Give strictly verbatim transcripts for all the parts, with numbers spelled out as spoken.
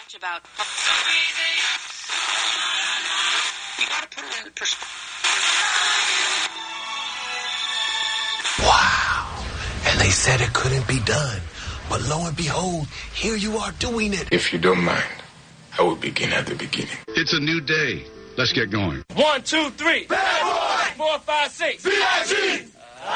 About you got to put it in perspective. Wow. And they said it couldn't be done. But lo and behold, here you are doing it. If you don't mind, I will begin at the beginning. It's a new day. Let's get going. One, two, three. Bad boy. Four, five, six. V I G.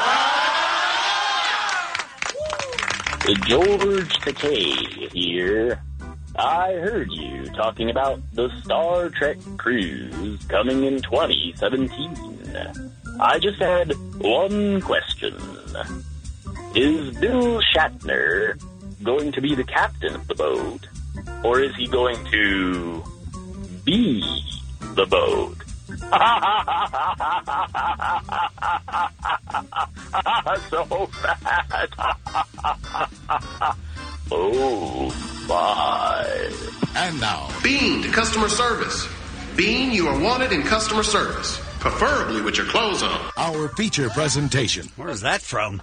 George Takei here. I heard you talking about the Star Trek cruise coming in twenty seventeen. I just had one question. Is Bill Shatner going to be the captain of the boat, or is he going to be the boat? So bad. Oh, my. And now, Bean to customer service. Bean, you are wanted in customer service, preferably with your clothes on. our feature presentation. Where is that from?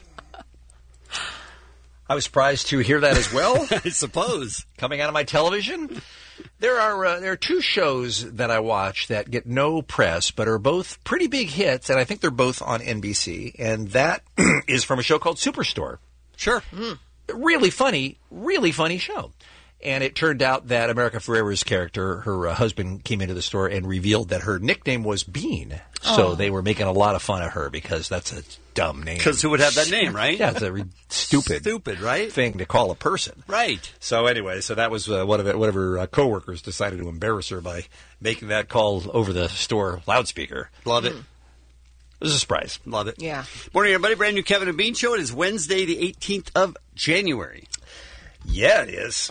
I was surprised to hear that as well. I suppose. Coming out of my television. There are uh, there are two shows that I watch that get no press, but are both pretty big hits, and I think they're both on N B C. And that is from a show called Superstore. Sure. Mm. Really funny, really funny show. And it turned out that America Ferrera's character, her uh, husband, came into the store and revealed that her nickname was Bean. So Oh. they were making a lot of fun of her because that's a dumb name. Because who would have that name, right? Yeah, it's a re- stupid, Stupid, right? thing to call a person. Right. So anyway, so that was uh, one of it, one of her uh, coworkers decided to embarrass her by making that call over the store loudspeaker. Love it. It was a surprise. Love it. Yeah. Morning, everybody. Brand new Kevin and Bean Show. It is Wednesday, the eighteenth of January. Yeah, it is.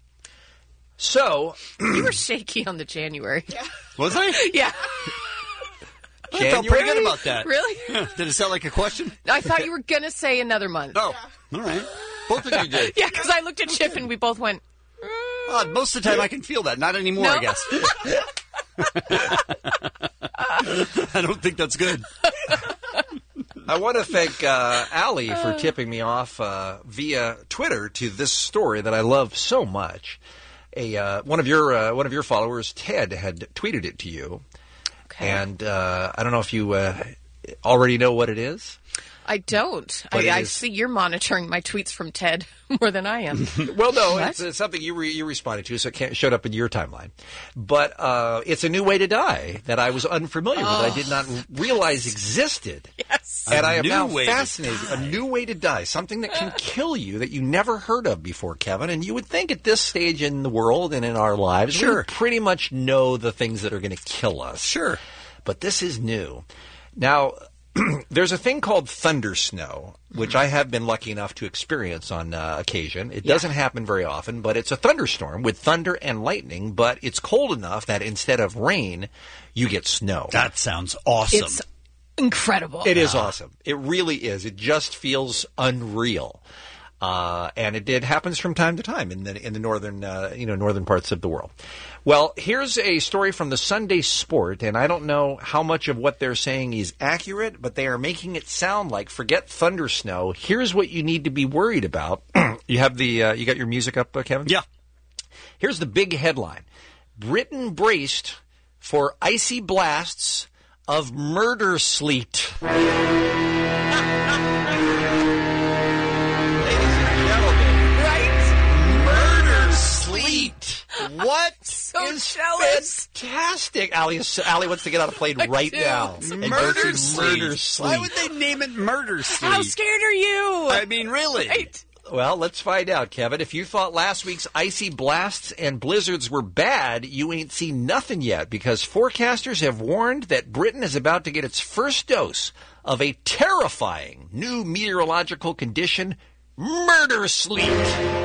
So You were shaky on the January. Was I? Yeah. I felt pretty January? good about that. Really? Yeah. Did it sound like a question? I thought you were going to say another month. Oh, all right. Both of you did. Yeah, because I looked at Chip and we both went, Uh, most of the time I can feel that. Not anymore, No. I guess. I don't think that's good. I want to thank uh, Allie for tipping me off uh, via Twitter to this story that I love so much. A uh, one of your uh, one of your followers, Ted, had tweeted it to you, okay. and uh, I don't know if you uh, already know what it is. I don't. But I, it I is- see you're monitoring my tweets from Ted more than I am. Well, no, What? it's, it's something you re- you responded to, so it can't, showed up in your timeline. But uh, it's a new way to die that I was unfamiliar Oh. with. I did not realize existed. Yes. And A I am new now way to fascinated. A new way to die. Something that can kill you that you never heard of before, Kevin. And you would think at this stage in the world and in our lives, Sure. we pretty much know the things that are going to kill us. Sure. But this is new. Now, there's a thing called thunder snow, which I have been lucky enough to experience on uh, occasion. It doesn't happen very often, but it's a thunderstorm with thunder and lightning, but it's cold enough that instead of rain, you get snow. That sounds awesome. It's incredible. It is awesome. It really is. It just feels unreal. Uh, and it, it happens from time to time in the in the northern uh, you know northern parts of the world. Well, here's a story from the Sunday Sport, and I don't know how much of what they're saying is accurate, but they are making it sound like forget thunder snow. Here's what you need to be worried about. You have the uh, you got your music up, uh, Kevin? Yeah. Here's the big headline: Britain braced for icy blasts of murder sleet. Murder sleet. What So is jealous. fantastic? Allie, Allie wants to get on a plane I right do. now. So and go Murder to sleet. Murder sleet. Why would they name it murder sleet? How scared are you? I mean, really? Right. Well, let's find out, Kevin. If you thought last week's icy blasts and blizzards were bad, you ain't seen nothing yet, because forecasters have warned that Britain is about to get its first dose of a terrifying new meteorological condition, murder sleet.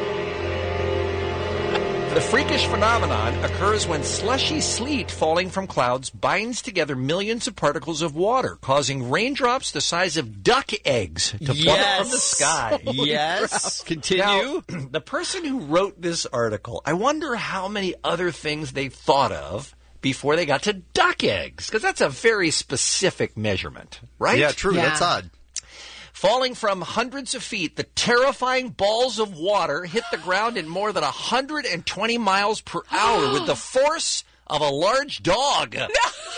The freakish phenomenon occurs when slushy sleet falling from clouds binds together millions of particles of water, causing raindrops the size of duck eggs to plummet Yes. from the sky. Yes. Continue. Now, the person who wrote this article, I wonder how many other things they thought of before they got to duck eggs, because that's a very specific measurement, right? Yeah, true. Yeah. That's odd. Falling from hundreds of feet, the terrifying balls of water hit the ground at more than one hundred twenty miles per hour with the force of a large dog. Is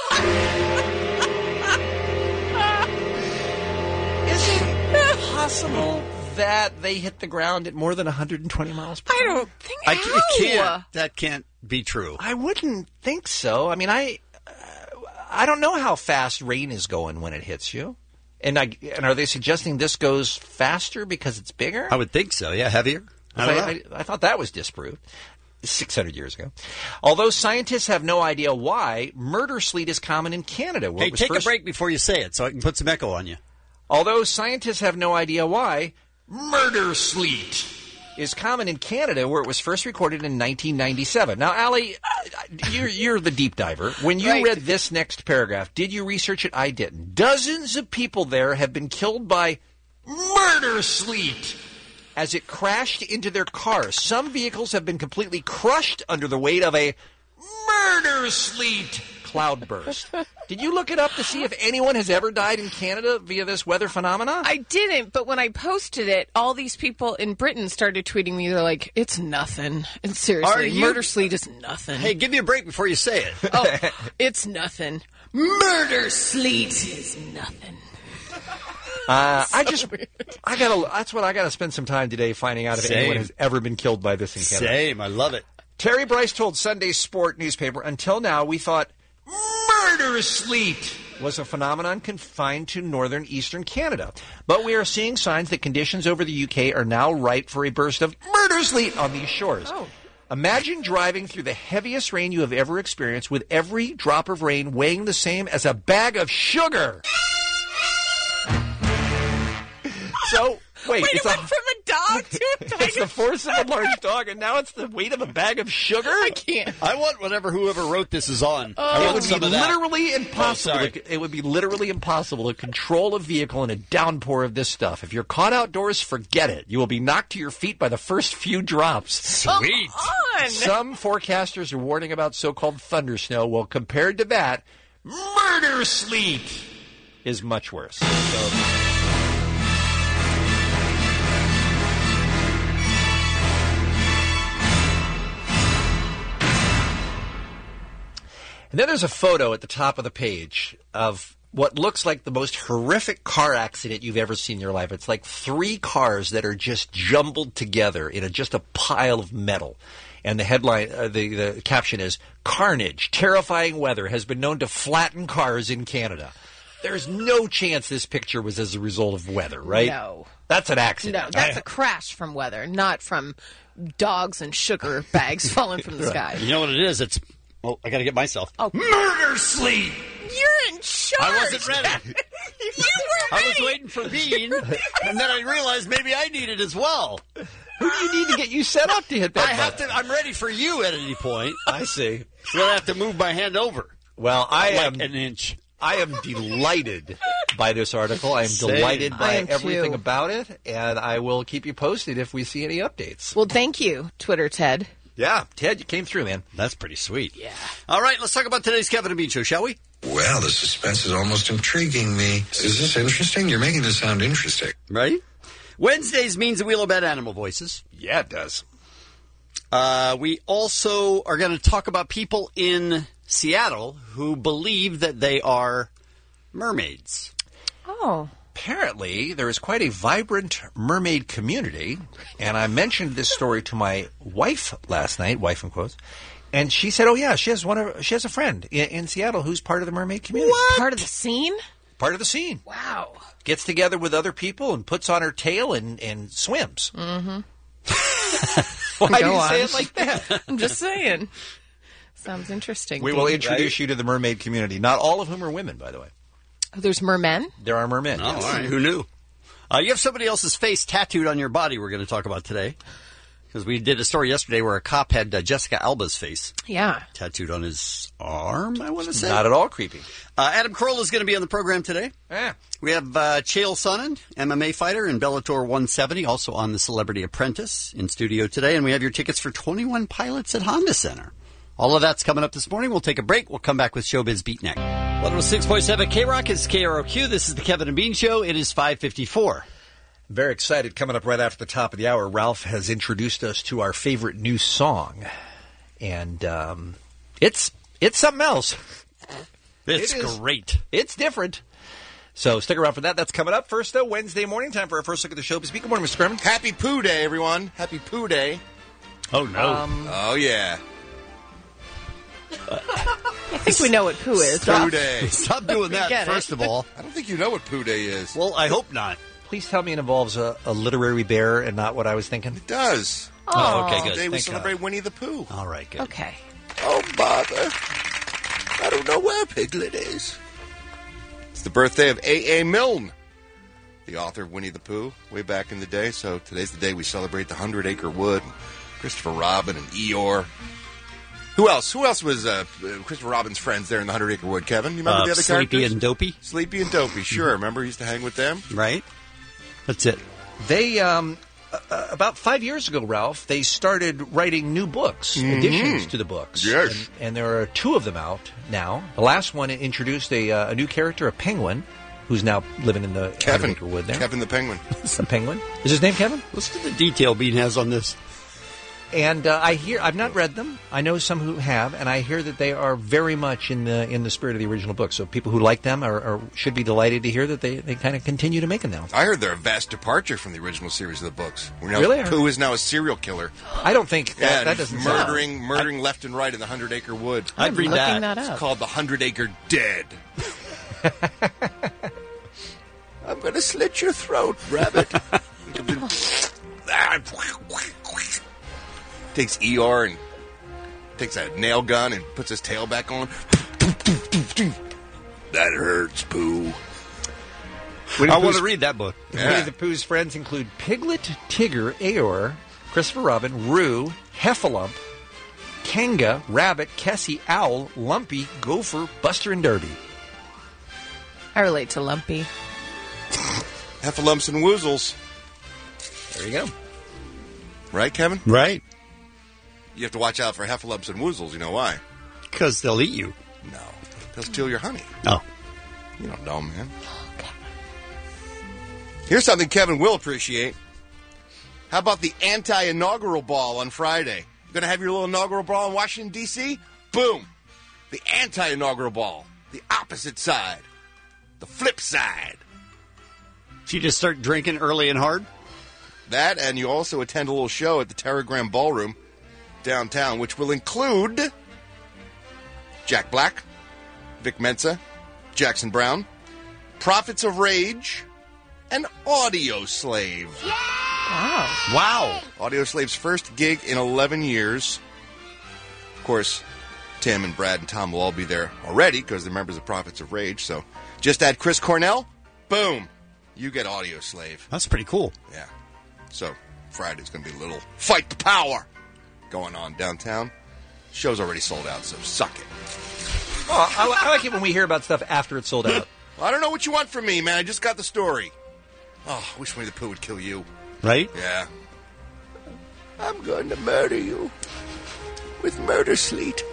it possible that they hit the ground at more than one hundred twenty miles per hour? I don't think I, how? it can't. That can't be true. I wouldn't think so. I mean, I uh, I don't know how fast rain is going when it hits you. And I, and are they suggesting this goes faster because it's bigger? I would think so, yeah. Heavier? I, don't I, know. I, I thought that was disproved six hundred years ago. Although scientists have no idea why, murder sleet is common in Canada. Where Hey, it was take first... a break before you say it so I can put some echo on you. Although scientists have no idea why, murder sleet is common in Canada, where it was first recorded in nineteen ninety-seven. Now, Allie, you're, you're the deep diver. When you Right. read this next paragraph, did you research it? I didn't. Dozens of people there have been killed by murder sleet as it crashed into their cars. Some vehicles have been completely crushed under the weight of a murder sleet cloudburst. Did you look it up to see if anyone has ever died in Canada via this weather phenomena? I didn't, but when I posted it, all these people in Britain started tweeting me. They're like, it's nothing. And Are seriously, you- murder sleet is nothing. Hey, give me a break before you say it. Oh, it's nothing. Murder sleet is nothing. Uh, I So just, weird. I gotta. That's what I gotta spend some time today finding out if Same. anyone has ever been killed by this in Canada. Same. I love it. Terry Bryce told Sunday Sport newspaper, until now we thought murder sleet was a phenomenon confined to northern eastern Canada. But we are seeing signs that conditions over the U K are now ripe for a burst of murder sleet on these shores. Oh. Imagine driving through the heaviest rain you have ever experienced with every drop of rain weighing the same as a bag of sugar. So, wait, Wait, it's it a, went from a dog to a bag it's the of force of a large dog, and now it's the weight of a bag of sugar? I can't. I want whatever whoever wrote this is on. I It want would be some of that. literally impossible. Oh, sorry. to, it would be literally impossible to control a vehicle in a downpour of this stuff. If you're caught outdoors, forget it. You will be knocked to your feet by the first few drops. Sweet. Come on. Some forecasters are warning about so-called thunder snow. Well, compared to that, murder sleet is much worse. So, and then there's a photo at the top of the page of what looks like the most horrific car accident you've ever seen in your life. It's like three cars that are just jumbled together in a, just a pile of metal. And the headline, uh, the, the caption is, "Carnage, terrifying weather has been known to flatten cars in Canada." There's no chance this picture was as a result of weather, right? No. That's an accident. No, that's a crash from weather, not from dogs and sugar bags falling from the sky. You know what it is? It's. Oh, I got to get myself. Oh. Murder sleep. You're in charge. I wasn't ready. You were I ready. was waiting for Bean, and then I realized maybe I need it as well. Who do you need to get you set up to hit that I have button? to. I'm ready for you at any point. I see. You'll have to move my hand over. Well, I like am an inch. I am delighted by this article. I am Same. delighted I by am everything too. about it, and I will keep you posted if we see any updates. Well, thank you, Twitter Ted. Yeah, Ted, you came through, man. That's pretty sweet. Yeah. All right, let's talk about today's Kevin and Bean Show, shall we? Well, the suspense is almost intriguing me. Is this interesting? You're making this sound interesting. Right? Wednesdays means the wheel of bad animal voices. Yeah, it does. Uh, we also are going to talk about people in Seattle who believe that they are mermaids. Oh. Apparently, there is quite a vibrant mermaid community, and I mentioned this story to my wife last night, wife in quotes, and she said, "Oh yeah, she has one of she has a friend in, in Seattle who's part of the mermaid community. What? Part of the scene? Part of the scene. Wow. Gets together with other people and puts on her tail and, and swims." Mm-hmm. Why do Go you on. say it like that? I'm just saying. Sounds interesting. We will Dean. introduce you to the mermaid community. Not all of whom are women, by the way. Oh, there's mermen? There are mermen. Oh, yes. all right. Who knew? Uh, you have somebody else's face tattooed on your body we're going to talk about today. Because we did a story yesterday where a cop had uh, Jessica Alba's face Yeah. tattooed on his arm, I want to say. Not at all creepy. Uh, Adam Carolla is going to be on the program today. Yeah. We have uh, Chael Sonnen, M M A fighter in Bellator one seventy, also on The Celebrity Apprentice, in studio today. And we have your tickets for twenty-one Pilots at Honda Center. All of that's coming up this morning. We'll take a break. We'll come back with Showbiz Beat next. one oh six point seven K-Rock is K R O Q. This is the Kevin and Bean Show. It is five fifty-four. Very excited. Coming up right after the top of the hour, Ralph has introduced us to our favorite new song. And um, it's it's something else. It's it is, great. It's different. So stick around for that. That's coming up. First, though, Wednesday morning, time for our first look at the show. Good morning, Mister Scrimmage. Happy Poo Day, everyone. Happy Poo Day. Oh, no. Um, oh, yeah. I think we know what poo is. Poo Day. Stop doing that, first of all. I don't think you know what Poo Day is. Well, I hope not. Please tell me it involves a, a literary bear and not what I was thinking. It does. Oh, okay, good. Today we Thank celebrate God. Winnie the Pooh. All right, good. Okay. Oh, bother. I don't know where Piglet is. It's the birthday of A A. Milne, the author of Winnie the Pooh, way back in the day. So today's the day we celebrate the Hundred Acre Wood, Christopher Robin and Eeyore. Who else? Who else was uh, Christopher Robin's friends there in the Hundred Acre Wood, Kevin? You remember Uh, the other Sleepy characters? and Dopey? Sleepy and Dopey, sure. Remember he used to hang with them? Right. That's it. They, um, uh, about five years ago, Ralph, they started writing new books, Mhm. additions to the books. Yes. And, and there are two of them out now. The last one introduced a, uh, a new character, a penguin, who's now living in the Kevin. Hundred Acre Wood there. Kevin the Penguin. The penguin. Is his name Kevin? Listen to the detail Bean has on this. And uh, I hear I've not read them. I know some who have, and I hear that they are very much in the in the spirit of the original book. So people who like them are, are should be delighted to hear that they, they kind of continue to make them now. I heard they're a vast departure from the original series of the books. We're now, Really? Pooh is now a serial killer. I don't think that, Yeah, that he's doesn't murdering, sound. murdering left and right in the Hundred Acre Wood. I'd read looking that. that up. It's called the Hundred Acre Dead. I'm going to slit your throat, rabbit. Takes Eeyore and takes a nail gun and puts his tail back on. That hurts, Pooh. Winnie I the want to Pooh's- read that book. Yeah. Winnie the Pooh's friends include Piglet, Tigger, Eeyore, Christopher Robin, Roo, Heffalump, Kanga, Rabbit, Kessie, Owl, Lumpy, Gopher, Buster, and Derby. I relate to Lumpy. Heffalumps and Woozles. There you go. Right, Kevin? Right. You have to watch out for Heffalumps and Woozles. You know why? Because they'll eat you. No. They'll steal your honey. Oh. You don't know, man. Here's something Kevin will appreciate. How about the anti-inaugural ball on Friday? You going to have your little inaugural ball in Washington, D C? Boom. The anti-inaugural ball. The opposite side. The flip side. So you just start drinking early and hard? That, and you also attend a little show at the Terragram Ballroom downtown, which will include Jack Black, Vic Mensa, Jackson Brown, Prophets of Rage, and Audio Slave. Wow. Wow. Audio Slave's first gig in eleven years. Of course, Tim and Brad and Tom will all be there already because they're members of Prophets of Rage. So just add Chris Cornell, boom, you get Audio Slave. That's pretty cool. Yeah. So Friday's going to be a little fight the power going on downtown. Show's already sold out, so suck it. Oh, I, li- I like it when we hear about stuff after it's sold out. Well, I don't know what you want from me, man. I just got the story. Oh, I wish Winnie the Pooh would kill you. Right? Yeah. I'm going to murder you with murder sleet.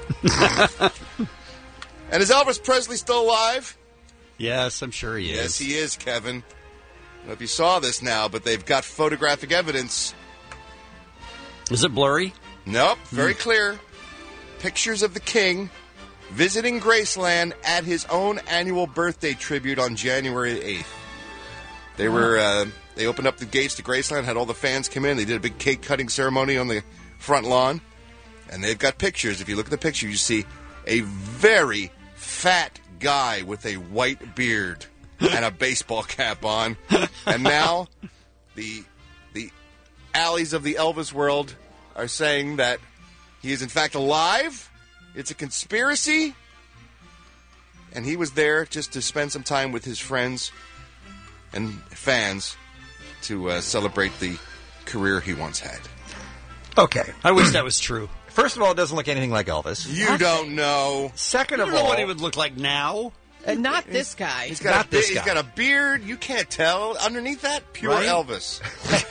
And is Elvis Presley still alive? Yes, I'm sure he is. Yes, he is, Kevin. I don't know if you saw this now, but they've got photographic evidence. Is it blurry? Nope, very clear. Pictures of the king visiting Graceland at his own annual birthday tribute on January eighth. They were uh, they opened up the gates to Graceland, had all the fans come in. They did a big cake cutting ceremony on the front lawn, and they've got pictures. If you look at the picture, you see a very fat guy with a white beard and a baseball cap on. And now the the alleys of the Elvis world are saying that he is in fact alive. It's a conspiracy. And he was there just to spend some time with his friends and fans to uh, celebrate the career he once had. Okay. I wish that was true. First of all, it doesn't look anything like Elvis. You don't know. Second I of don't know all, what he would look like now. Uh, not this guy. He's got, Not a, this he's guy. got a beard. You can't tell. Underneath that, pure Right? Elvis.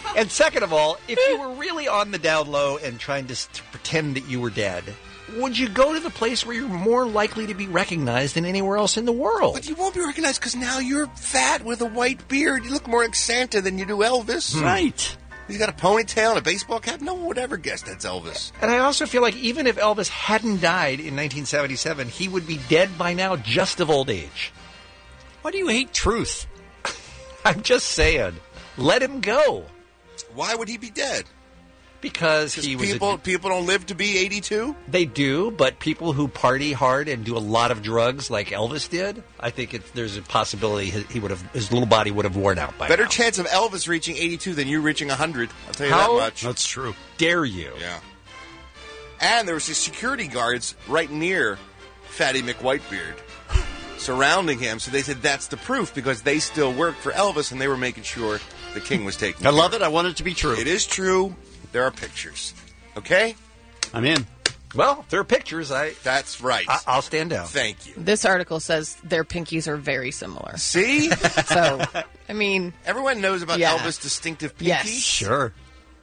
And second of all, if you were really on the down low and trying to, to pretend that you were dead, would you go to the place where you're more likely to be recognized than anywhere else in the world? But you won't be recognized because now you're fat with a white beard. You look more like Santa than you do Elvis. Hmm. Right. He's got a ponytail and a baseball cap. No one would ever guess that's Elvis. And I also feel like even if Elvis hadn't died in nineteen seventy-seven, he would be dead by now just of old age. Why do you hate truth? I'm just saying. Let him go. Why would he be dead? Because he was people a, people don't live to be eighty-two? They do, but people who party hard and do a lot of drugs like Elvis did, I think it's, there's a possibility he, he would have his little body would have worn out by Better now. chance of Elvis reaching eighty-two than you reaching one hundred. I'll tell you How that much. That's true. Dare you? Yeah. And there was these security guards right near Fatty McWhitebeard surrounding him, so they said that's the proof because they still worked for Elvis and they were making sure the king was taken I care love of. it. I want it to be true. It is true. There are pictures. Okay? I'm in. Well, if there are pictures. I That's right. I, I'll stand down. Thank you. This article says their pinkies are very similar. See? So, I mean... Everyone knows about Yeah. Elvis' distinctive pinky. Yes. Sure.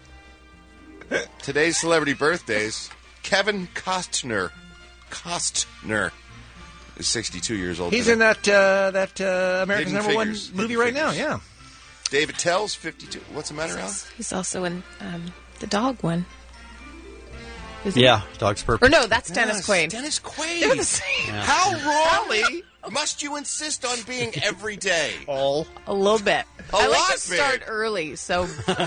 Today's celebrity birthdays. Kevin Costner. Costner is sixty-two years old He's today. in that uh, that uh, America's Hidden Number Figures. One movie Hidden right now. Figures. Yeah. David Tell's fifty-two. What's the matter, Al? He's also in um, the dog one. Is he? Yeah, Dog's Purple. Or no, that's Dennis Yes, Quaid. Dennis Quaid. They're the same. Yeah. How wrongly must you insist on being every day? All. A little bit. A I like lot to start big. early, so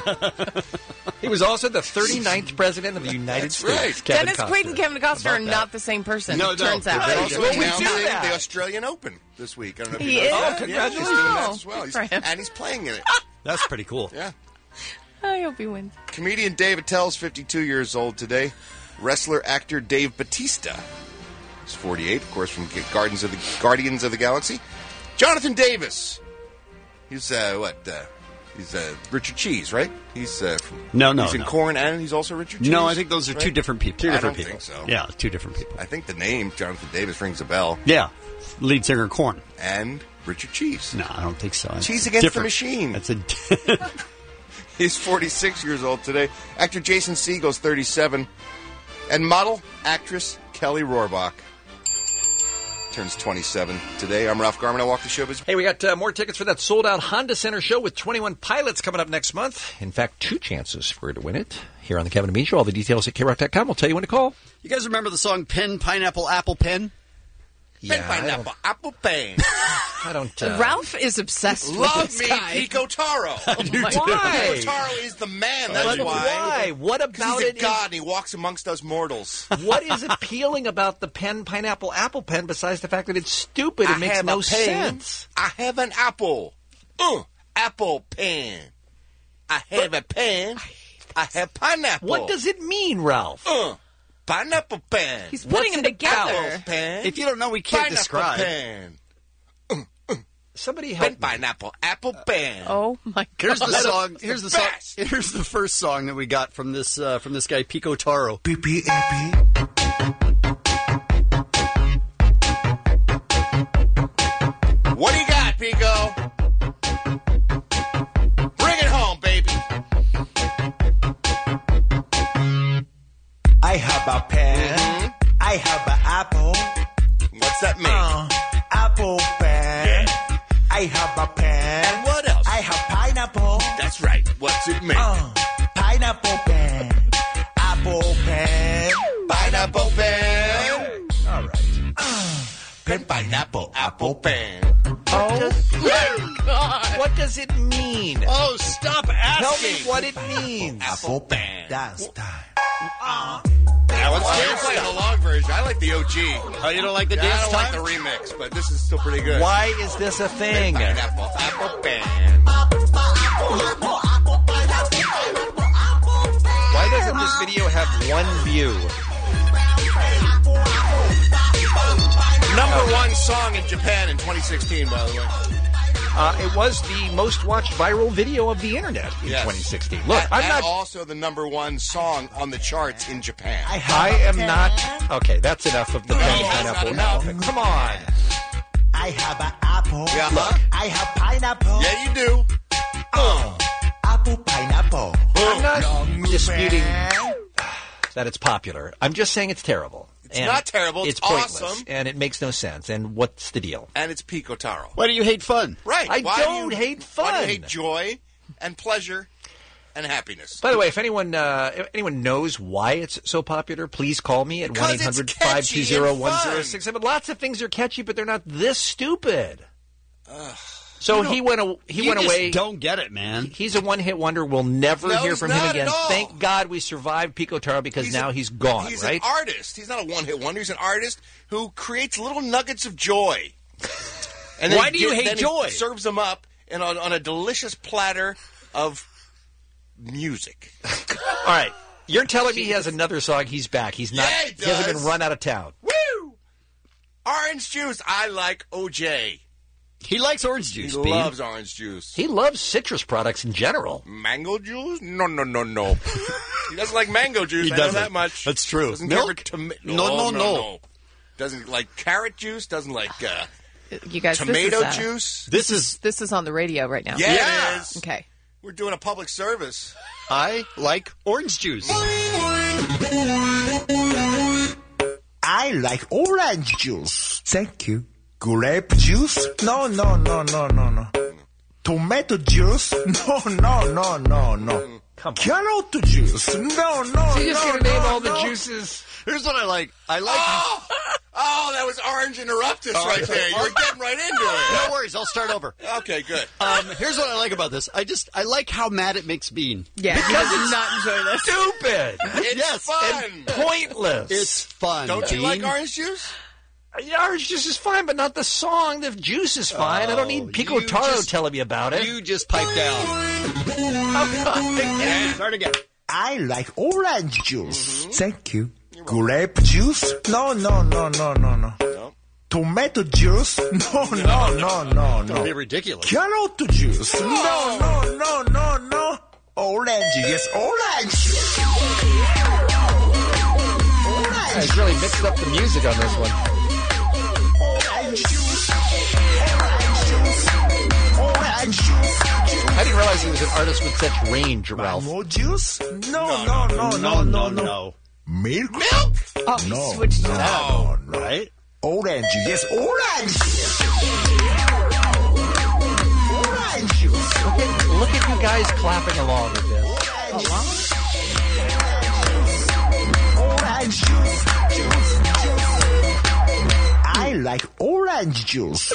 He was also the thirty-ninth president of the United That's States. right. Kevin Dennis Costner. Quaid and Kevin Costner How are about not that? the same person. No, it no, turns out. They're Right. also Well, we do announcing that. the Australian Open this week. I don't know if He you know is? that. Oh, congratulations. Yeah, he's doing that as well. Good He's- for him. and he's playing in it. That's pretty cool. Yeah. I hope he wins. Comedian David Tell's fifty-two years old today. Wrestler actor Dave Bautista is forty-eight, of course, from Guardians of the Guardians of the Galaxy. Jonathan Davis. He's uh, what? Uh, he's uh, Richard Cheese, right? He's uh, from, No, no, He's in no. Korn, and he's also Richard Cheese. No, I think those are right? two different people. Two I different don't people. think so. Yeah, two different people. I think the name Jonathan Davis rings a bell. Yeah, lead singer Korn. And Richard Cheese. No, I don't think so. It's Cheese Against different. the Machine. That's a. He's forty-six years old today. Actor Jason Segel's thirty-seven. And model, actress Kelly Rohrbach turns twenty-seven today. I'm Ralph Garman. I walk the showbiz. Hey, we got uh, more tickets for that sold-out Honda Center show with twenty-one pilots coming up next month. In fact, two chances for her to win it. Here on the Kevin and Bean Show. All the details at K rock dot com. We'll tell you when to call. You guys remember the song "Pen, Pineapple, Apple Pen"? Pen, pineapple, apple pen. I don't. Uh, Ralph is obsessed with Love this me, guy. Pico Taro. Why? Pico Taro is the man. That's But why. why? What 'Cause about he's a it? is- god and he walks amongst us mortals. what is appealing about the pen, pineapple, apple pen besides the fact that it's stupid? It I makes have no a pen. sense. I have an apple. Uh, apple pen. I have a pen. I have pineapple. What does it mean, Ralph? Uh, pineapple pen. He's putting them together. Apple pen. If you don't know, we can't pineapple describe. pen. Somebody Pen, help me. pineapple, apple pen. Oh my god! Here's the song. Here's the song. best. Here's the first song that we got from this uh, from this guy Pico Taro. P P A P. What do you got, Pico? Bring it home, baby. I have a pen. Mhm. I have an apple. What's that mean? Uh, apple pen. I have a pen. And what else? I have pineapple. That's right. What's it mean? Uh, pineapple pen. Apple pen. Pineapple pen. All right. Pen, pineapple, apple pen. Oh my god! What does it mean? Oh, stop Tell asking. me what it means. Apple pen. Dance time. Now, let's we're playing the long version. I like the O G. Oh, you don't like the Yeah, dance I don't time? like the remix, but this is still pretty good. Why is this a thing? Pineapple, apple pen. Why doesn't this video have one view? Number one song in Japan in twenty sixteen, by the way. Uh, it was the most watched viral video of the internet in Yes. twenty sixteen. Look, and, I'm and not. also the number one song on the charts in Japan. I have I a am pen. not. Okay, that's enough of the pen, that's pineapple. not No, enough. come on. I have an apple. Yeah, huh? I have pineapple. Yeah, you do. Uh, apple apple, pineapple. I'm not disputing that it's popular. I'm just saying it's terrible. It's not terrible. It's, It's pointless, awesome. and it makes no sense. And what's the deal? And it's Pico Taro. Why do you hate fun? Right. I Why don't do you, hate fun. Why do you hate joy and pleasure and happiness? By the way, if anyone uh, if anyone knows why it's so popular, please call me at Because one it's eight hundred five two catchy zero and one zero six seven. Lots of things are catchy, but they're not this stupid. So he went. A, he you went just away. Don't get it, man. He's a one-hit wonder. We'll never No, hear he's from him not again. at all. Thank God we survived Pico Taro because He's now a- he's gone. He's right? an artist. He's not a one-hit wonder. He's an artist who creates little nuggets of joy. And Why do you gi- hate then he joy? serves them up in, on, on a delicious platter of music. All right. You're telling me he has another song. He's back. He's not. Yeah, he hasn't does. been run out of town. Woo! Orange juice. I like O J. He likes orange juice. He Bean. loves orange juice. He loves citrus products in general. Mango juice? No, no, no, no. He doesn't like mango juice. He I know doesn't. that much. That's true. Doesn't Milk? care for toma- No, no, no. Doesn't like carrot juice. Doesn't like uh, You guys, tomato this is, uh, juice. This is. This is on the radio right now. Yeah, it is. Okay. We're doing a public service. I like orange juice. I like orange juice. Thank you. Grape juice? No, no, no, no, no, no. Tomato juice? No, no, no, no, no. Come on. Carrot juice? No, no, He's just no, going to name no, all the no. juices. Here's what I like. I like. Oh, oh, that was Orange Interruptus right there. You were getting right into it. No worries. I'll start over. Okay, good. Um, here's what I like about this. I just I like how mad it makes Bean. Yeah, he does not enjoy this. Stupid. It's Yes, fun. And pointless. It's fun. Don't you Bean. like orange juice? Yeah, orange juice is fine, but not the song. The juice is fine. I don't Oh, need Pico you Taro just- telling me about it. You just pipe down. Yeah. Start again. I like orange juice. Thank you. Grape juice? No, no, no, no, no, no. No. Tomato juice? No, no, no, no, Don't be no. ridiculous. Carrot juice? No, no, no, no, no. Orange, yes, orange. I was really mixing up the music on this one. Orange juice. Orange juice. Orange juice. I didn't realize he was an artist with such range, Ralph. Mango juice? No, no, no, no, no, no. Milk? Milk? Oh, he No, switched no, it up. no, no. Right? Orange, yes, orange. Orange juice. Look at, look at you guys clapping along with this. Orange juice. Juice, juice. I like orange juice.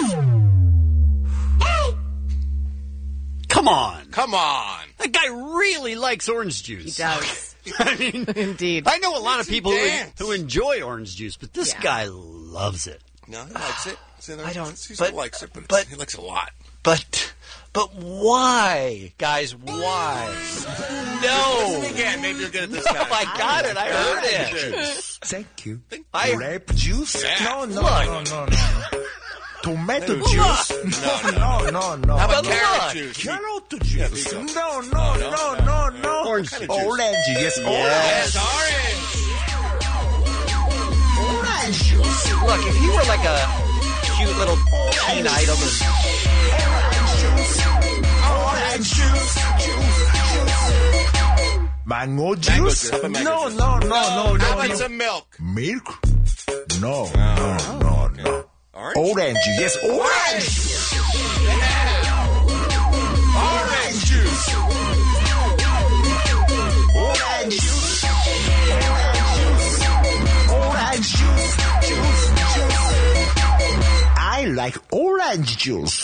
Come on. Come on. That guy really likes orange juice. He does. I mean, Indeed. I know a lot of people who, dance. who enjoy orange juice, but this Yeah. guy loves it. No, he likes it. See, I don't- He but- still likes it, but, but- he likes it a lot. But, but why, guys? Why? No. Again, maybe you're good at this time. Oh, I got it. I heard it. Thank you. I- Grape juice? Yeah. No, no, Look. no, no, no. Tomato juice? No, no, no, no. How about But carrot look. juice? Carrot there juice? you go. No, no, no, no, no. Orange What kind juice. of juice? Orange, yes, Yes, orange. orange. Orange juice. Look, if you were like a cute little teen idol, Orange juice. Juice, juice. Mango juice? Mango juice. How about mango No, juice? no, no, no, How no, about no. some milk? Milk? No, no, no, no. Orange? Orange, yes, orange. Orange juice. Orange juice. Orange juice. Juice, juice. I like orange juice.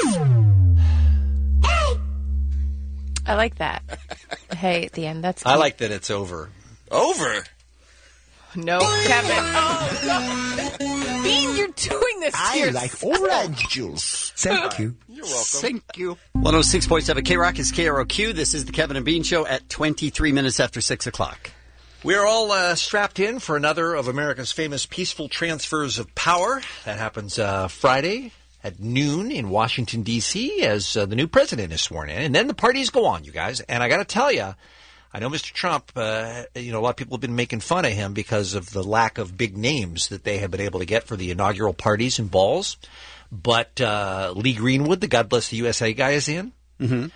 I like that. Hey, at the end, that's I like that it's over. Over. no, Kevin. Bean, you're doing this to I yourself. like orange juice. Thank you. You're welcome. Thank you. one oh six point seven K Rock is K R O Q. This is the Kevin and Bean Show at twenty-three minutes after six o'clock. We're all uh, strapped in for another of America's famous peaceful transfers of power. That happens uh, Friday at noon in Washington, D C as uh, the new president is sworn in. And then the parties go on, you guys. And I got to tell you, I know Mister Trump, uh, you know, a lot of people have been making fun of him because of the lack of big names that they have been able to get for the inaugural parties and balls. But uh, Lee Greenwood, the God Bless the U S A guy, is in. Mm-hmm.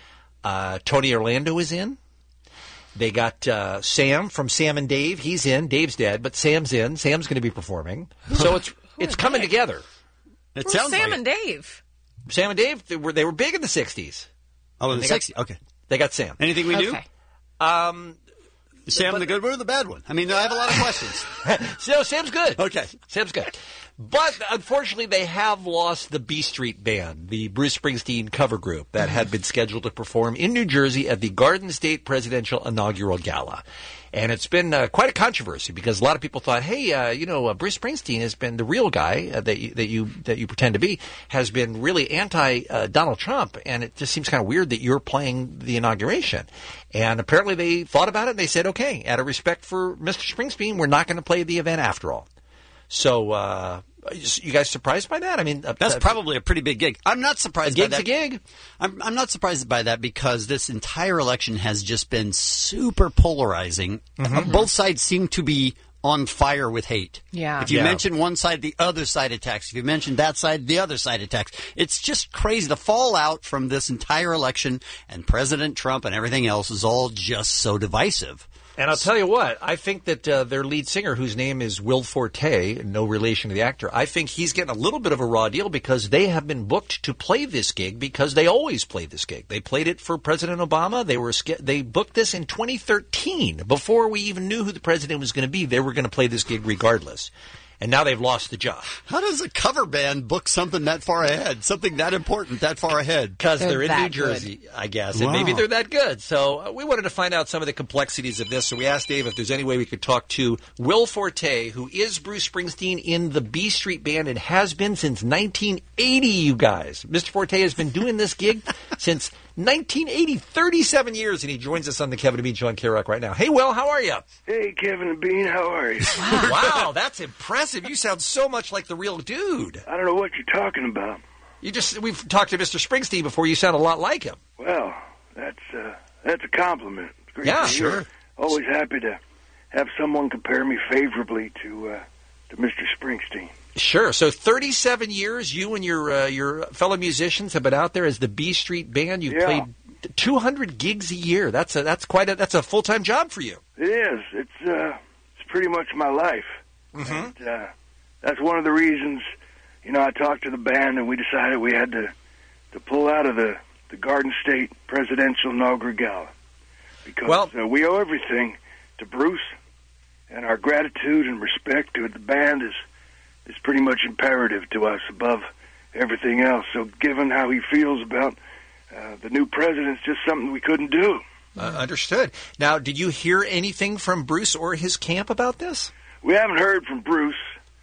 Uh, Tony Orlando is in. They got uh, Sam from Sam and Dave. He's in. Dave's dead, but Sam's in. Sam's going to be performing. So it's it's coming together. It Who's sounds Sam like and Dave? Sam and Dave, they were they were big in the sixties. Oh, in the They got- sixties. Okay. They got Sam. Anything we Okay. do? Um, Sam the good one or the bad one? I mean, I have a lot of questions. so Sam's good. Okay. Sam's good. But unfortunately, they have lost the B Street Band, the Bruce Springsteen cover group that had been scheduled to perform in New Jersey at the Garden State Presidential Inaugural Gala. And it's been uh, quite a controversy because a lot of people thought, hey, uh, you know, uh, Bruce Springsteen has been the real guy uh, that you, that you that you pretend to be, has been really anti uh, Donald Trump, and it just seems kind of weird that you're playing the inauguration. And apparently, they thought about it and they said, okay, out of respect for Mister Springsteen, we're not going to play the event after all. So, uh, you guys surprised by that? I mean, uh, That's uh, probably a pretty big gig. I'm not surprised A by gig's that. a gig. I'm, I'm not surprised by that because this entire election has just been super polarizing. Mm-hmm. Both sides seem to be on fire with hate. Yeah. If you Yeah. mention one side, the other side attacks. If you mention that side, the other side attacks. It's just crazy. The fallout from this entire election and President Trump and everything else is all just so divisive. And I'll tell you what, I think that uh, their lead singer, whose name is Will Forte, no relation to the actor, I think he's getting a little bit of a raw deal because they have been booked to play this gig because they always play this gig. They played it for President Obama. They were ske- they booked this in twenty thirteen. Before we even knew who the president was going to be, they were going to play this gig regardless. And now they've lost the job. How does a cover band book something that far ahead, something that important that far ahead? Because they're, They're in New that Jersey, I guess, and Wow. maybe they're that good. So uh, we wanted to find out some of the complexities of this. So we asked Dave if there's any way we could talk to Will Forte, who is Bruce Springsteen in the B Street Band and has been since nineteen eighty, you guys. Mister Forte has been doing this gig since nineteen eighty, thirty-seven years, and he joins us on the Kevin and Bean Show on K-Rock right now. Hey, Will, how are you? Hey, Kevin and Bean, how are you? Wow, that's impressive. You sound so much like the real dude. I don't know what you're talking about. You just we've talked to Mister Springsteen before. You sound a lot like him. Well, that's uh, that's a compliment. It's great Yeah, to hear. sure. Always happy to have someone compare me favorably to uh, to Mister Springsteen. Sure. So thirty-seven years, you and your uh, your fellow musicians have been out there as the B Street Band. You've Yeah. played two hundred gigs a year. That's a that's quite a that's a full time job for you. It is. It's uh, it's pretty much my life. Mm-hmm. And, uh, that's one of the reasons, you know, I talked to the band and we decided we had to to pull out of the, the Garden State Presidential Inaugural Gala because Well- uh, we owe everything to Bruce, and our gratitude and respect to the band is is pretty much imperative to us above everything else. So, given how he feels about uh, the new president, it's just something we couldn't do. Uh, understood. Now, did you hear anything from Bruce or his camp about this? We haven't heard from Bruce.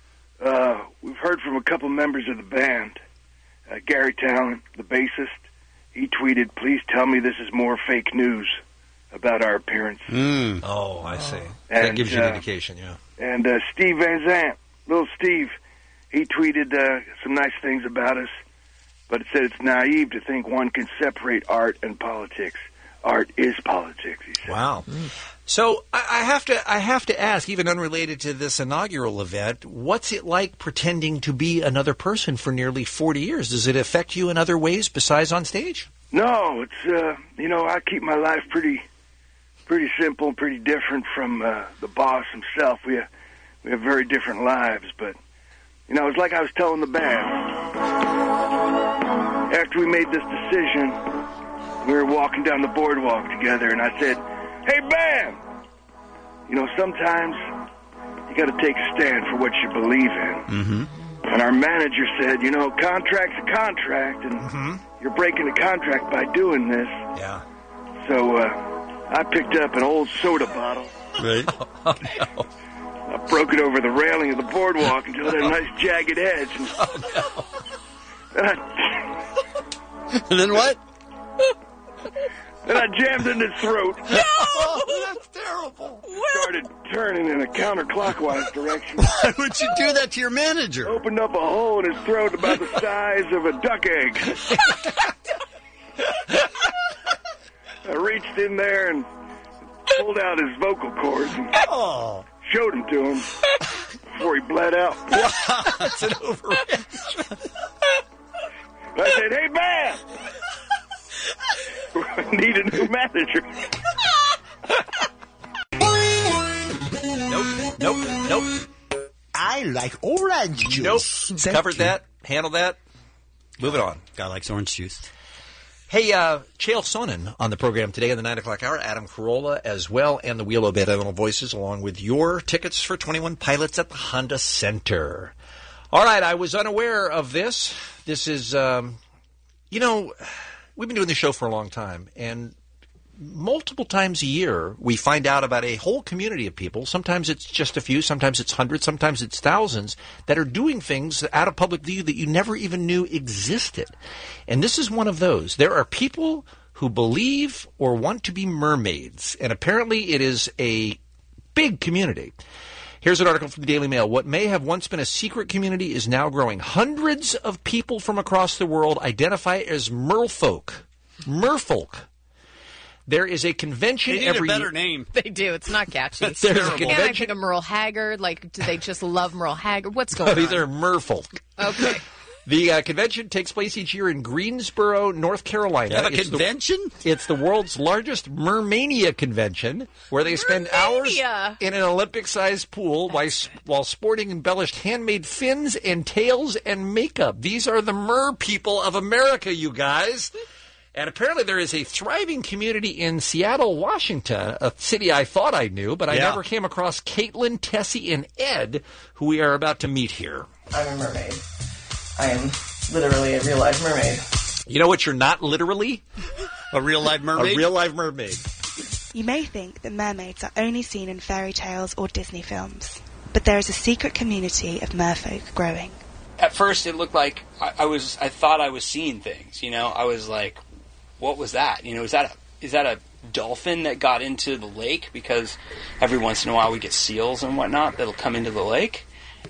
Uh, we've heard from a couple members of the band. Uh, Gary Talent, the bassist, he tweeted, "Please tell me this is more fake news about our appearance." Mm. Oh, I see. that And, gives you an uh, indication, yeah. And uh, Steve Van Zandt, little Steve, he tweeted uh, some nice things about us, but it said it's naive to think one can separate art and politics. Art is politics, he said. Wow. So I, I have to I have to ask, even unrelated to this inaugural event, what's it like pretending to be another person for nearly forty years? Does it affect you in other ways besides on stage? No, it's, uh, you know, I keep my life pretty pretty simple, pretty different from uh, the boss himself. We have, we have very different lives, but, you know, it's like I was telling the band. After we made this decision, we were walking down the boardwalk together, and I said, "Hey, band, you know, sometimes you got to take a stand for what you believe in." Mm-hmm. And our manager said, "You know, contract's a contract, and Mm-hmm. you're breaking the contract by doing this." Yeah. So uh, I picked up an old soda bottle. Right. Oh, no. I broke it over the railing of the boardwalk until it had a nice jagged edge. And, Oh, and, I, And then what? and I jammed in his throat. Oh, that's terrible. Started turning in a counterclockwise direction. Why would you do that to your manager? Opened up a hole in his throat about the size of a duck egg. I reached in there and pulled out his vocal cords and Oh. showed them to him before he bled out. That's an overreaction. I said, "Hey, man, need a new manager. Nope, nope, nope. I like orange juice. Nope. Thank Covered you. that. Handled that. Moving on. Guy likes orange juice. Hey, uh, Chael Sonnen on the program today in the nine o'clock hour. Adam Carolla as well, and the Wheel of Animal Voices, along with your tickets for twenty-one Pilots at the Honda Center. All right, I was unaware of this. This is, um, you know, we've been doing this show for a long time, and multiple times a year we find out about a whole community of people. Sometimes it's just a few, sometimes it's hundreds, sometimes it's thousands that are doing things out of public view that you never even knew existed. And this is one of those. There are people who believe or want to be mermaids, and apparently it is a big community. Here's an article from the Daily Mail. What may have once been a secret community is now growing. Hundreds of people from across the world identify as merfolk. Merfolk. There is a convention They need every a better year. name. They do. It's not catchy. There's a And I convention. think of Merle Haggard. Like, do they just love Merle Haggard? What's going No, on? these are merfolk. Okay. The uh, convention takes place each year in Greensboro, North Carolina. They have a It's the- convention? it's the world's largest Mermania convention, where they spend hours Mermania. in an Olympic-sized pool while, while sporting embellished handmade fins and tails and makeup. These are the mer people of America, you guys. And apparently there is a thriving community in Seattle, Washington, a city I thought I knew, but I Yeah. never came across Caitlin, Tessie, and Ed, who we are about to meet here. I'm a mermaid. I am literally a real life mermaid. You know what you're not literally? A real live mermaid? A real live mermaid. You may think that mermaids are only seen in fairy tales or Disney films, but there is a secret community of merfolk growing. At first, it looked like I, I was. I thought I was seeing things. You know, I was like, "What was that? You know, is that a is that a dolphin that got into the lake?" Because every once in a while we get seals and whatnot that'll come into the lake,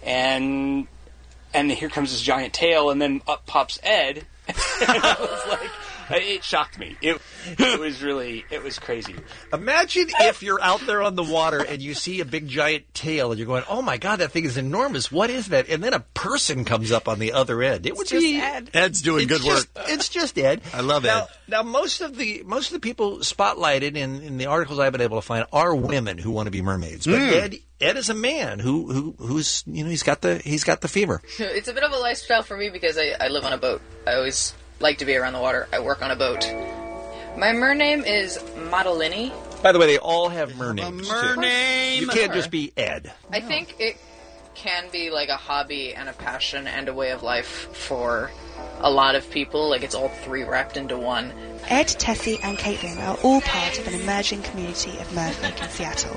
and and here comes this giant tail, and then up pops Ed. And I was like, it shocked me. It, it was really, it was crazy. Imagine if you're out there on the water and you see a big giant tail and you're going, oh my God, that thing is enormous. What is that? And then a person comes up on the other end. It would just be Ed. Ed's doing it's good work. just- It's just Ed. I love now, Ed. Now, most of the most of the people spotlighted in, in the articles I've been able to find are women who want to be mermaids. But Mm. Ed Ed is a man who, who who's you know he's got the he's got the fever. It's a bit of a lifestyle for me because I, I live on a boat. I always like to be around the water. I work on a boat. My mer name is Madeline. By the way, they all have mer names. Mer too. name. You can't just be Ed. I think it can be like a hobby and a passion and a way of life for a lot of people. Like it's all three wrapped into one. Ed, Tessie, and Caitlin are all part of an emerging community of merfolk in Seattle.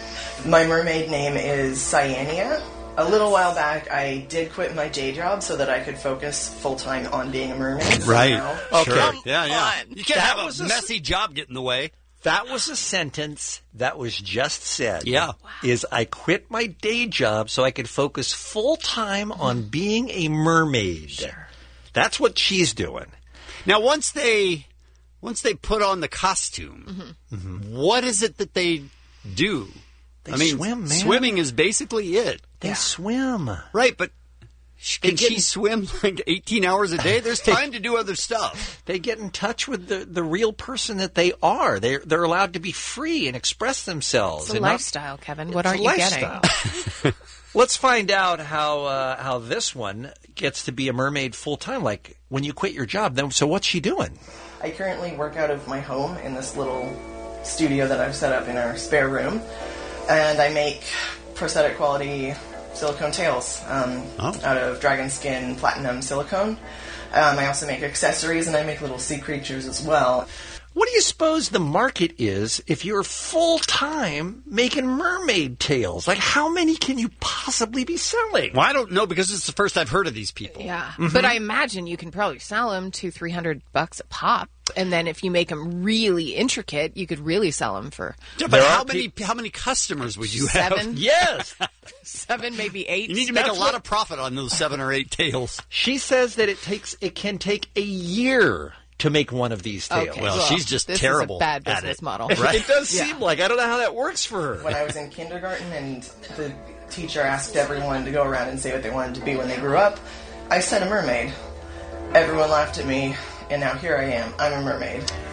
My mermaid name is Cyania. A little while back, I did quit my day job so that I could focus full time on being a mermaid. So Right. now- Okay. Sure. Yeah, yeah. on. You can't That have was a a- messy job get in the way. That was a sentence that was just said. Yeah. Is I quit my day job so I could focus full time on being a mermaid. Sure. That's what she's doing. Now, once they once they put on the costume, what is it that they do? They I mean, swim, man. swimming is basically it. They swim. Right, but sh- They can get- she swim like eighteen hours a day? There's time to do other stuff. They get in touch with the, the real person that they are. They're they're allowed to be free and express themselves. It's a and not- lifestyle, Kevin. What It's aren't a you lifestyle. getting? Let's find out how uh, how this one gets to be a mermaid full time. Like when you quit your job, then so what's she doing? I currently work out of my home in this little studio that I've set up in our spare room, and I make prosthetic quality silicone tails um, Oh. out of dragon skin platinum silicone. Um, I also make accessories, and I make little sea creatures as well. What do you suppose the market is if you're full time making mermaid tails? Like how many can you possibly be selling? Well, I don't know because it's the first I've heard of these people. Yeah, Mm-hmm. but I imagine you can probably sell them to three hundred bucks a pop, and then if you make them really intricate, you could really sell them for Yeah, but There how are many how many customers would you have? seven, Yes. seven, maybe eight. You need to make That's a lot what- of profit on those seven or eight tails. She says that it takes it can take a year to make one of these tails. Okay, Well, she's just this terrible Is a bad at business it. model, It right? does Yeah. seem like I don't know how that works for her. When I was in kindergarten and the teacher asked everyone to go around and say what they wanted to be when they grew up, I said a mermaid. Everyone laughed at me, and now here I am. I'm a mermaid.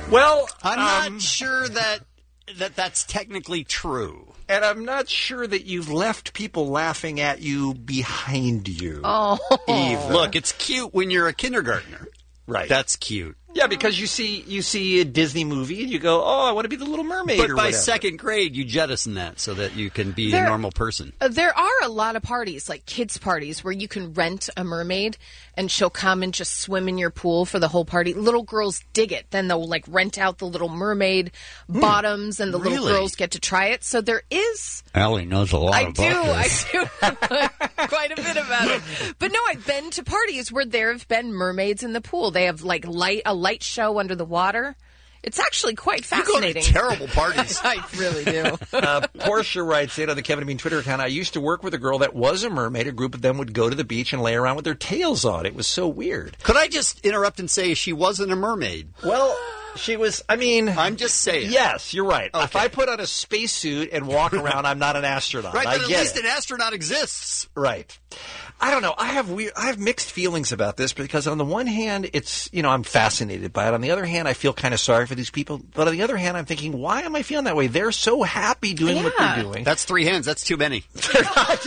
Well, I'm um, not sure that that that's technically true. And I'm not sure that you've left people laughing at you behind you. Oh. Either. Look, it's cute when you're a kindergartner. Right. That's cute. Yeah, because you see you see a Disney movie and you go, oh, I want to be the Little Mermaid But or by whatever. second grade, you jettison that so that you can be There- a normal person. Uh, There are a lot of parties, like kids' parties, where you can rent a mermaid and she'll come and just swim in your pool for the whole party. Little girls dig it. Then they'll like rent out the Little Mermaid bottoms and the little Really? girls get to try it. So there is. Allie knows a lot I about do. I this. do know quite a bit about it. But no, I've been to parties where there have been mermaids in the pool. They have like light a light show under the water. It's actually quite You go to fascinating. terrible parties. I really do. uh, Portia writes in on the Kevin and Bean Twitter account, I used to work with a girl that was a mermaid. A group of them would go to the beach and lay around with their tails on. It was so weird. Could I just interrupt and say she wasn't a mermaid? Well, she was, I mean... I'm just saying. Yes, you're right. Okay. If I put on a spacesuit and walk around, I'm not an astronaut. Right, I but at get least it. an astronaut exists. Right. I don't know. I have weird, I have mixed feelings about this because on the one hand, it's, you know, I'm fascinated by it. On the other hand, I feel kind of sorry for these people. But on the other hand, I'm thinking, why am I feeling that way? They're so happy doing what Yeah. they're doing. That's three hands. That's too many. They're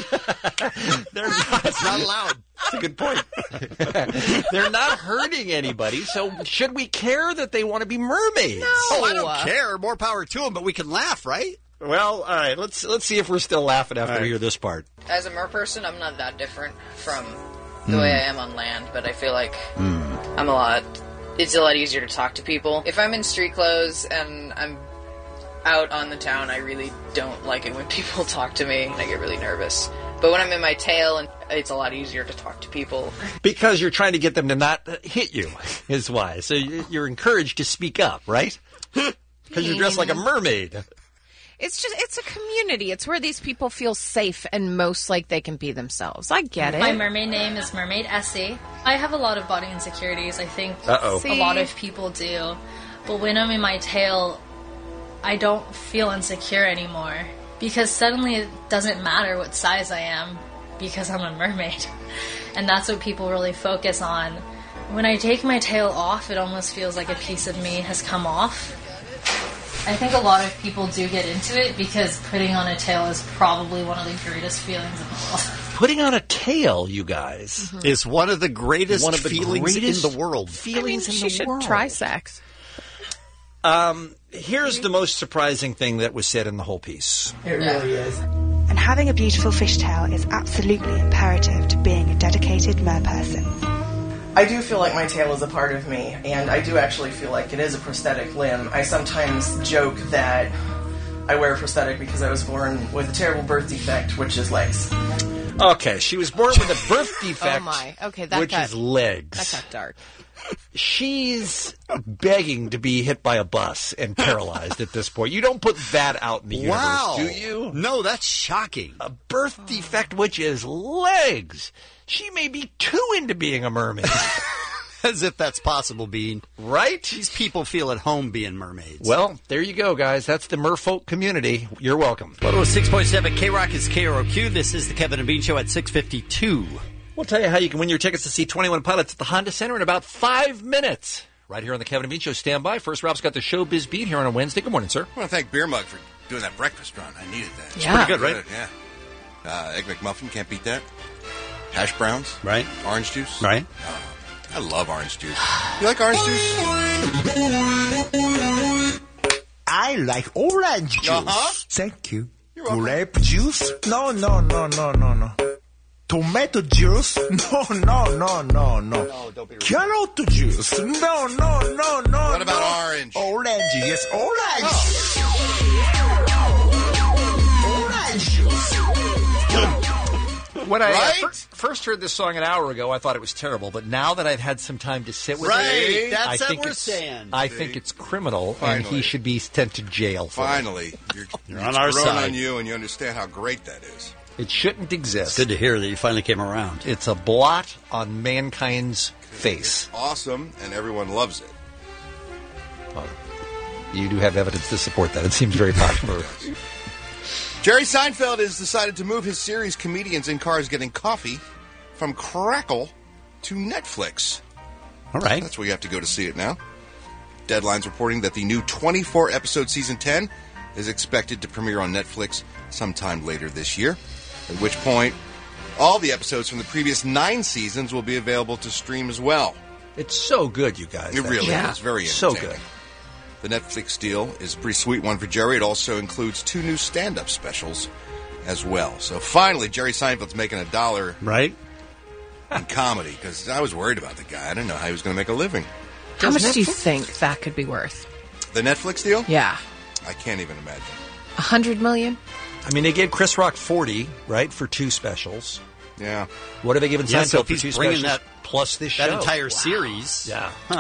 not. It's not allowed. That's a good point. They're not hurting anybody, so should we care that they want to be mermaids? Oh, I don't care. More power to them, but we can laugh, right? Well, all right. Let's let's see if we're still laughing after All right. we hear this part. As a mer person, I'm not that different from the way I am on land, but I feel like I'm a lot. It's a lot easier to talk to people. If I'm in street clothes and I'm out on the town, I really don't like it when people talk to me, and I get really nervous. But when I'm in my tail, and it's a lot easier to talk to people. Because you're trying to get them to not uh, hit you, is why. So you- you're encouraged to speak up, right? Because you're dressed like a mermaid. It's just, it's a community. It's where these people feel safe and most like they can be themselves. I get it. My mermaid name is Mermaid Essie. I have a lot of body insecurities. I think Uh-oh. a lot of people do. But when I'm in my tail, I don't feel insecure anymore. Because suddenly it doesn't matter what size I am because I'm a mermaid. And that's what people really focus on. When I take my tail off, it almost feels like a piece of me has come off. I think a lot of people do get into it because putting on a tail is probably one of the greatest feelings in the world. Putting on a tail, you guys, Is one of the greatest one of the feelings greatest in the world. I mean, feelings she in the should world. try sex. Um, here's the most surprising thing that was said in the whole piece. It really is. And having a beautiful fishtail is absolutely imperative to being a dedicated merperson. I do feel like my tail is a part of me, and I do actually feel like it is a prosthetic limb. I sometimes joke that I wear a prosthetic because I was born with a terrible birth defect, which is legs. Okay, she was born with a birth defect, Oh my. Okay, that which got, is legs. that got dark. She's begging to be hit by a bus and paralyzed at this point. You don't put that out in the universe, Wow. do you? No, that's shocking. A birth defect, which is legs. She may be too into being a mermaid. As if that's possible, Bean. Right? These people feel at home being mermaids. Well, there you go, guys. That's the merfolk community. You're welcome. one oh six point seven K-Rock is K R O Q. This is the Kevin and Bean Show at six fifty-two. We'll tell you how you can win your tickets to see twenty-one Pilots at the Honda Center in about five minutes. Right here on the Kevin and Bean Show. Stand by. First, Rob's got the Showbiz Beat here on a Wednesday. Good morning, sir. I want to thank Beer Mug for doing that breakfast run. I needed that. It's Yeah. Pretty good, right? Yeah. Uh, Egg McMuffin, can't beat that. Hash browns. Right. Orange juice. Right. I love orange juice. You like orange juice? I like orange juice. Uh-huh. Thank you. welcome. Grape juice? No, no, no, no, no, no. Tomato juice? No, no, no, no, no. No, don't be rude. Carrot juice? No, no, no, no. What about no. orange? Orange, yes, orange. Oh. Orange juice. When I uh, Right? fir- first heard this song an hour ago, I thought it was terrible. But now that I've had some time to sit with Right, it, that's I what think we're it's, saying. I See? think it's criminal, and Finally. he should be sent to jail for it. Finally. You're, You're on our grown side. on you, and you understand how great that is. It shouldn't exist. It's good to hear that you finally came around. It's a blot on mankind's face. It's awesome, and everyone loves it. Well, you do have evidence to support that. It seems very popular. Jerry Seinfeld has decided to move his series Comedians in Cars Getting Coffee from Crackle to Netflix. All right. That's where you have to go to see it now. Deadline's reporting that the new twenty-four episode season ten is expected to premiere on Netflix sometime later this year, at which point all the episodes from the previous nine seasons will be available to stream as well. It's so good, you guys. It really yeah. is. Very so entertaining. good. The Netflix deal is a pretty sweet one for Jerry. It also includes two new stand-up specials as well. So finally, Jerry Seinfeld's making a dollar right in comedy, because I was worried about the guy. I didn't know how he was going to make a living. How much Netflix? do you think that could be worth? The Netflix deal? Yeah. I can't even imagine. A hundred million? I mean, they gave Chris Rock forty, right, for two specials. Yeah. What have they given Yeah, Seinfeld so if for he's two bringing specials that- plus this that show? entire Wow. series. Yeah. Huh.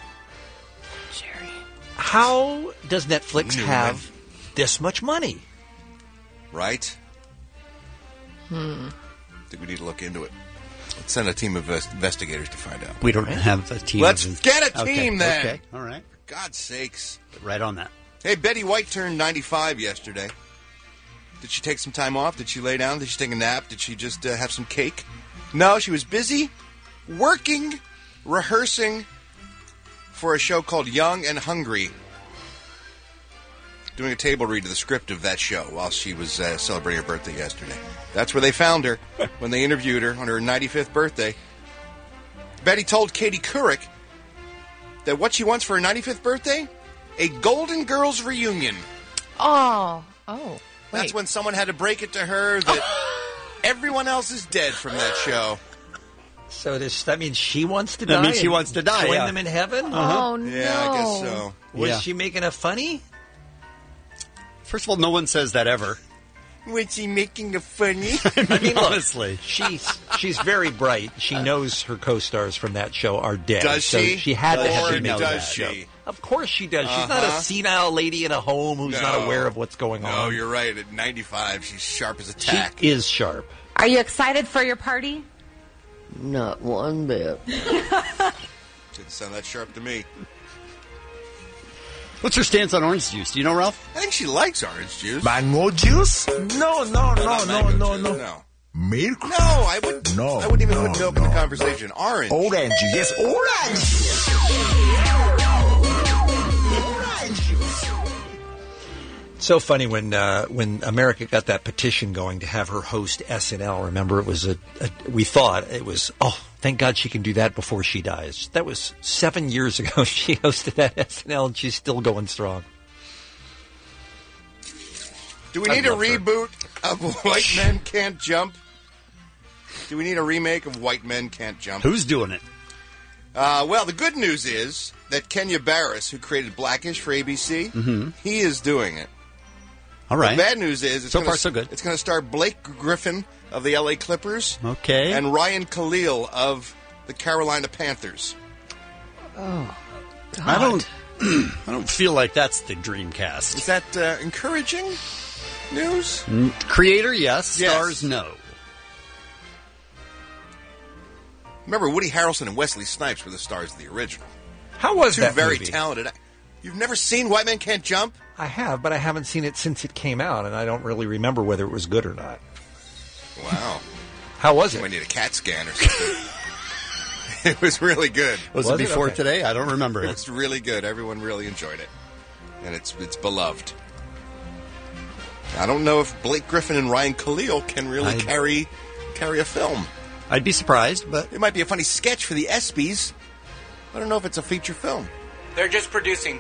How does Netflix Newman. have this much money? Right? Hmm. I think we need to look into it. Let's send a team of invest- investigators to find out. We don't have a team. Let's of- get a Okay, team then. Okay, all right. For God's sakes. Right on that. Hey, Betty White turned ninety-five yesterday. Did she take some time off? Did she lay down? Did she take a nap? Did she just uh, have some cake? No, she was busy working, rehearsing for a show called Young and Hungry. Doing a table read of the script of that show while she was uh, celebrating her birthday yesterday. That's where they found her when they interviewed her on her ninety-fifth birthday. Betty told Katie Couric that what she wants for her ninety-fifth birthday, a Golden Girls reunion. Oh. Oh. That's Wait. when someone had to break it to her that everyone else is dead from that show. So does that mean she wants to die? That means she and wants to die, Join yeah. them in heaven? Oh, no. Yeah, I guess so. Was Yeah. she making a funny? First of all, no one says that ever. Was she making a funny? I mean, honestly. She's she's very bright. She knows her co-stars from that show are dead. Does so she? she had to have Or been making does that she? show. Of course she does. She's not a Uh-huh. senile lady in a home who's No. not aware of what's going No, on. you're right. At ninety-five, she's sharp as a She tack. is sharp. Are you excited for your party? Not one bit. Didn't sound that sharp to me. What's her stance on orange juice? Do you know, Ralph? I think she likes orange juice. Mango juice? No, no, no, not no, mango no, juice, no. no. Milk? No, I wouldn't. No, I wouldn't even no, put milk no, in the conversation. Orange. Orange, yes, orange. Orange juice. So funny when uh, when America got that petition going to have her host S N L. Remember, it was a, a we thought it was oh thank God she can do that before she dies. That was seven years ago. She hosted that S N L and she's still going strong. Do we I need a love her. reboot of White Men Can't Jump? Do we need a remake of White Men Can't Jump? Who's doing it? Uh, well, the good news is that Kenya Barris, who created Blackish for A B C, Mm-hmm. he is doing it. All right. The bad news is it's So gonna, far, so good. It's going to star Blake Griffin of the L A Clippers Okay. and Ryan Khalil of the Carolina Panthers. Oh. God. I don't. I don't feel like that's the dream cast. Is that uh, encouraging news? N- Creator, yes. Yes. Stars, no. Remember, Woody Harrelson and Wesley Snipes were the stars of the original. How was Two that very movie? talented. You've never seen White Men Can't Jump? I have, but I haven't seen it since it came out, and I don't really remember whether it was good or not. Wow. How was it? We need a CAT scan or something. It was really good. Was, Was it it? before Okay. today? I don't remember It it. was really good. Everyone really enjoyed it. And it's it's beloved. I don't know if Blake Griffin and Ryan Khalil can really I- carry carry a film. I'd be surprised, but It might be a funny sketch for the ESPYs. I don't know if it's a feature film. They're just producing.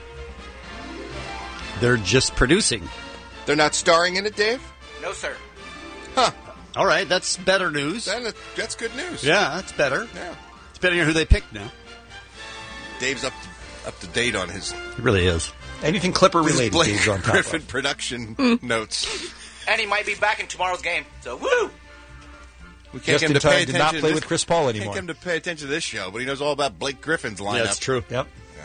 they're just producing. They're not starring in it, Dave? No, sir. Huh. All right, that's better news. Then that's good news. Yeah, that's better. Yeah. Depending on who they pick now. Dave's up to, up to date on his, It really is. Anything Clipper his related, Blake Dave's on top Griffin of. production notes. And he might be back in tomorrow's game. So, woo! We can't Just get him in to pay time to not attention play this- with Chris Paul Can't anymore. get him to pay attention to this show, but he knows all about Blake Griffin's lineup. Yeah, that's true. Yep.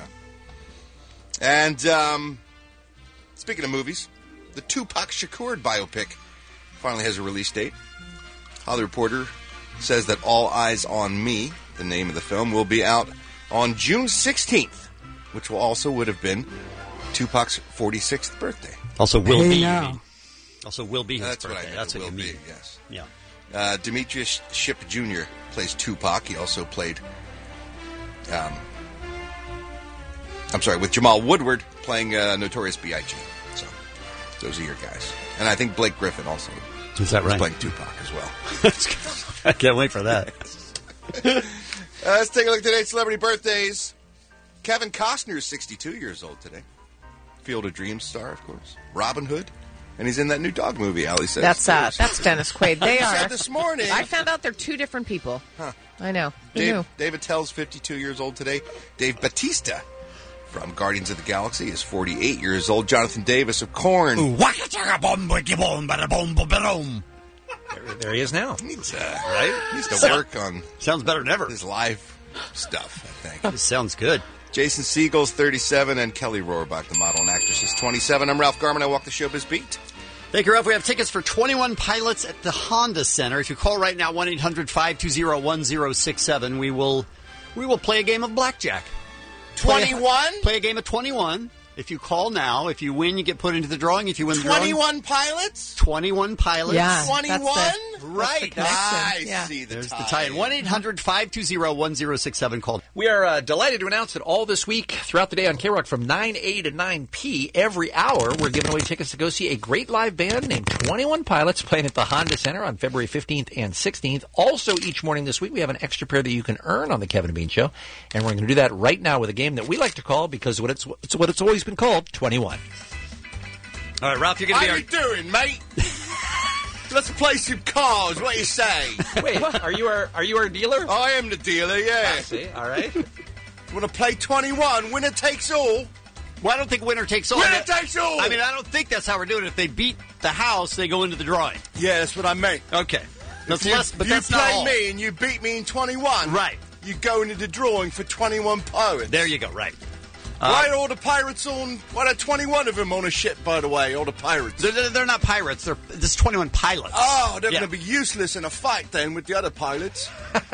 And um, speaking of movies, the Tupac Shakur biopic finally has a release date. Hollywood Reporter says that All Eyes on Me, the name of the film, will be out on June sixteenth, which will also would have been Tupac's forty-sixth birthday. Also will Hey, be. now. you mean. Also will be his That's what I birthday. think That's it what will you be, mean. yes. Yeah. Uh, Demetrius Shipp Junior plays Tupac. He also played um, I'm sorry, with Jamal Woodward playing uh, Notorious B I G So, those are your guys. And I think Blake Griffin also. Is that right? He's playing Tupac as well. I can't wait for that. uh, let's take a look at today's celebrity birthdays. Kevin Costner is sixty-two years old today. Field of Dreams star, of course. Robin Hood. And he's in that new dog movie, Ali says. That's uh, that's Dennis Quaid. They I are. said this morning. I found out they're two different people. Huh. I know. Who Dave, knew? David Tell's fifty-two years old today. Dave Bautista from Guardians of the Galaxy is forty-eight years old. Jonathan Davis of Korn. There, there he is now. Needs, uh, right? Needs to work on sounds better than ever. His live stuff, I think. This sounds good. Jason Segel's thirty-seven, and Kelly Rohrbach, the model and actress, is twenty-seven. I'm Ralph Garman. I walk the showbiz beat. Thank you, Ralph. We have tickets for twenty-one pilots at the Honda Center. If you call right now, one eight hundred five two zero one zero six seven, we will we will play a game of blackjack. twenty-one? Play a, play a game of twenty-one. If you call now, if you win, you get put into the drawing. If you win the drawing... twenty-one pilots? twenty-one pilots. Yeah. twenty-one? Right. I yeah. see the There's tie. the tie-in. one eight hundred five two zero one zero six seven. Call. We are uh, delighted to announce that all this week, throughout the day on K-Rock, from nine A to nine P, every hour, we're giving away tickets to go see a great live band named twenty-one Pilots playing at the Honda Center on February fifteenth and sixteenth. Also, each morning this week, we have an extra pair that you can earn on the Kevin and Bean Show. And we're going to do that right now with a game that we like to call, because what it's, it's what it's always been called, twenty-one. All right, Ralph, you're going to be How our... you doing, mate? Let's play some cards. What do you say? Wait, are you our are you our dealer? I am the dealer, yeah. I see. All right. You want to play twenty-one? Winner takes all? Well, I don't think winner takes all. Winner I mean, takes all! I mean, I don't think that's how we're doing it. If they beat the house, they go into the drawing. Yeah, that's what I meant. Okay. That's If you, less, but you that's play not all. me and you beat me in twenty-one. Right. You go into the drawing for twenty-one pirates. There you go, right. Why Uh, are all the pirates on... Why are twenty-one of them on a ship, by the way, all the pirates? They're, they're, they're not pirates. They're This twenty-one pilots. Oh, they're Yeah. going to be useless in a fight then with the other pilots.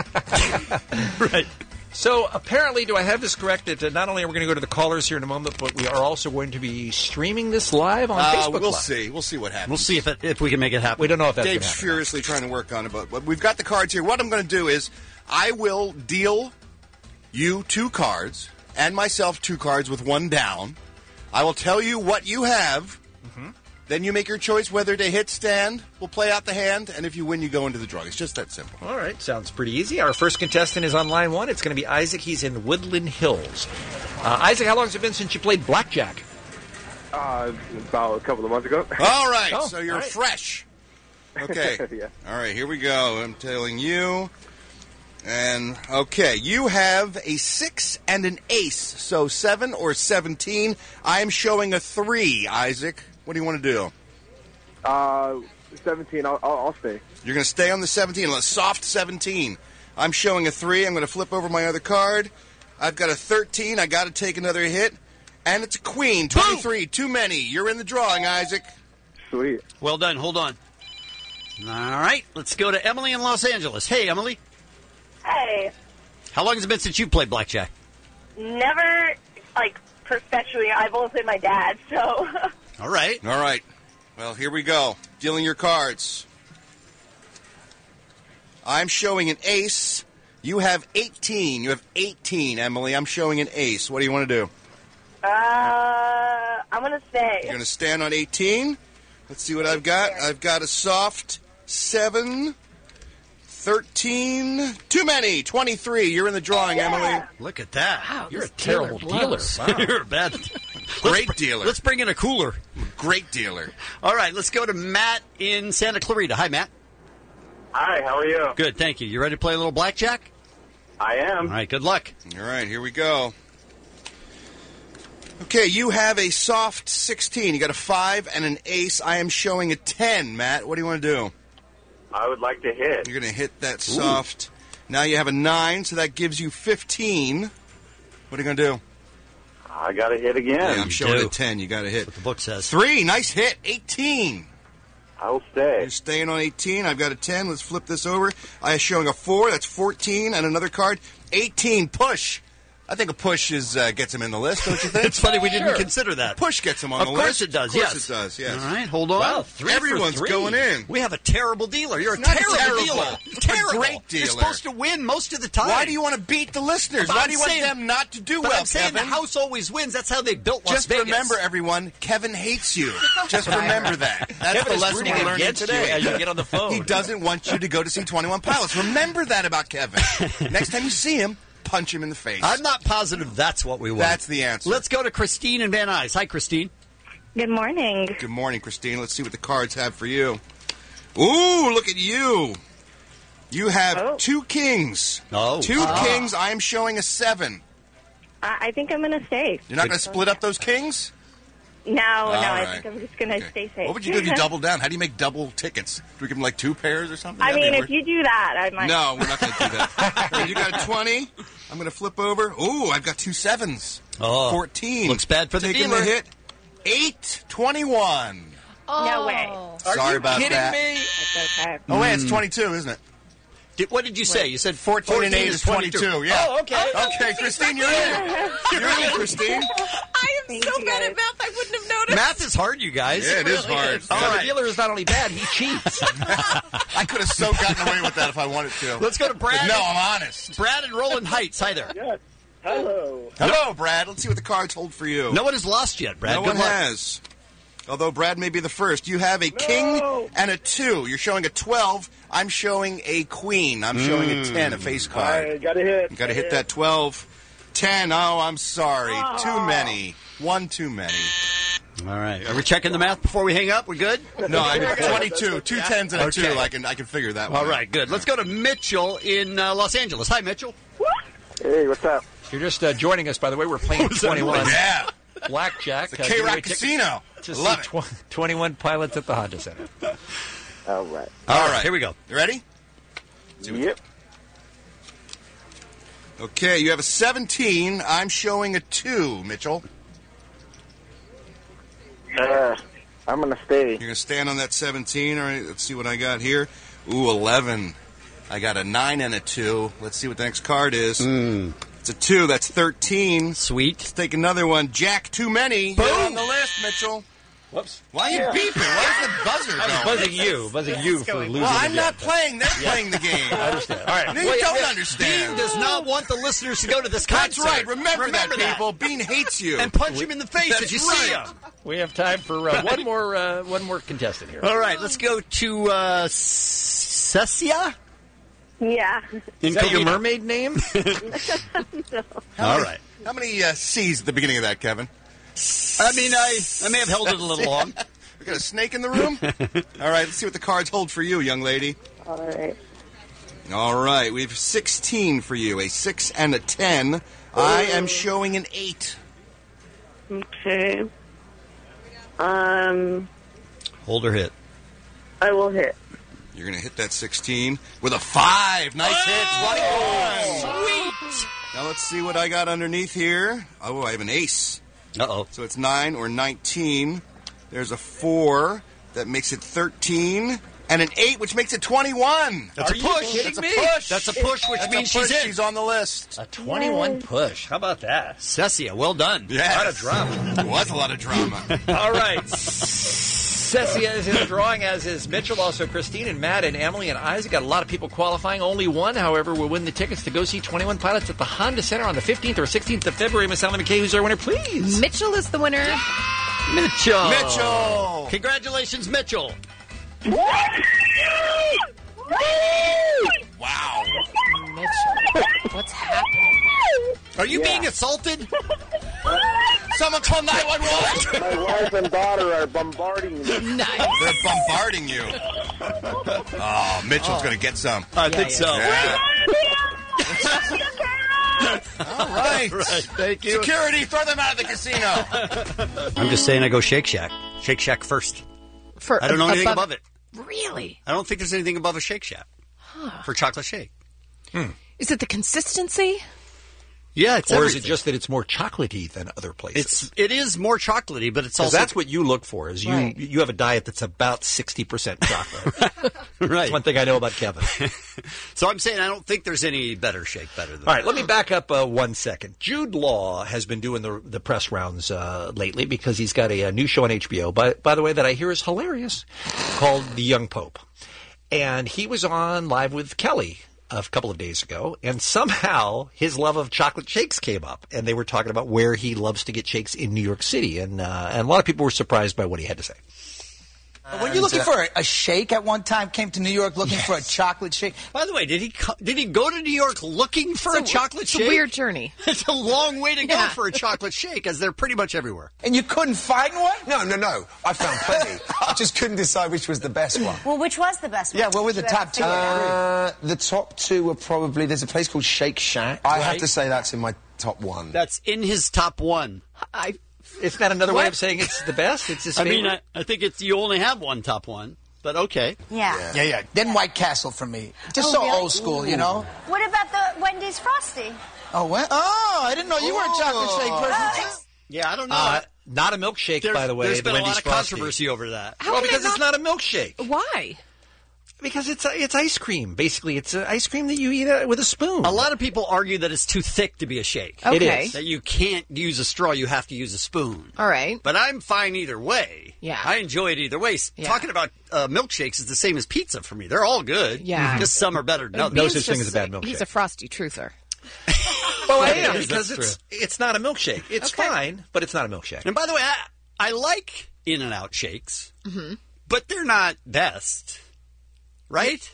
Right. So apparently, do I have this correct? That uh, not only are we going to go to the callers here in a moment, but we are also going to be streaming this live on Uh, Facebook we'll Live. see. We'll see what happens. We'll see if it, if we can make it happen. We don't know if that's going to Dave's happen. furiously trying to work on it, but, but we've got the cards here. What I'm going to do is I will deal you two cards and myself two cards with one down. I will tell you what you have. Mm-hmm. Then you make your choice whether to hit stand. We'll play out the hand, and if you win, you go into the drawing. It's just that simple. All right, sounds pretty easy. Our first contestant is on line one. It's going to be Isaac. He's in Woodland Hills. Uh, Isaac, how long has it been since you played blackjack? Uh, about a couple of months ago. All right, Oh, so you're all right. fresh. Okay. Yeah. All right, here we go. I'm telling you. And, okay, you have a six and an ace, so seven or seventeen. I am showing a three, Isaac. What do you want to do? Uh, seventeen. I'll, I'll, I'll stay. You're going to stay on the seventeen, a soft seventeen. I'm showing a three. I'm going to flip over my other card. I've got a thirteen. I got to take another hit. And it's a queen, twenty-three. Too many. You're in the drawing, Isaac. Sweet. Well done. Hold on. All right. Let's go to Emily in Los Angeles. Hey, Emily. Hey, How long has it been since you played blackjack? never, like, professionally. I've only played my dad, so. All right. All right. Well, here we go. Dealing your cards. I'm showing an ace. You have eighteen. You have eighteen, Emily. I'm showing an ace. What do you want to do? Uh, I'm gonna stay. You're going to stand on eighteen. Let's see what I've got. I've got a soft seven, thirteen. Too many. twenty-three. You're in the drawing, Emily. Look at that. Wow, You're a this terrible dealer. blows. Wow. You're a bad. Great Let's- dealer. Let's bring in a cooler. Great dealer. All right. Let's go to Matt in Santa Clarita. Hi, Matt. Hi, how are you? Good. Thank you. You ready to play a little blackjack? I am. All right. Good luck. All right, here we go. Okay, you have a soft sixteen. You got a five and an ace. I am showing a ten, Matt. What do you want to do? I would like to hit. You're going to hit that soft. Now you have a nine, so that gives you fifteen. What are you going to do? I got to hit again. Yeah, I'm you showing do. a ten. You got to hit. What the book says. Three, nice hit. eighteen. I will stay. You're staying on eighteen. I've got a ten. Let's flip this over. I am showing a four. That's fourteen. And another card. eighteen. Push. I think a push is uh, gets him in the list, don't you think? It's funny we didn't Sure. consider that. Push gets him on Of the course list. it does, Of course yes. it does, yes. All right. Hold on. Wow, three for Everyone's three. going in. We have a terrible dealer. You're a Not terrible, terrible. dealer. We're Terrible terrible. great dealer. You're supposed to win most of the time. Why do you want to beat the listeners? But Why I'm do you want saying- them not to do but well, I'm saying Kevin? the house always wins. That's how they built Las Just Vegas. remember, everyone, Kevin hates you. Just remember that. That's Kevin the is lesson rooting we're learning against today. you as you get on the phone. He doesn't want you to go to see twenty-one Pilots. Remember that about Kevin. Next time you see him, punch him in the face. I'm not positive that's what we want. That's the answer. Let's go to Christine in Van Nuys. Hi, Christine. Good morning. Good morning, Christine. Let's see what the cards have for you. Ooh, look at you. You have two kings. Oh. Two Oh. kings. I am showing a seven. I, I think I'm going to stay. You're not going to split up those kings? No, no, All I right. think I'm just going to stay safe. What would you do if you doubled down? How do you make double tickets? Do we give them like two pairs or something? I That'd mean, be if you do that, I might. No, we're not going to do that. Hey, you got a twenty. I'm going to flip over. Ooh, I've got two sevens. Oh. fourteen. Looks bad for the Taking dealer. the hit. Eight twenty-one. No way. Sorry about kidding that. me? That's okay. Oh, wait, it's twenty-two, isn't it? Did, what did you say? You said fourteen and eight is twenty-two. Yeah. Oh, okay. Okay, Christine, you're in. You're in, Christine. I am so bad at math, I wouldn't have noticed. Math is hard, you guys. Yeah, it is hard. So All the right. dealer is not only bad, he cheats. I could have so gotten away with that if I wanted to. Let's go to Brad. But no, I'm honest. Brad in Roland Heights. Hi there. Yes. Hello. Hello, Brad. Let's see what the cards hold for you. No one has lost yet, Brad. No Good one luck. has. Although Brad may be the first. You have a king and a two. You're showing a twelve. I'm showing a queen. I'm showing a ten, a face card. I got to hit. You got to hit that twelve. ten. Oh, I'm sorry. Too many. One too many. All right. Are we checking the math before we hang up? We good? No, I twenty-two. Two tens and a Okay. two. I can I can figure that one All right, out. good. Let's go to Mitchell in uh, Los Angeles. Hi, Mitchell. Hey, what's up? You're just uh, joining us, by the way. We're playing twenty-one. Yeah. Blackjack. The Uh, K-Rock getting ready to- Casino. To Love see it. tw- twenty-one Pilots at the Honda Center. All right. All right. Here we go. You ready? Yep. Okay, you have a seventeen. I'm showing a two, Mitchell. Uh, I'm going to stay. You're going to stand on that seventeen. All right, let's see what I got here. Ooh, eleven. I got a nine and a two. Let's see what the next card is. Mm. It's a two. That's thirteen. Sweet. Let's take another one. Jack, too many. You're on the list, Mitchell. Whoops. Why are you beeping? Why is the buzzer I was going? buzzing you. Buzzing you for losing Well, I'm the not game. playing. They're playing the game. I understand. All right. No, you Wait, don't wait. understand. Dean does not want the listeners to go to this That's concert. right. Remember, that, people. Bean hates you. And punch him in the face That's if you see right. him. We have time for uh, one more uh, one more contestant here. All right, let's go to uh, Cecia. Yeah. Is that your mermaid name? No. All right. How many uh, C's at the beginning of that, Kevin? I mean, I, I may have held it a little long. We got a snake in the room? All right, let's see what the cards hold for you, young lady. All right. All right, we have sixteen for you, a six and a ten. I am showing an eight. Okay. Um, Hold or hit. I will hit. You're going to hit that sixteen with a five. Nice hit, twenty-one. Sweet. Now let's see what I got underneath here. Oh, I have an ace. Uh-oh. So it's nine or nineteen. There's a four. That makes it thirteen. And an eight, which makes it twenty-one. That's Are a you push. kidding That's a me? push. That's a push, which That's means a push. she's in. She's on the list. A twenty-one push. How about that? Cecia, well done. Yes. A lot of drama. Was a lot of drama. All right. Cecia is in the drawing, as is Mitchell, also Christine and Matt and Emily and Isaac. Got a lot of people qualifying. Only one, however, will win the tickets to go see twenty-one Pilots at the Honda Center on the fifteenth or sixteenth of February. Miss Emily McKay, who's our winner, please? Mitchell is the winner. Mitchell. Mitchell. Congratulations, Mitchell. Wow. Mitchell. What's happening? Are you being assaulted? Someone call nine one one. My wife and daughter are bombarding me. Nice. They're bombarding you. Oh, Mitchell's going to get some. I think so. Yeah. All right. Right, thank you. Security, throw them out of the casino. I'm just saying I go Shake Shack. Shake Shack first. For I don't know anything above, above it. Really? I don't think there's anything above a Shake Shack for chocolate shake. Is it the consistency? Yeah, it's Or is it everything. just that it's more chocolatey than other places? It's it is more chocolatey, but it's Because also that's what you look for. Is you Right. you have a diet that's about sixty percent chocolate. right. That's one thing I know about Kevin. So I'm saying I don't think there's any better shake better than All right, let me back up uh, one second. Jude Law has been doing the the press rounds uh, lately because he's got a, a new show on H B O. By by the way, that I hear is hilarious, called The Young Pope. And he was on Live with Kelly a couple of days ago, and somehow his love of chocolate shakes came up, and they were talking about where he loves to get shakes in New York City, and uh, and a lot of people were surprised by what he had to say. Were you looking for a, a shake at one time? Came to New York looking yes. for a chocolate shake. By the way, did he co- did he go to New York looking for it's a, a chocolate it's shake? It's a weird journey. It's a long way to yeah. go for a chocolate shake, as they're pretty much everywhere. And you couldn't find one? No, no, no. I found plenty. I just couldn't decide which was the best one. Well, which was the best one? Yeah, what were the top two? Uh, the top two were probably, there's a place called Shake Shack. I right. have to say that's in my top one. That's in his top one. I. Isn't that another what? way of saying it's the best? It's his I favorite? mean, I, I think it's you only have one top one, but okay. Yeah. Yeah, yeah. yeah. Then White Castle for me. Just oh, so really? old school, Ooh. you know? What about the Wendy's Frosty? Oh, what? Oh, I didn't know you were a chocolate shake person, uh, too. Yeah, I don't know. Uh, not a milkshake, there's, by the way. There's the been Wendy's a lot of Frosty. controversy over that. How well, because not... it's not a milkshake. Why? Because it's it's ice cream. Basically, it's uh, ice cream that you eat uh, with a spoon. A lot of people argue that it's too thick to be a shake. Okay. It is. That you can't use a straw, you have to use a spoon. All right. But I'm fine either way. Yeah. I enjoy it either way. Yeah. Talking about uh, milkshakes is the same as pizza for me. They're all good. Yeah. Just some are better than others. No such thing as a bad milkshake. He's a frosty truther. Well, I am, Yes, because that's it's it's not a milkshake. It's Okay. fine, but it's not a milkshake. And by the way, I, I like In-N-Out shakes, Mm-hmm. but they're not best. Right?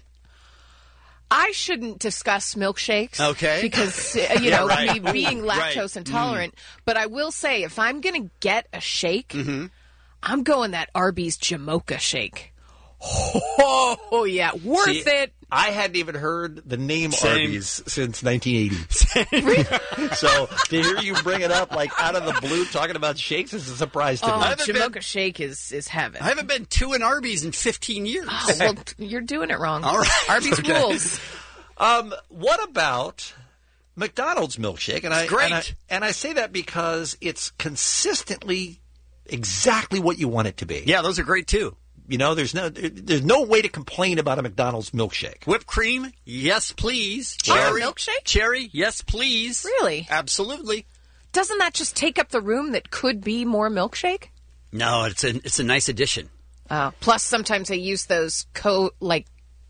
I shouldn't discuss milkshakes. Okay. Because, uh, you Yeah, know, right. me being Ooh, lactose right. intolerant. Mm. But I will say, if I'm going to get a shake, Mm-hmm. I'm going that Arby's Jamocha shake. Oh, yeah. Worth See, it. I hadn't even heard the name Same. Arby's since nineteen eighty. So to hear you bring it up like out of the blue talking about shakes is a surprise to Oh, me. Jamocha been- shake is, is heaven. I haven't been to an Arby's in fifteen years. Oh, well, you're doing it wrong. All right. Arby's Okay. rules. Um, what about McDonald's milkshake? And I, great. And I, and I say that because it's consistently exactly what you want it to be. Yeah, those are great too. You know, there's no there's no way to complain about a McDonald's milkshake. Whipped cream, yes please. Oh, Cherry, milkshake? Cherry, yes please. Really? Absolutely. Doesn't that just take up the room that could be more milkshake? No, it's a it's a nice addition. Oh. Plus, sometimes I use those co like.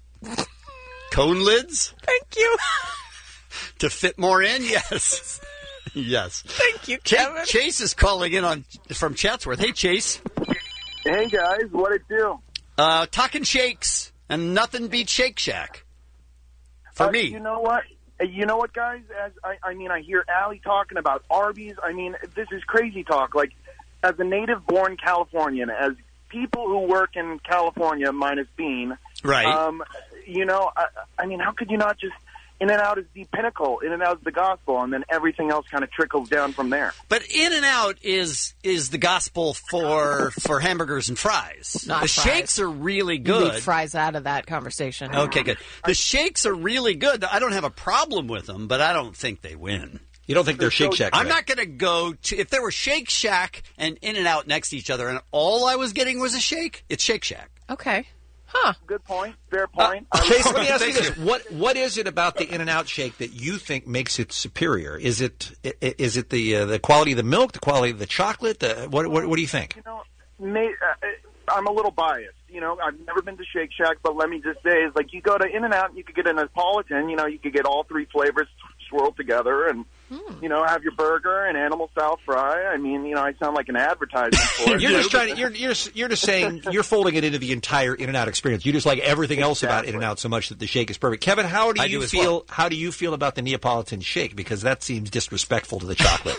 Cone lids Thank you. to fit more in. Yes, yes. Thank you, Ch- Kevin. Chase is calling in on from Chatsworth. Hey, Chase. Hey guys, what it do? Uh, talking shakes, and nothing beats Shake Shack. For Uh, me. You know what? Uh, You know what, guys? As I, I mean, I hear Allie talking about Arby's. I mean, this is crazy talk. Like, as a native-born Californian, as people who work in California, minus Bean, Right. Um, you know, I, I mean, how could you not just In-N-Out is the pinnacle, In-N-Out is the gospel, and then everything else kind of trickles down from there. But In-N-Out is is the gospel for for hamburgers and fries. Not the fries. shakes are really You good. leave fries out of that conversation. Okay, good. The shakes are really good. I don't have a problem with them, but I don't think they win. You don't think they're Shake Shack? I'm right? not going to go to if there were Shake Shack and In-N-Out next to each other, and all I was getting was a shake. It's Shake Shack. Okay. Huh. Good point. Fair point. Uh, Chase, let me ask you Thank this: what what is it about the In-N-Out shake that you think makes it superior? Is it i- i- is it the uh, the quality of the milk, the quality of the chocolate? The, what, what what do you think? You know, may, uh, I'm a little biased. You know, I've never been to Shake Shack, but let me just say, is like you go to In-N-Out, and you could get a Neapolitan. You know, you could get all three flavors swirled together, and you know, have your burger and animal style fry. I mean, you know, I sound like an advertisement for it. You're just trying to you're you're you're just saying you're folding it into the entire In-N-Out experience. You just like everything else about Exactly. In-N-Out so much that the shake is perfect. Kevin, how do I you do as feel? well. How do you feel about the Neapolitan shake? Because that seems disrespectful to the chocolate.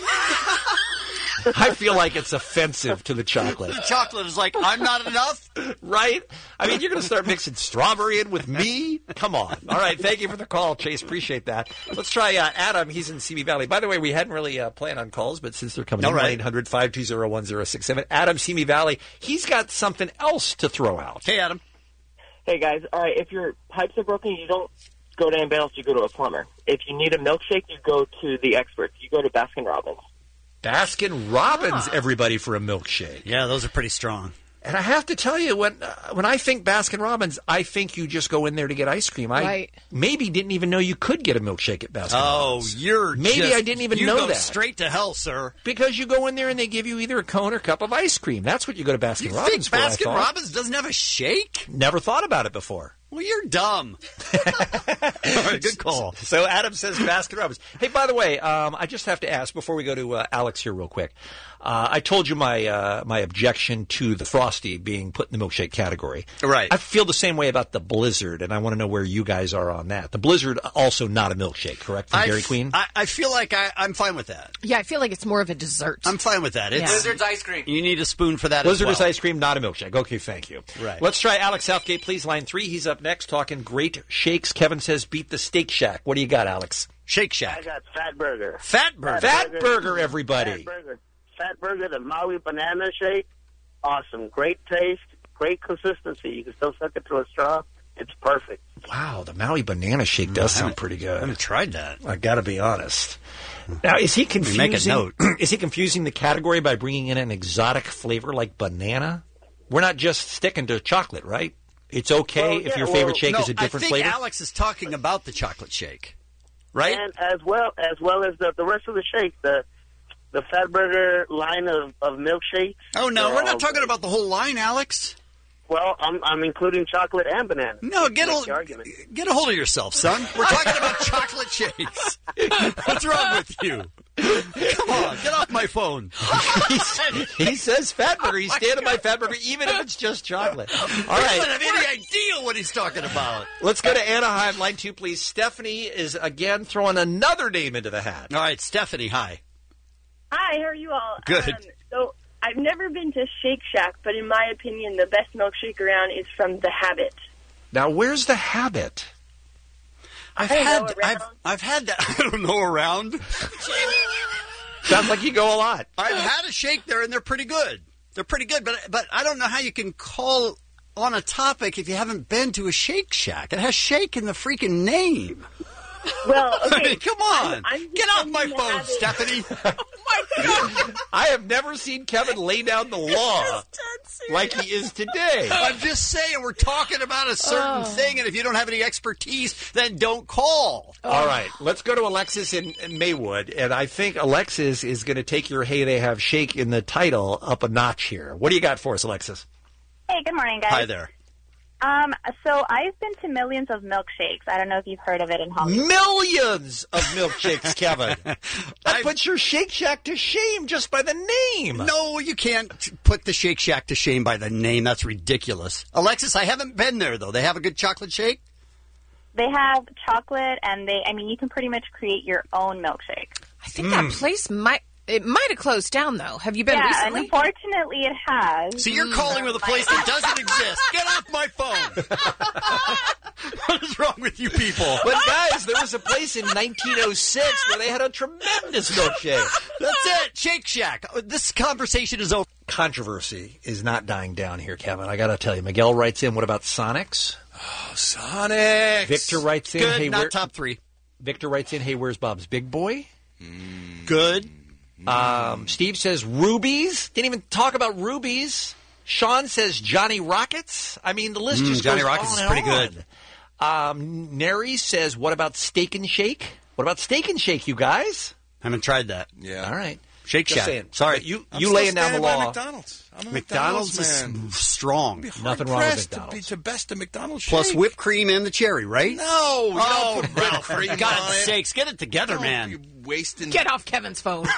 I feel like it's offensive to the chocolate. The chocolate is like, I'm not enough? Right? I mean, you're going to start mixing strawberry in with me? Come on. All right. Thank you for the call, Chase. Appreciate that. Let's try uh, Adam. He's in Simi Valley. By the way, we hadn't really uh, planned on calls, but since they're coming All in, right. one eight hundred five two zero one zero six seven. Adam, Simi Valley. He's got something else to throw out. Hey, Adam. Hey, guys. All right, if your pipes are broken, you don't go to anybody else. You go to a plumber. If you need a milkshake, you go to the experts. You go to Baskin-Robbins. Baskin Robbins, everybody, for a milkshake. Yeah, those are pretty strong. And I have to tell you, when uh, when I think Baskin Robbins, I think you just go in there to get ice cream. I Right. maybe didn't even know you could get a milkshake at Baskin Oh, Robbins. you're Maybe just- I didn't even you know go that. straight to hell, sir. Because you go in there and they give you either a cone or a cup of ice cream. That's what you go to Baskin You Robbins think for, I Baskin thought. Robbins doesn't have a shake? Never thought about it before. Well, you're dumb. All right, good call. So Adam says Baskin Robbins. Hey, by the way, um, I just have to ask before we go to uh, Alex here real quick. Uh, I told you my uh, my objection to the Frosty being put in the milkshake category. Right. I feel the same way about the Blizzard, and I want to know where you guys are on that. The Blizzard also not a milkshake, correct, from I Dairy f- Queen? I, I feel like I, I'm fine with that. Yeah, I feel like it's more of a dessert. I'm fine with that. It's, Yeah. Blizzard's ice cream. You need a spoon for that Blizzard as well. is ice cream, not a milkshake. Okay, thank you. Right. Let's try Alex Southgate, please. Line three. He's up next talking great shakes. Kevin says beat the Steak Shack. What do you got, Alex? Shake I Shack. got Fat Burger. Fat Burger. Fat Burger, everybody. Fat Burger. Fat Burger, the Maui banana shake. Awesome. Great taste. Great consistency. You can still suck it through a straw. It's perfect. Wow, the Maui banana shake does I sound haven't- pretty I good. haven't tried that. I got to be honest. Now, is he confusing? Make a note. Is he confusing the category by bringing in an exotic flavor like banana? We're not just sticking to chocolate, right? It's okay Well, if yeah, your well, favorite shake no, is a different I think flavor. Alex is talking about the chocolate shake, right? And as well as well as the, the rest of the shake, the the Fat Burger line of, of milkshakes. Oh no, they're we're all not talking great. about the whole line, Alex. Well, I'm I'm including chocolate and banana. No, get That's a the argument. get a hold of yourself, son. We're talking about chocolate shakes. What's wrong with you? Come on, get off my phone. He says Fat Burger. He's standing by Fat Burger, even if it's just chocolate. All He right. doesn't have any idea what he's talking about. Let's go to Anaheim, line two, please. Stephanie is again throwing another name into the hat. All right, Stephanie, hi. Hi, how are you all? Good. Um, so I've never been to Shake Shack, but in my opinion, the best milkshake around is from The Habit. Now, where's the Habit? I've I don't had know, I've around. I've had that. I don't know around. Sounds like you go a lot. I've had a shake there, and they're pretty good. They're pretty good, but but I don't know how you can call on a topic if you haven't been to a Shake Shack. It has shake in the freaking name. Well, okay. I mean, come on, I'm- I'm just get off my saying The phone, Habit- Stephanie. I have never seen Kevin lay down the law like he is today. I'm just saying we're talking about a certain Oh. thing, and if you don't have any expertise, then don't call. All right, let's go to Alexis in, in Maywood, and I think Alexis is going to take your "Hey, they have shake" in the title up a notch here. What do you got for us, Alexis? Hey, good morning, guys. Hi there. Um, so I've been to millions of milkshakes. I don't know if you've heard of it in Hollywood. Millions of milkshakes, Kevin. That puts your Shake Shack to shame just by the name. No, you can't put the Shake Shack to shame by the name. That's ridiculous. Alexis, I haven't been there, though. They have a good chocolate shake? They have chocolate, and they, I mean, you can pretty much create your own milkshake. I think that place might it might have closed down though. Have you been yeah, recently? and unfortunately it has. So you're calling with a place that doesn't exist. Get off my phone. What is wrong with you people? But guys, there was a place in nineteen oh six where they had a tremendous milkshake. That's it. Shake Shack. This conversation is over. Controversy is not dying down here, Kevin. I got to tell you. Miguel writes in, what about Sonics? Oh, Sonic. Victor writes in, Good, hey, not where- top three. Victor writes in, hey, where's Bob's Big Boy? Good. Um, Steve says Rubies. Didn't even talk about Rubies. Sean says Johnny Rockets. I mean, the list Mm, just Johnny goes Rockets on is and pretty on. good. Um, Neri says, what about Steak and Shake? What about Steak and Shake, you guys? Haven't tried that. Yeah. All right. Shake Just Shack. saying. Sorry. You I'm you still laying down the standing by law. McDonald's. I'm a McDonald's, McDonald's, man. is strong. Be hard Nothing wrong with pressed to McDonald's. be to best of McDonald's Plus shake. whipped cream and the cherry, right? No. you Oh, don't put whipped cream for God's on it. sakes, get it together, Don't man. be wasting. Get off Kevin's phone.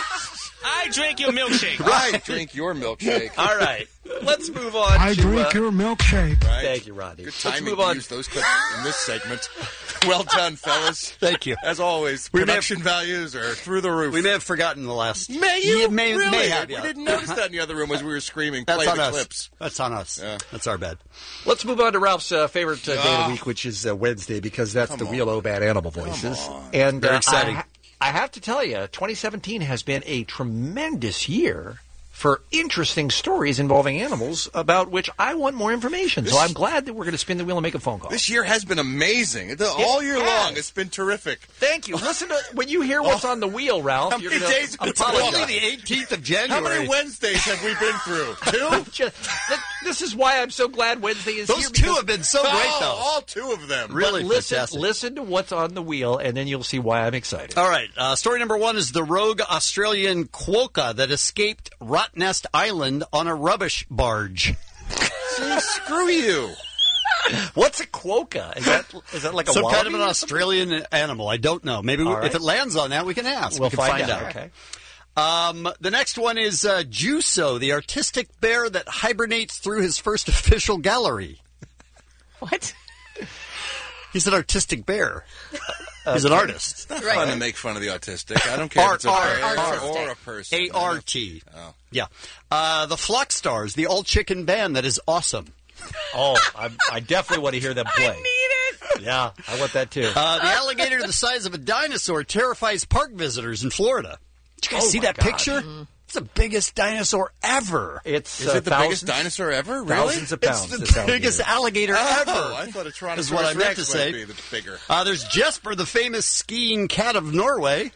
I drink your milkshake. Right. Drink your milkshake. All right. Let's move on I to... drink uh, your milkshake. Right. Thank you, Rodney. Good Let's timing move to on. use those clips in this segment. Well done, fellas. Thank you. As always, We may production values are through the roof. We may have forgotten the last. May you? Yeah, may, really? may have, We yeah. didn't notice that in the other room as we were screaming. That's Play on the us. clips. That's on us. Yeah. That's our bad. Let's move on to Ralph's uh, favorite uh, day of Ah. the week, which is uh, Wednesday, because that's Come the on. Real O Bad Animal Voices. And Very uh, exciting. I, I have to tell you, twenty seventeen has been a tremendous year for interesting stories involving animals about which I want more information. So I'm glad that we're going to spin the wheel and make a phone call. This year has been amazing. The- All year has. long, it's been terrific. Thank you. Listen to when you hear what's on the wheel, Ralph. How You're many gonna days have we apologize. been- Only the eighteenth of How January. many Wednesdays have we been through? Two? Just- th- this is why I'm so glad Wednesday is Those here. two because- have been so great, Oh, though. all two of them. Really But listen, fantastic. listen to what's on the wheel, and then you'll see why I'm excited. All right. Uh, story number one is the rogue Australian quokka that escaped Rottnest Island on a rubbish barge. See, screw you. What's a quokka? Is that is that like a some wallaby kind of an or something? Australian animal? I don't know. Maybe we, All right. if it lands on that, we can ask. We'll we can find find, out, out. okay. Um, the next one is uh, Juso, the artistic bear that hibernates through his first official gallery. What? He's an artistic bear. He's an artist. That's fun to make fun of the autistic. I don't care Art, if it's a art, bear art. or a person. A R T. Oh. Yeah. Uh, the Flock Stars, the all-chicken band that is awesome. Oh, I, I definitely want to hear them play. I need it. Yeah, I want that too. Uh, the alligator the size of a dinosaur terrifies park visitors in Florida. Did you guys Oh see my that God. picture? It's the biggest dinosaur ever. It's Is uh, it the thousands, biggest dinosaur ever? Really? Thousands of pounds. It's this the biggest alligator Oh, ever. I thought a Tyrannosaurus is what I meant Rex to might say. be that's bigger. Uh, there's Jesper, the famous skiing cat of Norway.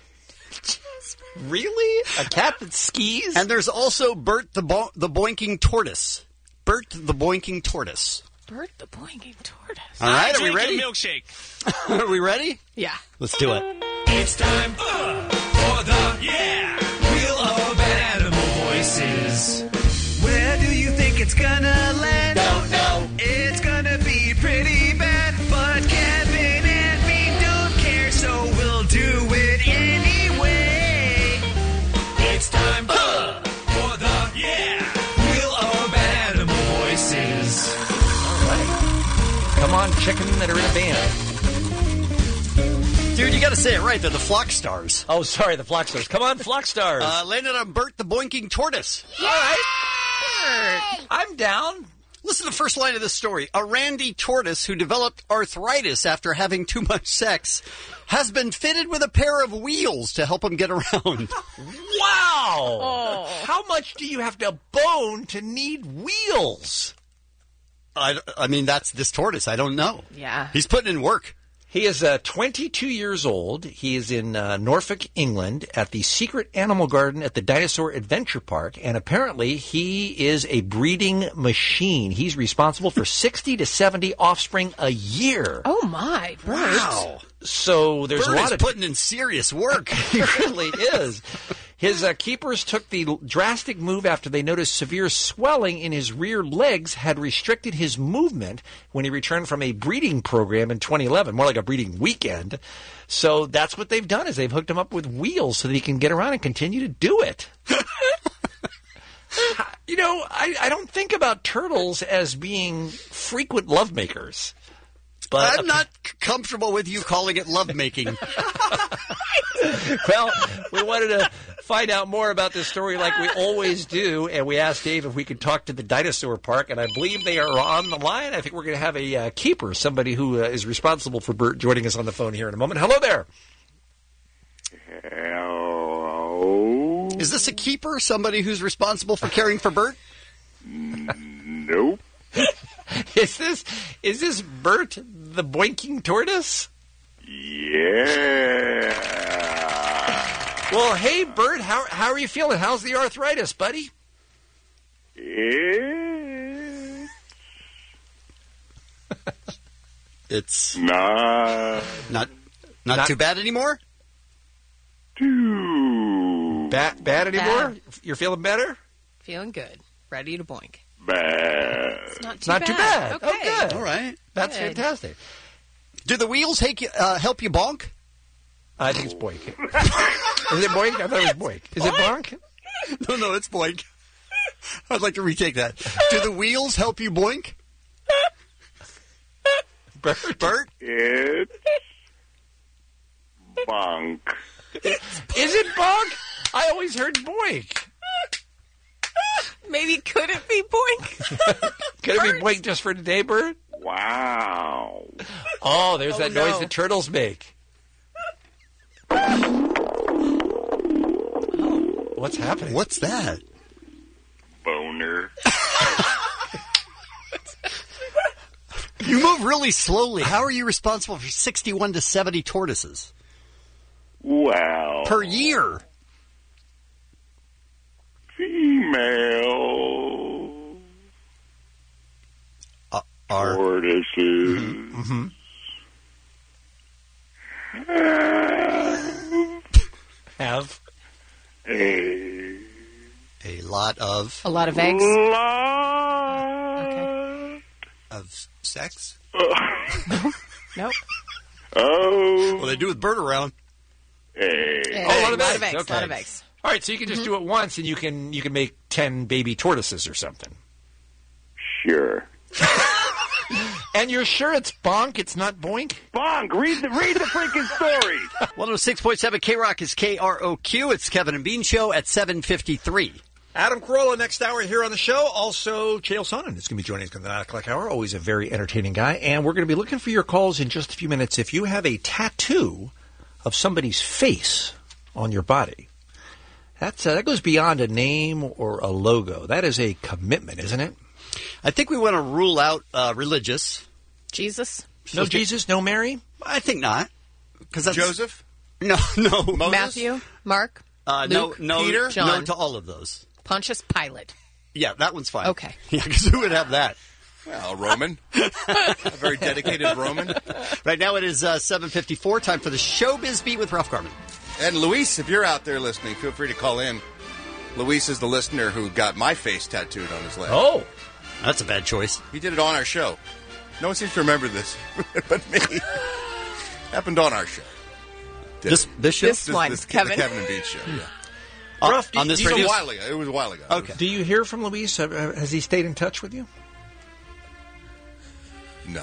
Really? A cat that skis? And there's also Bert the bo- the boinking tortoise. Bert the boinking tortoise. Bert the boinking tortoise. All right, I are we drink ready? your milkshake. Are we ready? Yeah. Let's do it. It's time uh, for the yeah Wheel of Animal Voices. Where do you think it's gonna land? Don't know. It's gonna be pretty bad, but Kevin and me don't care, so we'll do it anyway. It's time uh, for the yeah Wheel of Animal Voices. Come on, chicken that are in a band. Dude, you got to say it right. They're the Flock Stars. Oh, sorry, the Flock Stars. Come on, Flock Stars. Uh, landed on Bert the boinking tortoise. All right. I'm down. Listen to the first line of this story. A randy tortoise who developed arthritis after having too much sex has been fitted with a pair of wheels to help him get around. Wow. Oh. How much do you have to bone to need wheels? I, I mean, that's this tortoise. I don't know. Yeah. He's putting in work. He is uh, twenty-two years old. He is in uh, Norfolk, England, at the Secret Animal Garden at the Dinosaur Adventure Park, and apparently he is a breeding machine. He's responsible for sixty to seventy offspring a year. Oh, my. Bert. Wow. So there's Bert a lot is of putting in serious work. He really is. His uh, keepers took the drastic move after they noticed severe swelling in his rear legs had restricted his movement when he returned from a breeding program in twenty eleven, more like a breeding weekend. So that's what they've done, is they've hooked him up with wheels so that he can get around and continue to do it. You know, I, I don't think about turtles as being frequent lovemakers. But I'm not c- comfortable with you calling it lovemaking. Well, we wanted to find out more about this story like we always do, and we asked Dave if we could talk to the dinosaur park, and I believe they are on the line. I think we're going to have a uh, keeper, somebody who uh, is responsible for Bert, joining us on the phone here in a moment. Hello there. Hello. Is this a keeper, somebody who's responsible for caring for Bert? Nope. Is this is this Bert the boinking tortoise? Yeah. Well, hey Bert, how how are you feeling? How's the arthritis, buddy? It's It's not not not, Not- too bad anymore. too Bad bad anymore? You're feeling better? Feeling good. Ready to boink. bad. It's not too It's not bad. too bad. Okay. Oh, good. All right. That's Good. fantastic. Do the wheels help you, uh, help you bonk? I think it's boink. Is it boink? I thought it was boink. Is it bonk? No, no, it's boink. I'd like to retake that. Do the wheels help you boink? Bert? Bert? It's bonk. Is it bonk? I always heard boink. Maybe could it be boink? Could it be boink just for today, Bert? Wow. Oh, there's Oh, that no. noise that turtles make. What's happening? What's that? Boner. You move really slowly. How are you responsible for sixty-one to seventy tortoises Well. per year? Female. Uh, are Tortoises. Mm-hmm. Have A a lot of A lot of eggs. lot of sex? Nope. Oh. Well, they do with Bird around. Hey. Hey, Oh, a lot of lot eggs. of eggs, Okay. lot of eggs. All right, so you can just do it once, and you can you can make ten baby tortoises or something. Sure. And you're sure it's bonk? It's not boink? Bonk. Read the read the freaking story. one oh six point seven K-Rock is K R O Q. It's Kevin and Bean Show at seven fifty-three. Adam Carolla next hour here on the show. Also, Chael Sonnen is going to be joining us in the nine o'clock hour. Always a very entertaining guy. And we're going to be looking for your calls in just a few minutes. If you have a tattoo of somebody's face on your body, that's uh, that goes beyond a name or a logo. That is a commitment, isn't it? I think we want to rule out uh, religious. Jesus? No Jesus? No Mary? I think not. Cause that's, Joseph? No, no. Moses? Matthew? Mark? Uh, Luke? no, no, Peter? no John? to all of those. Pontius Pilate. Yeah, that one's fine. Okay. Yeah, because who would have that? Well, a Roman. A very dedicated Roman. Right now it is uh, seven fifty-four. Time for the Showbiz Beat with Ralph Garman. And Luis, if you're out there listening, feel free to call in. Luis is the listener who got my face tattooed on his leg. Oh. That's a bad choice. He did it on our show. No one seems to remember this, but me. Happened on our show. Did This, it. this show? This one, this, Kevin. The Kevin and Beach show, yeah. Uh, Ruff, on this It was radio? a while ago. It was a while ago. Okay. Do you hear from Luis? Uh, Has he stayed in touch with you? No.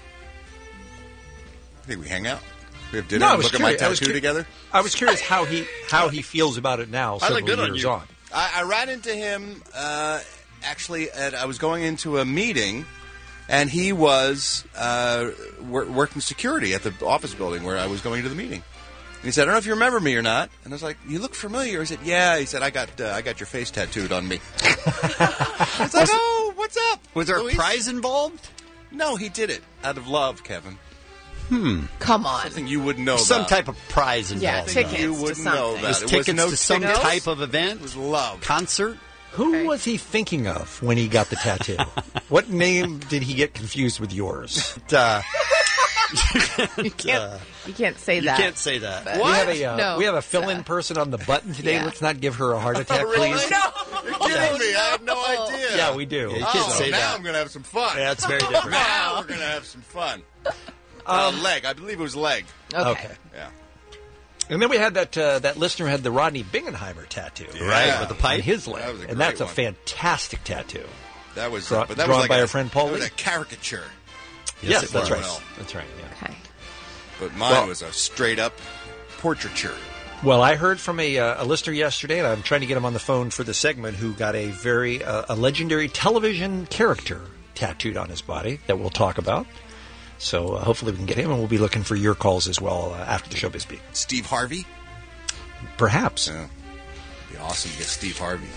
I think we hang out. We have dinner No, I and was look at my curious. I was tattoo cu- together. I was curious how he how he feels about it now, I several look good on years you. on. I, I ran into him uh, actually. At, I was going into a meeting, and he was uh, wor- working security at the office building where I was going to the meeting. And he said, "I don't know if you remember me or not." And I was like, "You look familiar." He said, "Yeah." He said, "I got uh, I got your face tattooed on me." I was like, "Oh, what's up?" Was there Luis? a prize involved? No, he did it out of love, Kevin. Hmm. Come on. Something you wouldn't know Some about. type of prize involved. Yeah, Something tickets you to wouldn't know something. about. Was It was tickets no to some tickets. type of event? It was love. Concert? Who Okay. was he thinking of when he got the tattoo? What name did he get confused with yours? Uh, You can't, you can't say you that. can't say that. But- We have a uh, No. we have a fill-in person on the button today. Yeah. Let's not give her a heart attack, Really? please. You're kidding me. I had no idea. Yeah, we do. Yeah, you can't Oh, say now that. I'm going to have some fun. Yeah, it's very different. Now we're going to have some fun. Uh, leg. I believe it was leg. Okay. Okay. Yeah. And then we had that uh, that listener had the Rodney Bingenheimer tattoo, Yeah. with the pipe, on his leg, That was a and that's great a one. fantastic tattoo. That was, Draw- but that drawn was like by a, our friend Paul that was Lee. a caricature. Yes, it that's was. right. That's right. Yeah. Okay. But mine Well- was a straight up portraiture. Well, I heard from a, uh, a listener yesterday, and I'm trying to get him on the phone for the segment, who got a very uh, a legendary television character tattooed on his body that we'll talk about. So uh, hopefully we can get him, and we'll be looking for your calls as well uh, after the Showbiz Beat. Steve Harvey. Perhaps. Yeah. Be awesome to get Steve Harvey.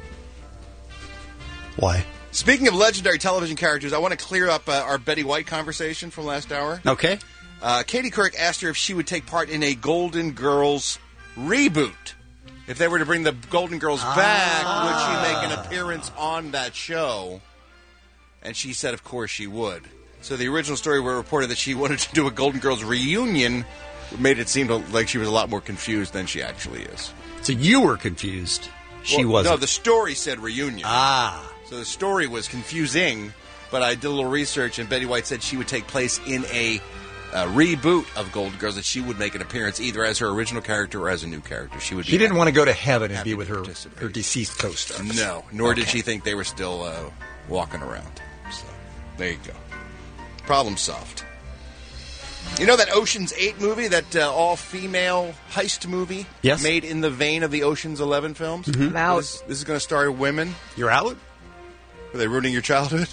Why? Speaking of legendary television characters, I want to clear up uh, our Betty White conversation from last hour. Okay. Uh, Katie Couric asked her if she would take part in a Golden Girls reboot. If they were to bring the Golden Girls back, would she make an appearance on that show? And she said, of course she would. So the original story were reported that she wanted to do a Golden Girls reunion, made it seem like she was a lot more confused than she actually is. So you were confused. She Well, wasn't. No, the story said reunion. Ah. So the story was confusing, but I did a little research, and Betty White said she would take place in a uh, reboot of Golden Girls, that she would make an appearance either as her original character or as a new character. She would. She be didn't happy- want to go to heaven and happy be with to her, participate. her deceased co-stars. No, nor did Okay. she think they were still uh, walking around. So there you go. Problem solved. You know that Ocean's eight movie, that uh, all-female heist movie? Yes. Made in the vein of the Ocean's eleven films? I'm out. This, this is going to star women. You're out? Are they ruining your childhood?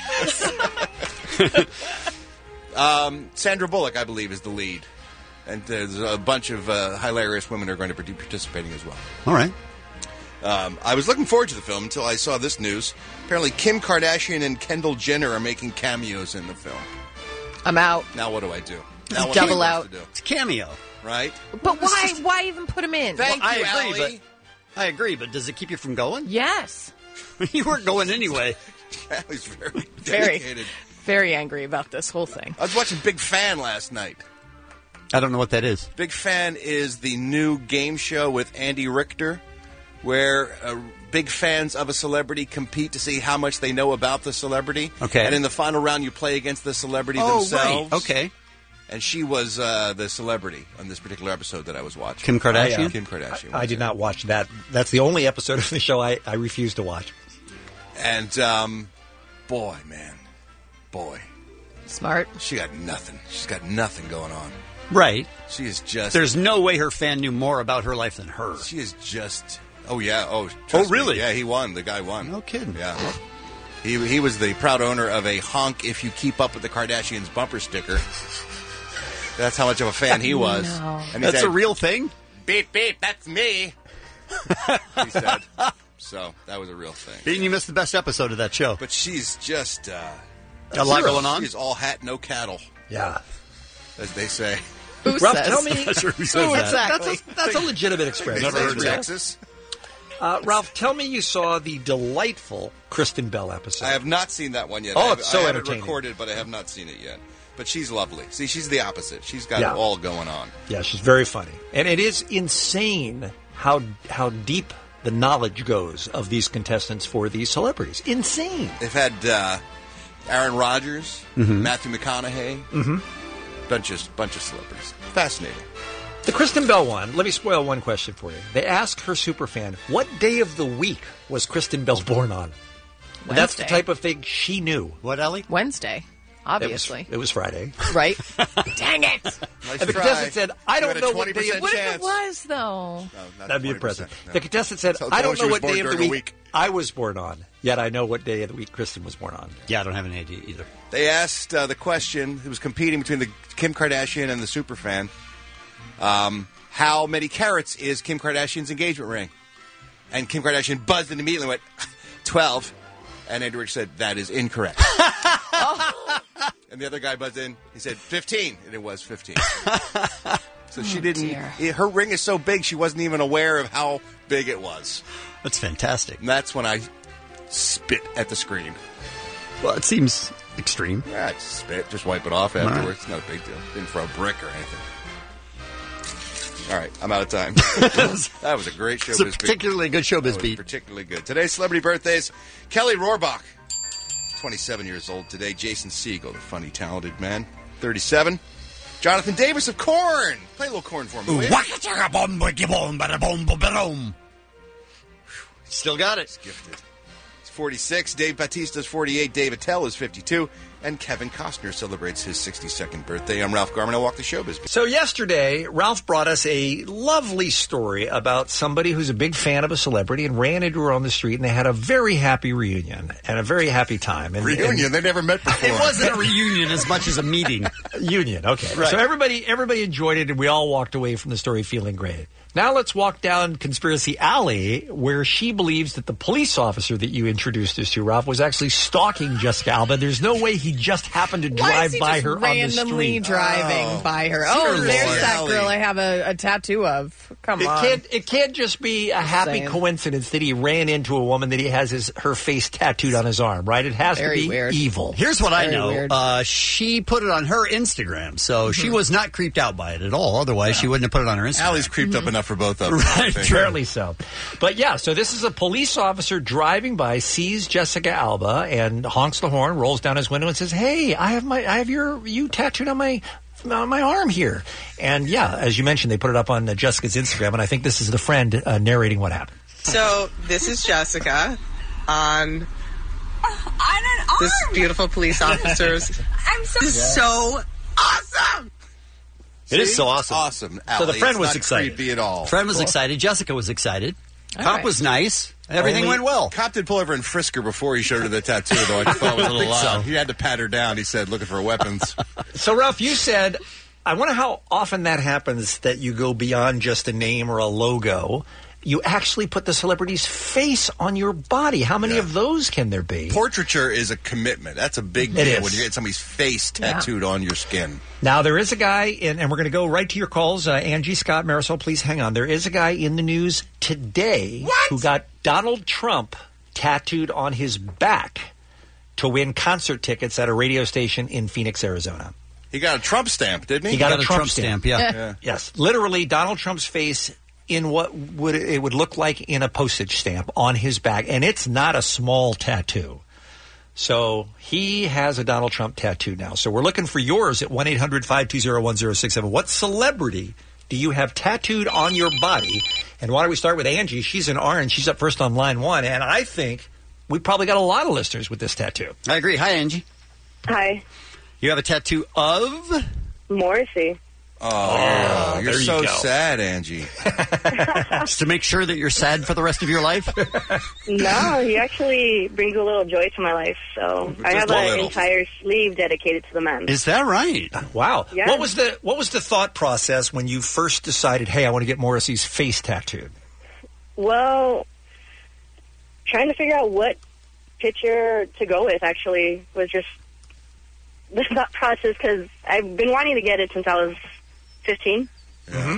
um, Sandra Bullock, I believe, is the lead. And there's a bunch of uh, hilarious women who are going to be participating as well. All right. Um, I was looking forward to the film until I saw this news. Apparently, Kim Kardashian and Kendall Jenner are making cameos in the film. I'm out. Now, what do I do? Just Now, what am I double supposed out. to do? It's a cameo. Right? But why? Why even put him in? Thank Well, I you, agree, Allie. I agree, but does it keep you from going? Yes. You weren't going anyway. Allie's very Very, dedicated. very angry about this whole thing. I was watching Big Fan last night. I don't know what that is. Big Fan is the new game show with Andy Richter, where uh, big fans of a celebrity compete to see how much they know about the celebrity. Okay. And in the final round, you play against the celebrity Oh, themselves. right. Okay. And she was uh, the celebrity on this particular episode that I was watching. Kim Kardashian? I, uh, Kim Kardashian. I did not watch that. That's the only episode of the show I, I refuse to watch. And, um, boy, man. Boy. Smart. She got nothing. She's got nothing going on. Right. She is just... There's no way her fan knew more about her life than her. She is just... Oh, yeah. Oh, Oh, trust me. really? Yeah, he won. The guy won. No kidding. Yeah. He, he was the proud owner of a Honk If You Keep Up With the Kardashians bumper sticker. That's how much of a fan he was. No. And he That's said, a real thing? Beep, beep, that's me. He said. So, that was a real thing. Didn't you miss the best episode of that show? But she's just... Uh, A lot going on? She's all hat, no cattle. Yeah. As they say. Who Ralph, says? tell me... Not sure who says Oh, that. That's a, that's a legitimate expression. Never heard of Real. Texas. Uh, Ralph, tell me you saw the delightful Kristen Bell episode. I have not seen that one yet. Oh, I have, it's so I have it entertaining. recorded, but I have not seen it yet. But she's lovely. See, she's the opposite. She's got Yeah. it all going on. Yeah, she's very funny. And it is insane how how deep the knowledge goes of these contestants for these celebrities. Insane. They've had uh, Aaron Rodgers, Mhm. Matthew McConaughey, Mm-hmm. bunch of bunch of celebrities. Fascinating. The Kristen Bell one, let me spoil one question for you. They ask her superfan, what day of the week was Kristen Bell born on? And that's the Wednesday. type of thing she knew. What, Ellie? Wednesday, obviously. It was, it was Friday. Right? Dang it! Nice And the try. contestant said, I You don't had a know what day twenty percent of What if chance. it was, though? No, not That'd be twenty a present. percent, no. The contestant said, So I tell don't she know was what born day of the during week, a week. I was born on, yet I know what day of the week Kristen was born on. Yeah, I don't have an idea either. They asked uh, the question, it was competing between the Kim Kardashian and the superfan, um, how many carats is Kim Kardashian's engagement ring? And Kim Kardashian buzzed in immediately and went, twelve. And Andrew Rich said, that is incorrect. And the other guy buzzed in, he said, fifteen. And it was fifteen. So she didn't, dear. it- her ring is so big, she wasn't even aware of how big it was. That's fantastic. And that's when I spit at the screen. Well, it seems extreme. Yeah, just spit, just wipe it off afterwards. It's not a big deal. Didn't throw a brick or anything. All right, I'm out of time. That was a great showbiz It's a beat. particularly good showbiz That was beat. particularly good. Today's celebrity birthdays: Kelly Rohrbach, twenty-seven years old today. Jason Segel, the funny, talented man, thirty-seven. Jonathan Davis of Korn. Play a little Korn for me, will you? Still got it. Gifted. He's forty-six. Dave Bautista's forty-eight. Dave Attell is fifty-two. And Kevin Costner celebrates his sixty-second birthday. I'm Ralph Garman. I walk the showbiz beat. So yesterday, Ralph brought us a lovely story about somebody who's a big fan of a celebrity and ran into her on the street, and they had a very happy reunion and a very happy time. And, Reunion? and- They never met before. It wasn't a reunion as much as a meeting. union, okay. Right. So everybody, everybody enjoyed it, and we all walked away from the story feeling great. Now let's walk down Conspiracy Alley, where she believes that the police officer that you introduced us to, Ralph, was actually stalking Jessica Alba. There's no way he just happened to Why drive is he by just her on the randomly street. driving Oh. by her? See Oh, her there's Lord that Alley. girl I have a, a tattoo of. Come It on. can't. It can't just be a happy saying. coincidence that he ran into a woman that he has his her face tattooed on his arm, right? It has Very to be weird. evil. Here's what I Very know. weird. Uh, she put it on her Instagram, so she was not creeped out by it at all. Otherwise, she wouldn't have put it on her Instagram. Allie's creeped up enough for both of them. I Right, think. Apparently so. But yeah, so this is a police officer driving by, sees Jessica Alba, and honks the horn, rolls down his window, and says, "Hey, I have my, I have your, you tattooed on my." On my arm here. And yeah, as you mentioned, they put it up on uh, Jessica's Instagram, and I think this is the friend uh, narrating what happened. So this is Jessica on this beautiful police officers. I'm so this is so awesome. It is so awesome. Awesome. So the Allie. friend It's was not excited. creepy at all. Friend was excited. Jessica was excited. All Cop right. was nice. Everything Only- went well. Cop did pull over and frisk her before he showed her the tattoo, though. I thought it was a little so. odd. He had to pat her down. He said, looking for weapons. So, Ralph, you said, I wonder how often that happens that you go beyond just a name or a logo. You actually put the celebrity's face on your body. How many Yeah. of those can there be? Portraiture is a commitment. That's a big It deal is. when you get somebody's face tattooed on your skin. Now, there is a guy, in, and we're going to go right to your calls. Uh, Angie, Scott, Marisol, please hang on. There is a guy in the news today who got Donald Trump tattooed on his back to win concert tickets at a radio station in Phoenix, Arizona. He got a Trump stamp, didn't he? He got, a, Trump, stamp. yeah. Yeah. Yes, literally Donald Trump's face in what would it would look like in a postage stamp on his back, and it's not a small tattoo. So he has a Donald Trump tattoo now. So we're looking for yours at one eight hundred five two zero one zero six seven. What celebrity do you have tattooed on your body? And why don't we start with Angie? She's in Orange. She's up first on line one, and I think we probably got a lot of listeners with this tattoo. I agree. Hi, Angie. Hi. You have a tattoo of? Morrissey. Oh, you're there you so go. sad, Angie. Just to make sure that you're sad for the rest of your life? No, he actually brings a little joy to my life. So I have a an little. entire sleeve dedicated to the man. Is that right? Wow. Yeah. What was the what was the thought process when you first decided, hey, I want to get Morrissey's face tattooed? Well, trying to figure out what picture to go with actually was just the thought process because I've been wanting to get it since I was fifteen. Mm-hmm.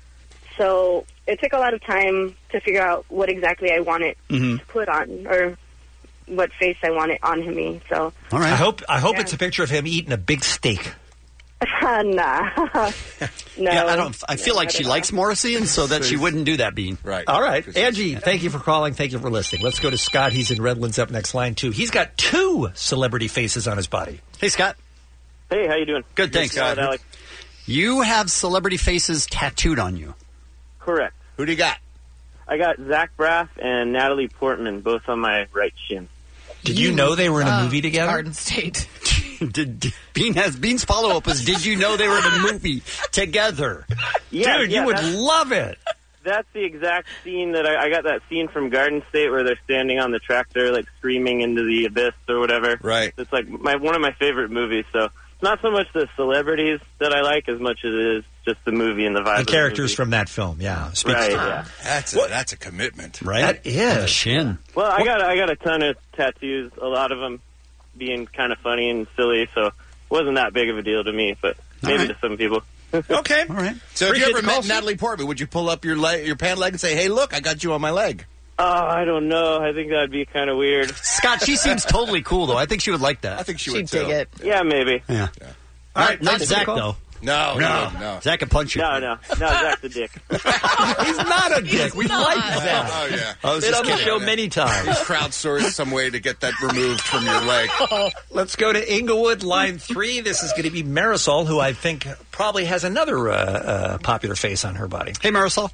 So it took a lot of time to figure out what exactly I wanted Mm-hmm. to put on or what face I wanted on me. So All right. I hope I hope Yeah. it's a picture of him eating a big steak. nah. no. Yeah, I don't. I feel No, like I she don't likes know. Morrissey, and so that she wouldn't do that, Bean. Right. All right. Angie, thank you for calling. Thank you for listening. Let's go to Scott. He's in Redlands up next line two. He's got two celebrity faces on his body. Hey, Scott. Hey, how you doing? Good, thanks. Good, Alex. You have celebrity faces tattooed on you. Correct. Who do you got? I got Zach Braff and Natalie Portman, both on my right shin. Did you know they were in a Uh, movie together? Garden State. did, did Bean has Bean's follow up is did you know they were in a movie together? Yeah, Dude, yeah, you would that's- love it. That's the exact scene that I, I got. That scene from Garden State where they're standing on the tractor, like screaming into the abyss or whatever. Right. It's like my one of my favorite movies. So it's not so much the celebrities that I like as much as it is just the movie and the vibe. The of the characters movie. from that film, yeah. Speaks Right, to yeah. That's a, that's a commitment. Right? That is. On the shin. Well, I got I got a ton of tattoos. A lot of them being kind of funny and silly, so it wasn't that big of a deal to me, but maybe right. to some people. Okay. All right. So if you Appreciate ever the met call, sir. Natalie Portman, would you pull up your leg, your pant leg and say, hey, look, I got you on my leg? Oh, I don't know. I think that'd be kind of weird. Scott, she seems totally cool, though. I think she would like that. I think she She'd would, too. dig it. Yeah, maybe. Yeah. All Not, right, not thanks for the Zach, call. though. No, no, no. Zach can punch you. No, no, no. Zach's a dick. He's not a dick. We not. like that. Oh, yeah. I was Been just on the kidding. show many times. Just crowdsource some way to get that removed from your leg. Let's go to Inglewood, line three. This is going to be Marisol, who I think probably has another uh, uh, popular face on her body. Hey, Marisol.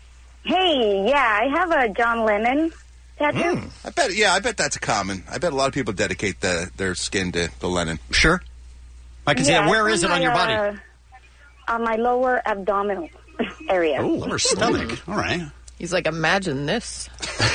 Hey, yeah, I have a John Lennon tattoo. I bet, yeah, I bet that's common. I bet a lot of people dedicate the, their skin to, to Lennon. Sure. I can see Yeah, it. Where it's is it my, on your body? uh, on my lower abdominal area. Oh, lower stomach. All right. He's like, imagine this.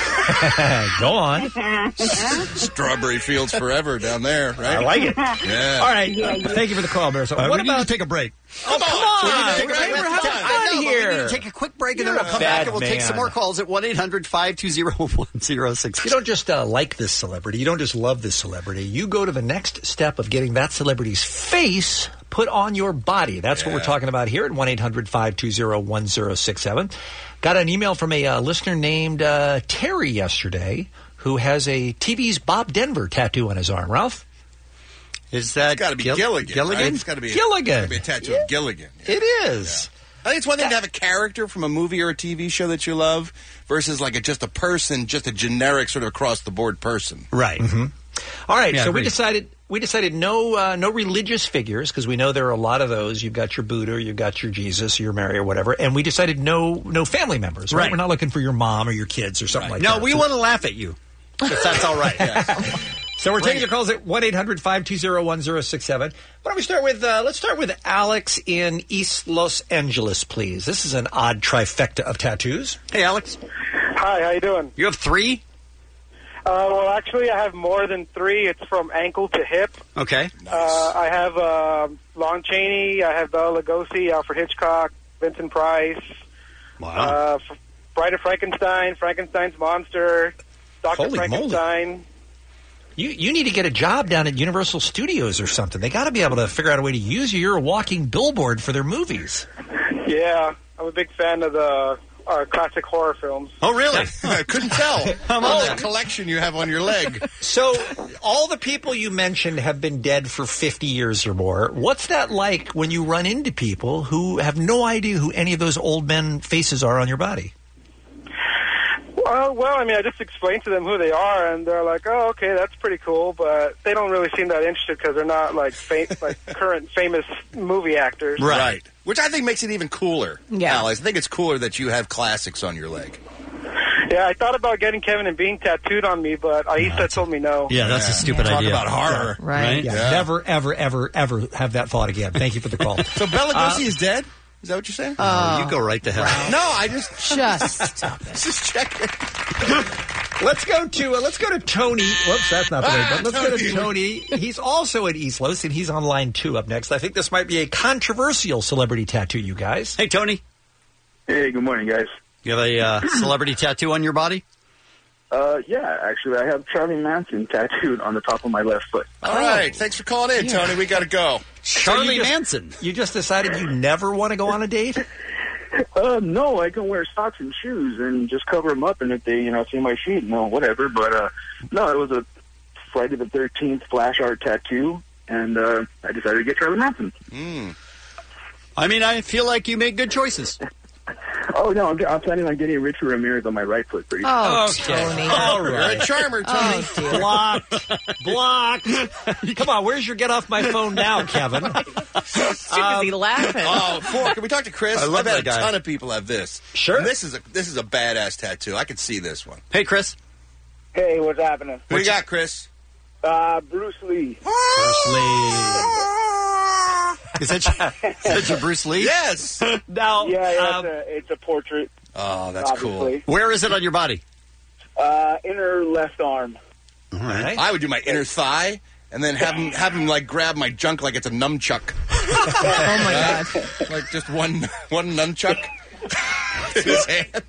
Go on. Strawberry fields forever down there, right? I like it. Yeah. All right. Yeah, yeah. Thank you for the call, Marisol. Uh, what we about need to take a break. Oh, come on! take a break. We're having I fun I know, but here. we need to take a quick break, and You're then we'll a come back bad and we'll take some man. more calls at one eight hundred five two zero one zero six. You don't just uh, like this celebrity. You don't just love this celebrity. You go to the next step of getting that celebrity's face put on your body. That's what we're talking about here at one eight hundred five two zero one zero six seven. Got an email from a uh, listener named uh, Terry yesterday who has a T V's Bob Denver tattoo on his arm. Ralph? Is that It's got to be Gil- Gilligan. Gilligan? Right? It's got to be Gilligan. Gotta be a tattoo of Gilligan. It is. I think it's one thing to have a character from a movie or a T V show that you love versus like a, just a person, just a generic sort of across the board person. Right. Mm-hmm. All right. Yeah, so we agreed. decided we decided no uh, no religious figures because we know there are a lot of those. You've got your Buddha, you've got your Jesus, your Mary, or whatever, and we decided no no family members. Right. Right. We're not looking for your mom or your kids or something like No, that. we So- want to laugh at you. If that's all right. So we're taking your calls at one eight hundred five two zero one zero six seven. Why don't we start with, uh, let's start with Alex in East Los Angeles, please. This is an odd trifecta of tattoos. Hey, Alex. Hi, how you doing? You have three? Uh, well, actually, I have more than three. It's from ankle to hip. Okay. Uh, I have uh, Lon Chaney, I have Bela Lugosi, Alfred Hitchcock, Vincent Price, Wow. uh, F- Bride of Frankenstein, Frankenstein's Monster, Doctor Holy Frankenstein. You you need to get a job down at Universal Studios or something. They got to be able to figure out a way to use you. You're a walking billboard for their movies. Yeah, I'm a big fan of the are classic horror films. Oh, really? I couldn't tell. I'm All on that that. collection you have on your leg. So, all the people you mentioned have been dead for fifty years or more. What's that like when you run into people who have no idea who any of those old men faces are on your body? Well, well, I mean, I just explained to them who they are, and they're like, "Oh, okay, that's pretty cool," but they don't really seem that interested because they're not like fa- like current famous movie actors. Right. Which I think makes it even cooler. Yeah. Alex, I think it's cooler that you have classics on your leg. Yeah, I thought about getting Kevin and Bean tattooed on me, but Aisa told me no. Yeah, that's a stupid Talk idea. about horror. Right. Yeah, Yeah. Never, ever, ever, ever have that thought again. Thank you for the call. So Bela Lugosi is dead? Is that what you're saying? Oh, you go right to hell. No, I just Just stop it. just checking. Let's go to uh, let's go to Tony. Whoops, that's not the right Ah, button. Let's go to Tony. He's also at East Los, and he's on line two up next. I think this might be a controversial celebrity tattoo, you guys. Hey, Tony. Hey, good morning, guys. You have a uh, celebrity tattoo on your body? Uh, yeah, actually, I have Charlie Manson tattooed on the top of my left foot. All right. Thanks for calling in, Tony. We got to go. Charlie you just- Manson. You just decided you never want to go on a date? Uh, no, I can wear socks and shoes and just cover them up, and if they, you know, see my feet, no, whatever. But uh, no, it was a Friday the thirteenth flash art tattoo, and uh, I decided to get Charlie Manson. Mm. I mean, I feel like you make good choices. Oh no, I'm, I'm planning on getting Richard Ramirez on my right foot pretty soon. Oh, Okay. Tony. All You're right. a charmer, Tony. Oh, dear. Blocked. Blocked. Come on, where's your get off my phone now, Kevin? Too busy laughing. Oh, four. Can we talk to Chris? I love I've had that guy. a ton of people have this. Sure. And this is a this is a badass tattoo. I can see this one. Hey, Chris. Hey, what's happening? Who you got, Chris? Uh, Bruce Lee. Bruce Lee. Is that, your, is that your Bruce Lee? Yes. Now, Yeah, yeah um, it's, a, it's a portrait. Oh, that's obviously. Where is it on your body? Uh, inner left arm. All right. cool. I would do my inner thigh and then have him have him like grab my junk like it's a nunchuck. Oh, my God. Like just one one nunchuck in his hand.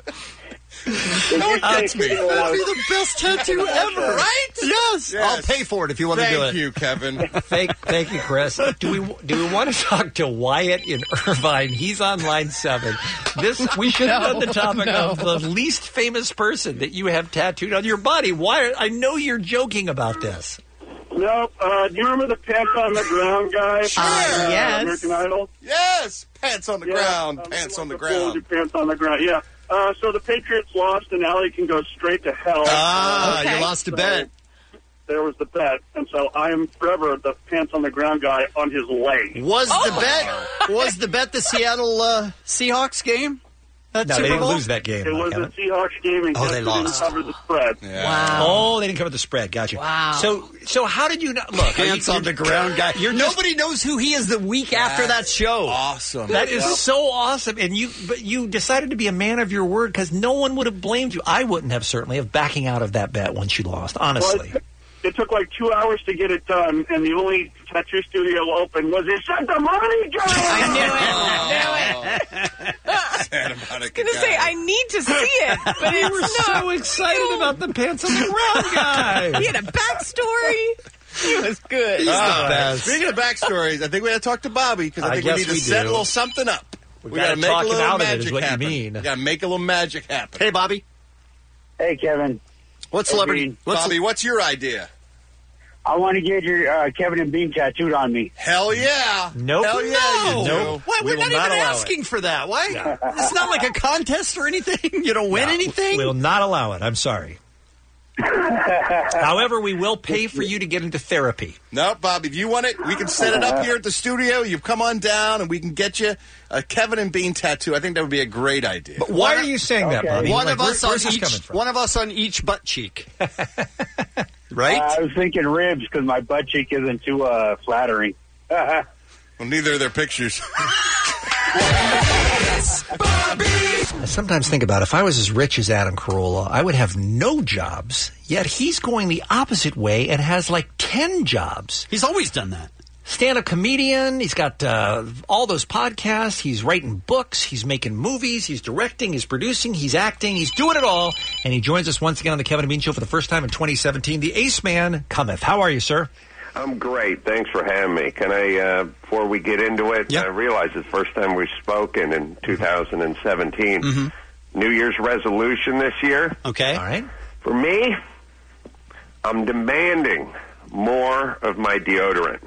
It That's me. when I That'd be was- the best tattoo ever. Right? Yes. Yes. I'll pay for it if you want to do Thank it. you, Kevin. thank, thank you, Chris. Do we do we want to talk to Wyatt in Irvine? He's on line seven. This we should have done the topic no. of the least famous person that you have tattooed on your body. Wyatt, I know you're joking about this. No, uh, do you remember the pants on the ground guy? Sure. Uh, yes. American Idol? Yes. Pants on the Yeah, ground. um, Pants on the with fold your ground. Pants on the ground, yeah. Uh, so the Patriots lost, and Allie can go straight to hell. Ah, Okay. you lost a So bet. There was the bet, and so I am forever the pants on the ground guy on his leg. Was the bet was the bet the Seattle uh, Seahawks game? That No, Super they didn't Bowl? lose that game. It was Kevin. a Seahawks game, and Oh, guess they who lost. didn't cover the spread. Wow. Oh, they didn't cover the spread. Gotcha. Wow. So, so how did you not look? Pants are you- on the ground guy. You're just- Nobody knows who he is the week after that show. Awesome. That is so awesome, and you but you decided to be a man of your word because no one would have blamed you. I wouldn't have certainly of backing out of that bet once you lost. Honestly, Well, it, it took like two hours to get it done, and the only tattoo studio open was in Santa Monica. I knew it. I knew it. Santa I Monica was going to say, guy. I need to see it. But we it's were not. so excited about the pants on the ground guy. He had a backstory. He was good. Ah, best. Speaking of backstories, I think we got to talk to Bobby because I I think we guess need to we set do. a little something up. We gotta gotta make talk a him little out of it, is magic what you happen. mean. We got to make a little magic happen. Hey, Bobby. Hey, Kevin. What celebrity? What's Bobby, what's your idea? I want to get your uh, Kevin and Bean tattooed on me. Hell yeah. Nope. Hell yeah, you No. do. Why, We we're will not, not even allow asking for that. Why? It's not like a contest or anything. You don't win No, anything. We'll not allow it. I'm sorry. However, we will pay for you to get into therapy. No, Bobby, if you want it, we can set it up here at the studio. You come on down and we can get you a Kevin and Bean tattoo. I think that would be a great idea. But why are you saying that, Bobby? One Like, of where- us on where's this each. coming from? One of us on each butt cheek. Right? Uh, I was thinking ribs because my butt cheek isn't too uh, flattering. Well, neither are their pictures. I sometimes think about if I was as rich as Adam Carolla, I would have no jobs. Yet he's going the opposite way and has like ten jobs. He's always done that. Stand-up comedian. He's got uh, all those podcasts. He's writing books. He's making movies. He's directing. He's producing. He's acting. He's doing it all. And he joins us once again on the Kevin and Bean Show for the first time in twenty seventeen. The Ace Man cometh. How are you, sir? I'm great. Thanks for having me. Can I, uh, before we get into it, I realize it's the first time we've spoken in two thousand seventeen. Mm-hmm. New Year's resolution this year. Okay. All right. For me, I'm demanding more of my deodorant.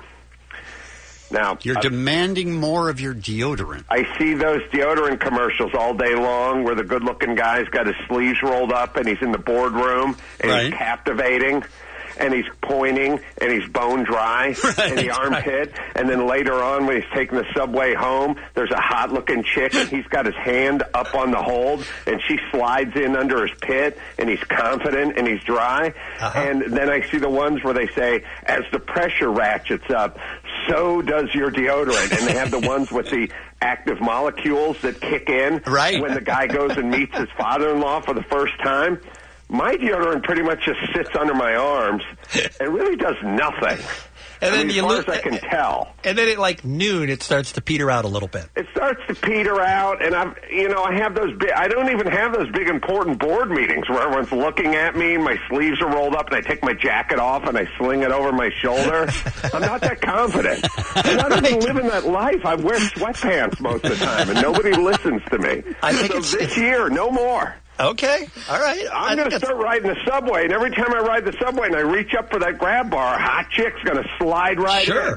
Now, You're uh, demanding more of your deodorant. I see those deodorant commercials all day long where the good-looking guy's got his sleeves rolled up and he's in the boardroom and Right. he's captivating and he's pointing and he's bone dry Right, in the armpit. And then later on when he's taking the subway home, there's a hot-looking chick and he's got his hand up on the hold and she slides in under his pit and he's confident and he's dry. Uh-huh. And then I see the ones where they say, as the pressure ratchets up, so does your deodorant. And they have the ones with the active molecules that kick in Right. when the guy goes and meets his father-in-law for the first time. My deodorant pretty much just sits under my arms and really does nothing. And I then mean, you as far look, as I can tell. And then at like noon, it starts to peter out a little bit. It starts to peter out, and I've, you know, I have those big, I don't even have those big important board meetings where everyone's looking at me, and my sleeves are rolled up, and I take my jacket off, and I sling it over my shoulder. I'm not that confident. I'm not even living that life. I wear sweatpants most of the time, and nobody listens to me. I think so it's, this it's, year, no more. Okay, all right. I'm going to start riding the subway, and every time I ride the subway and I reach up for that grab bar, a hot chick's going to slide right Sure. in.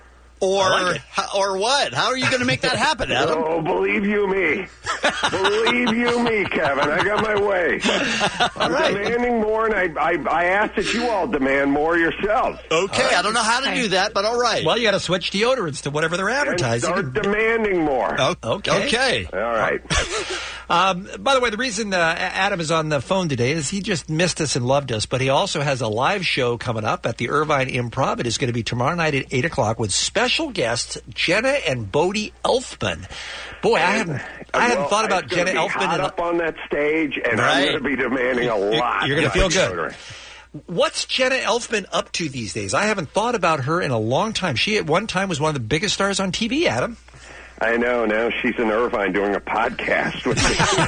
Or like it. h- or what? How are you going to make that happen, Adam? Oh, believe you me. Believe you me, Kevin. I got my way. I'm right. demanding more, and I, I, I ask that you all demand more yourselves. Okay, I don't know how to do that, but all right. Well, you got to switch deodorants to whatever they're And advertising. start demanding more. O- Okay. Okay. All right. Um, by the way, the reason uh, Adam is on the phone today is he just missed us and loved us, but he also has a live show coming up at the Irvine Improv. It is going to be tomorrow night at eight o'clock with special guests Jenna and Bodie Elfman. Boy, I hadn't, I hadn't Well, thought about it's gonna Jenna be Elfman. hot in a- up on that stage, and Right. I'm going to be demanding a lot. You're going to of feel my good. deodorant. What's Jenna Elfman up to these days? I haven't thought about her in a long time. She at one time was one of the biggest stars on T V, Adam. I know. Now she's in Irvine doing a podcast with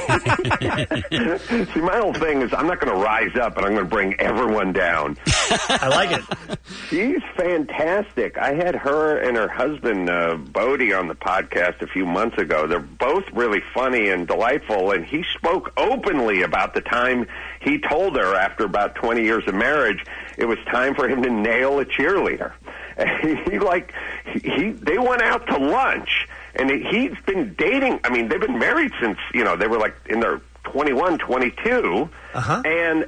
me. See, my whole thing is I'm not going to rise up, and I'm going to bring everyone down. I like it. She's fantastic. I had her and her husband, uh, Bodie, on the podcast a few months ago. They're both really funny and delightful, and he spoke openly about the time he told her after about twenty years of marriage it was time for him to nail a cheerleader. And he, like, he, they went out to lunch. And he's been dating, I mean, they've been married since, you know, they were like in their twenty-one, twenty-two. Uh-huh. And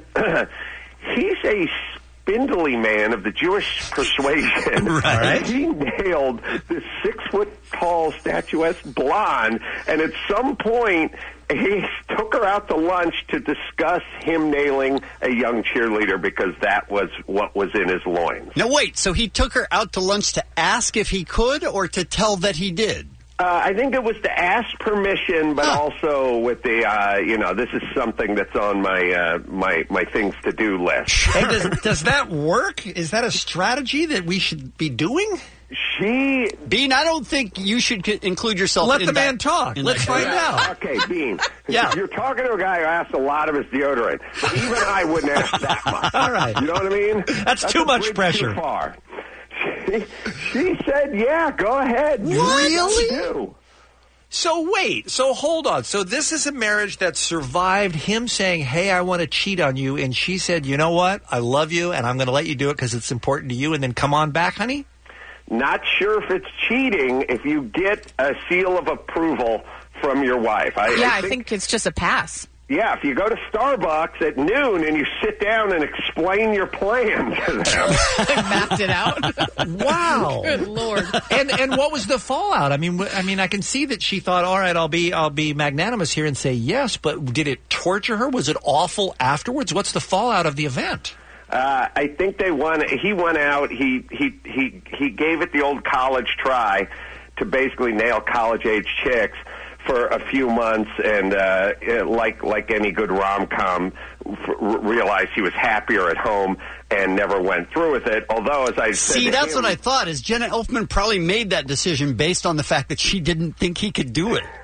he's a spindly man of the Jewish persuasion. Right. And he nailed this six-foot-tall, statuesque blonde. And at some point, he took her out to lunch to discuss him nailing a young cheerleader because that was what was in his loins. Now, wait, so he took her out to lunch to ask if he could or to tell that he did? Uh, I think it was to ask permission, but also with the, uh, you know, this is something that's on my uh, my my things to do list. Hey, does, does that work? Is that a strategy that we should be doing? She, Bean, I don't think you should c- include yourself Let in the that- man talk. in Let's that- find out. Okay, Bean. Yeah. You're talking to a guy who asks a lot of his deodorant. Even I wouldn't ask that much. All right. You know what I mean? That's too a much bridge pressure. Too far. She, she said, "Yeah, go ahead. Really? Do." So wait, so hold on. So this is a marriage that survived him saying, "Hey, I want to cheat on you," and she said, "You know what? I love you, and I'm going to let you do it because it's important to you." And then come on back, honey. Not sure if it's cheating if you get a seal of approval from your wife. I, yeah, I I think, think it's just a pass. Yeah, if you go to Starbucks at noon and you sit down and explain your plan to them. Mapped it out. Wow. Good Lord. And and what was the fallout? I mean, wh- I mean, I can see that she thought, "All right, I'll be I'll be magnanimous here and say yes," but did it torture her? Was it awful afterwards? What's the fallout of the event? Uh, I think they won. He went out. He he he he gave it the old college try to basically nail college age chicks for a few months, and uh, it, like like any good rom com, f- realized he was happier at home and never went through with it. Although, as I said, See, to that's him, what I thought, is Jenna Elfman probably made that decision based on the fact that she didn't think he could do it.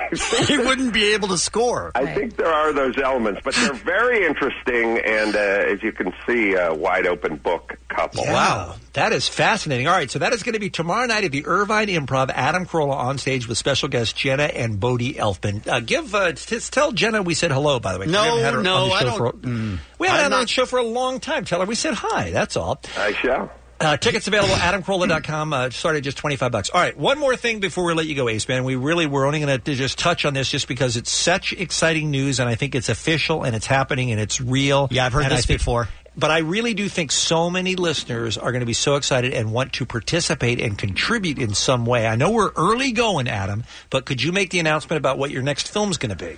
he wouldn't be able to score. I think there are those elements, but they're very interesting, and uh, as you can see, a wide open book couple. Wow, that is fascinating. All right, so that is going to be tomorrow night at the Irvine Improv. Adam Carolla on stage with special guests Jenna and Bodie Elfman. Uh, give uh, t- tell Jenna we said hello. By the way, No, we haven't had her no, on the I show don't- For, a- mm. we haven't I'm had her on not- the show for a long time. Tell her we said hi. That's all. I shall. Uh, tickets available at adam carolla dot com. Uh, started just twenty-five bucks. All right, one more thing before we let you go, Ace Man. We really, we're only going to just touch on this just because it's such exciting news, and I think it's official, and it's happening, and it's real. Yeah, I've heard And this I think- before. But I really do think so many listeners are going to be so excited and want to participate and contribute in some way. I know we're early going, Adam, but could you make the announcement about what your next film's going to be?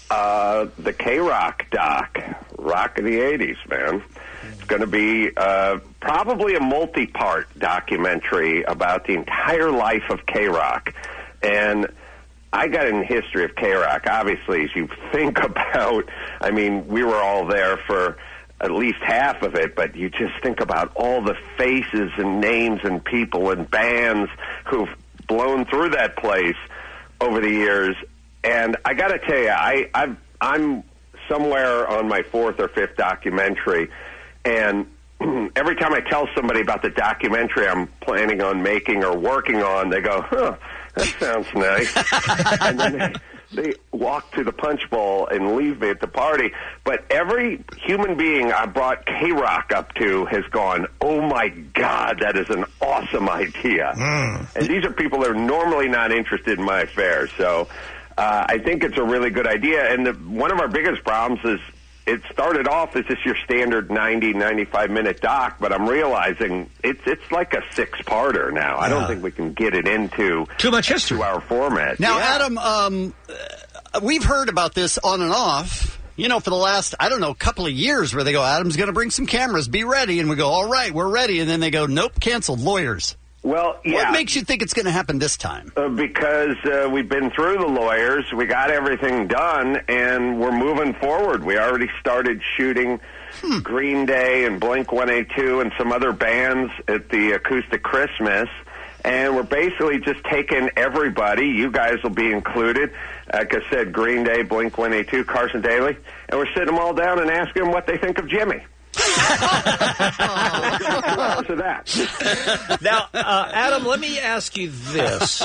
Uh, the K-Rock doc, Rock of the eighties, man. It's going to be uh, probably a multi-part documentary about the entire life of K-Rock. And I got in the history of K-Rock. Obviously, as you think about, I mean, we were all there for at least half of it, but you just think about all the faces and names and people and bands who've blown through that place over the years. And I got to tell you, I, I've, I'm somewhere on my fourth or fifth documentary, and every time I tell somebody about the documentary I'm planning on making or working on, they go, huh, that sounds nice. And then they, they walk to the punch bowl and leave me at the party. But every human being I brought K-Rock up to has gone, oh, my God, that is an awesome idea. Mm. And these are people that are normally not interested in my affairs. So uh, I think it's a really good idea. And the, one of our biggest problems is it started off as just your standard ninety, ninety-five minute doc, but I'm realizing it's it's like a six-parter now. I don't Yeah. think we can get it into too much history. Two-hour format. Now, Yeah. Adam, um, uh, we've heard about this on and off, you know, for the last, I don't know, couple of years where they go, Adam's going to bring some cameras, be ready. And we go, all right, we're ready. And then they go, nope, canceled, lawyers. Well, yeah. What makes you think it's going to happen this time? Uh, because uh, we've been through the lawyers, we got everything done, and we're moving forward. We already started shooting hmm. Green Day and Blink one eighty-two and some other bands at the Acoustic Christmas, and we're basically just taking everybody. You guys will be included. Like I said, Green Day, Blink one eighty-two, Carson Daly, and we're sitting them all down and asking them what they think of Jimmy. to that. Now, uh, Adam, let me ask you this.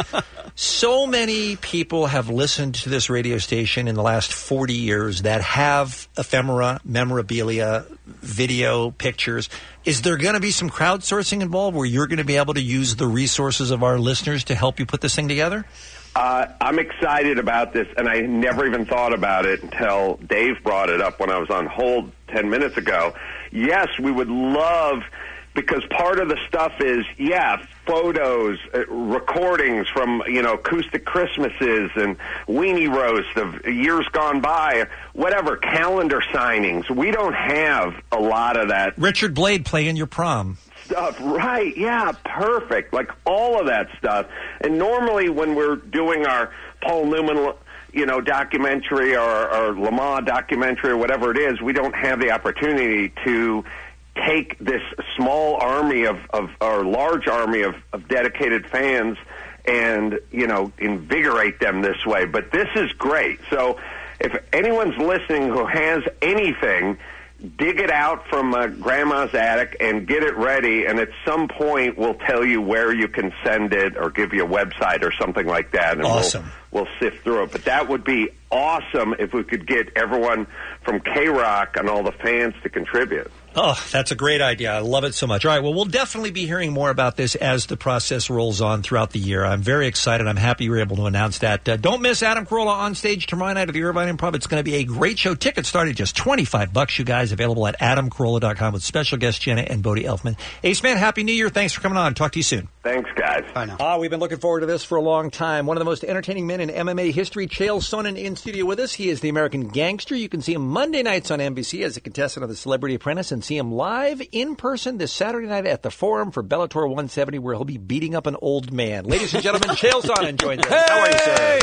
So many people have listened to this radio station in the last forty years that have ephemera, memorabilia, video, pictures. Is there going to be some crowdsourcing involved where you're going to be able to use the resources of our listeners to help you put this thing together? Uh, I'm excited about this, and I never even thought about it until Dave brought it up when I was on hold ten minutes ago. Yes, we would love, because part of the stuff is, yeah, photos, uh, recordings from, you know, Acoustic Christmases and Weenie Roast of years gone by, whatever, calendar signings. We don't have a lot of that. Richard Blade playing your prom. Stuff, right, yeah, perfect. Like all of that stuff. And normally when we're doing our Paul Newman, you know, documentary or, or Lamar documentary or whatever it is, we don't have the opportunity to take this small army of, of or large army of, of dedicated fans and, you know, invigorate them this way. But this is great. So if anyone's listening who has anything, dig it out from uh, Grandma's attic and get it ready, and at some point we'll tell you where you can send it or give you a website or something like that, and awesome. we'll, we'll sift through it. But that would be awesome if we could get everyone from K-Rock and all the fans to contribute. Oh, that's a great idea. I love it so much. All right, well, we'll definitely be hearing more about this as the process rolls on throughout the year. I'm very excited. I'm happy you were able to announce that. Uh, don't miss Adam Carolla on stage tomorrow night at the Irvine Improv. It's going to be a great show. Tickets start at just twenty-five bucks, you guys, available at adam carolla dot com with special guests Jenna and Bodie Elfman. Ace Man, Happy New Year. Thanks for coming on. Talk to you soon. Thanks, guys. Bye now. Ah, we've been looking forward to this for a long time. One of the most entertaining men in M M A history, Chael Sonnen, in studio with us. He is the American Gangster. You can see him Monday nights on N B C as a contestant of The Celebrity Apprentice and see him live in person this Saturday night at the Forum for Bellator one seventy, where he'll be beating up an old man. Ladies and gentlemen, Chael Sonnen joins us. Hey! How are you,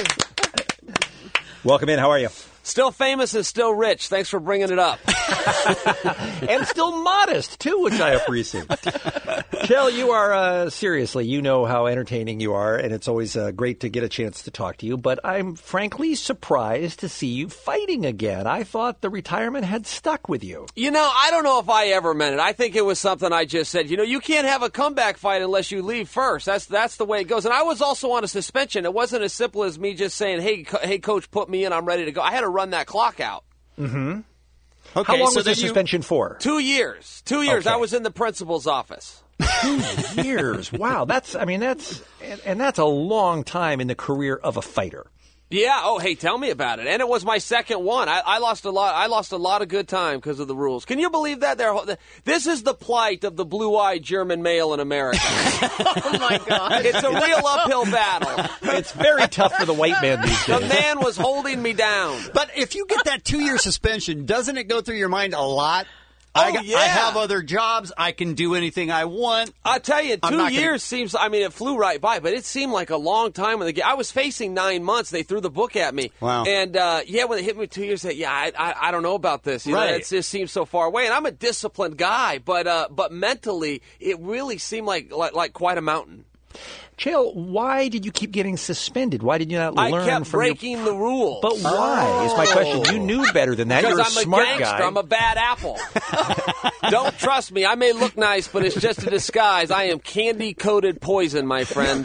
sir? Welcome in. How are you? Still famous and still rich. Thanks for bringing it up. And still modest, too, which I appreciate. Jill, you are, uh, seriously, you know how entertaining you are, and it's always uh, great to get a chance to talk to you, but I'm frankly surprised to see you fighting again. I thought the retirement had stuck with you. You know, I don't know if I ever meant it. I think it was something I just said. You know, you can't have a comeback fight unless you leave first. That's that's the way it goes. And I was also on a suspension. It wasn't as simple as me just saying, hey, co- hey, coach, put me in, I'm ready to go. I had to run that clock out. Mm-hmm. Okay, How long so was the then you- suspension for? Two years. Two years. Okay. I was in the principal's office. Two years. Wow. That's, I mean, that's, and, and that's a long time in the career of a fighter. Yeah. Oh, hey, tell me about it. And it was my second one. I, I lost a lot. I lost a lot of good time because of the rules. Can you believe that? They're, this is the plight of the blue-eyed German male in America. Oh my God! It's a real uphill battle. It's very tough for the white man these The days. man was holding me down. But if you get that two-year suspension, doesn't it go through your mind a lot? Oh, I, got- yeah. I have other jobs. I can do anything I want. I tell you, I'm two not gonna- years seems. I mean, it flew right by, but it seemed like a long time. When the ga- I was facing nine months, they threw the book at me. Wow. And uh, yeah, when they hit me with two years, I, yeah, I, I I don't know about this. You Right. know, it just seems so far away. And I'm a disciplined guy, but uh, but mentally, it really seemed like like, like quite a mountain. Chael, why did you keep getting suspended? Why did you not I learn kept from breaking your... the rules. But why is my question. You knew better than that. Because You're a I'm a smart gangster. guy. I'm a bad apple. Don't trust me. I may look nice, but it's just a disguise. I am candy-coated poison, my friend.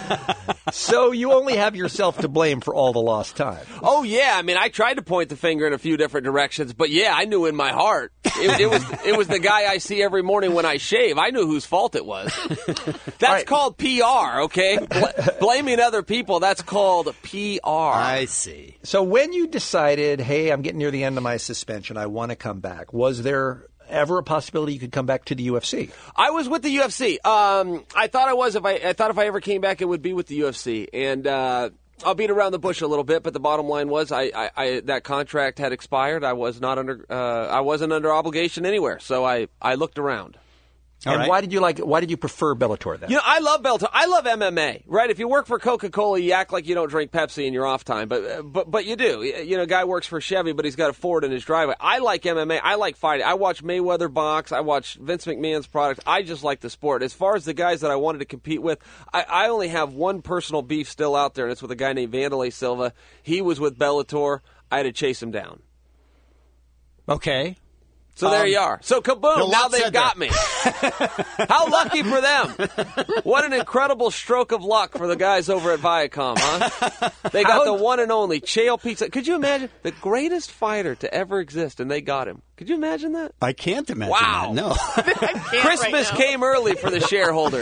So you only have yourself to blame for all the lost time. Oh, yeah. I mean, I tried to point the finger in a few different directions, but yeah, I knew in my heart. It, it was it was the guy I see every morning when I shave. I knew whose fault it was. That's called P R, okay? Bl- blaming other people, that's called P R. I see. So when you decided, hey, I'm getting near the end of my suspension, I want to come back, was there ever a possibility you could come back to the U F C? I was with the U F C. Um, I thought I was. If I, I thought if I ever came back, it would be with the U F C. And uh, I'll beat around the bush a little bit, but the bottom line was, I, I, I that contract had expired. I was not under. Uh, I wasn't under obligation anywhere, so I, I looked around. And right. why did you like? Why did you prefer Bellator then? You know, I love Bellator. I love M M A. Right? If you work for Coca-Cola, you act like you don't drink Pepsi in your off time, but but but you do. You know, a guy works for Chevy, but he's got a Ford in his driveway. I like M M A. I like fighting. I watch Mayweather box. I watch Vince McMahon's products. I just like the sport. As far as the guys that I wanted to compete with, I, I only have one personal beef still out there, and it's with a guy named Wanderlei Silva. He was with Bellator. I had to chase him down. Okay. So there Um, you are. So kaboom, a lot now they've said got there. me. How lucky for them. What an incredible stroke of luck for the guys over at Viacom, huh? They got the one and only Chael Pizza. Could you imagine? The greatest fighter to ever exist, and they got him. Could you imagine that? I can't imagine Wow. that. No. Christmas came early for the shareholders.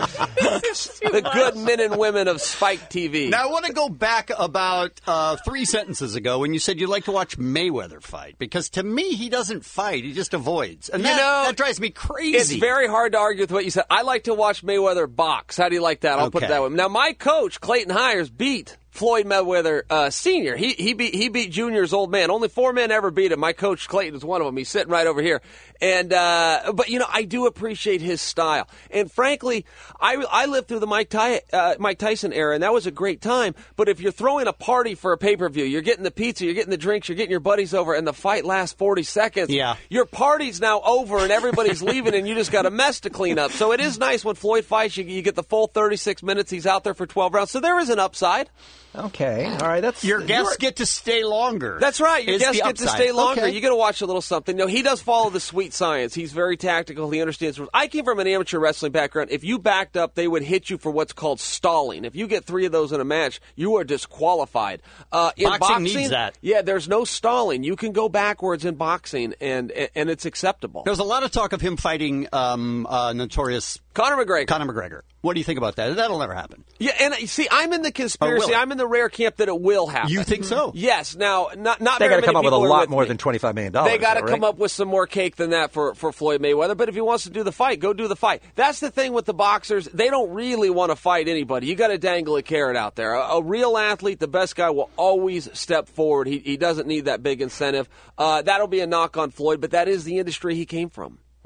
The good men and women of Spike T V. Now, I want to go back about uh, three sentences ago when you said you like to watch Mayweather fight. Because to me, he doesn't fight. He just avoids. And You that, know, that drives me crazy. It's very hard to argue with what you said. I like to watch Mayweather box. How do you like that? I'll put it Okay. that way. Now, my coach, Clayton Hires, beat Floyd Mayweather uh, Senior. He he beat he beat Junior's old man. Only four men ever beat him. My coach Clayton is one of them. He's sitting right over here. And uh, but you know, I do appreciate his style. And frankly, I I lived through the Mike Ty, uh, Mike Tyson era, and that was a great time. But if you're throwing a party for a pay per view, you're getting the pizza, you're getting the drinks, you're getting your buddies over, and the fight lasts forty seconds. Yeah. Your party's now over, and everybody's leaving, and you just got a mess to clean up. So it is nice when Floyd fights. You, you get the full thirty-six minutes. He's out there for twelve rounds. So there is an upside. Okay, all right. That's Your guests get to stay longer. That's right. Your is guests the get to upside. stay longer. Okay. You got to watch a little something. No, he does follow the sweet science. He's very tactical. He understands rules. I came from an amateur wrestling background. If you backed up, they would hit you for what's called stalling. If you get three of those in a match, you are disqualified. Uh, in Boxing boxing needs that. Yeah, there's no stalling. You can go backwards in boxing, and and it's acceptable. There's a lot of talk of him fighting um, uh, notorious Conor McGregor. Conor McGregor. What do you think about that? That'll never happen. Yeah, and uh, see, I'm in the Oh, conspiracy. will it? I'm in the rare camp that it will happen. You think so? Yes. Now, not not They very got to come many up with a people are lot with more me. than twenty-five million dollars. They got to right? come up with some more cake than that for, for Floyd Mayweather. But if he wants to do the fight, go do the fight. That's the thing with the boxers. They don't really want to fight anybody. You got to dangle a carrot out there. A, a real athlete, the best guy, will always step forward. He, he doesn't need that big incentive. Uh, that'll be a knock on Floyd, but that is the industry he came from.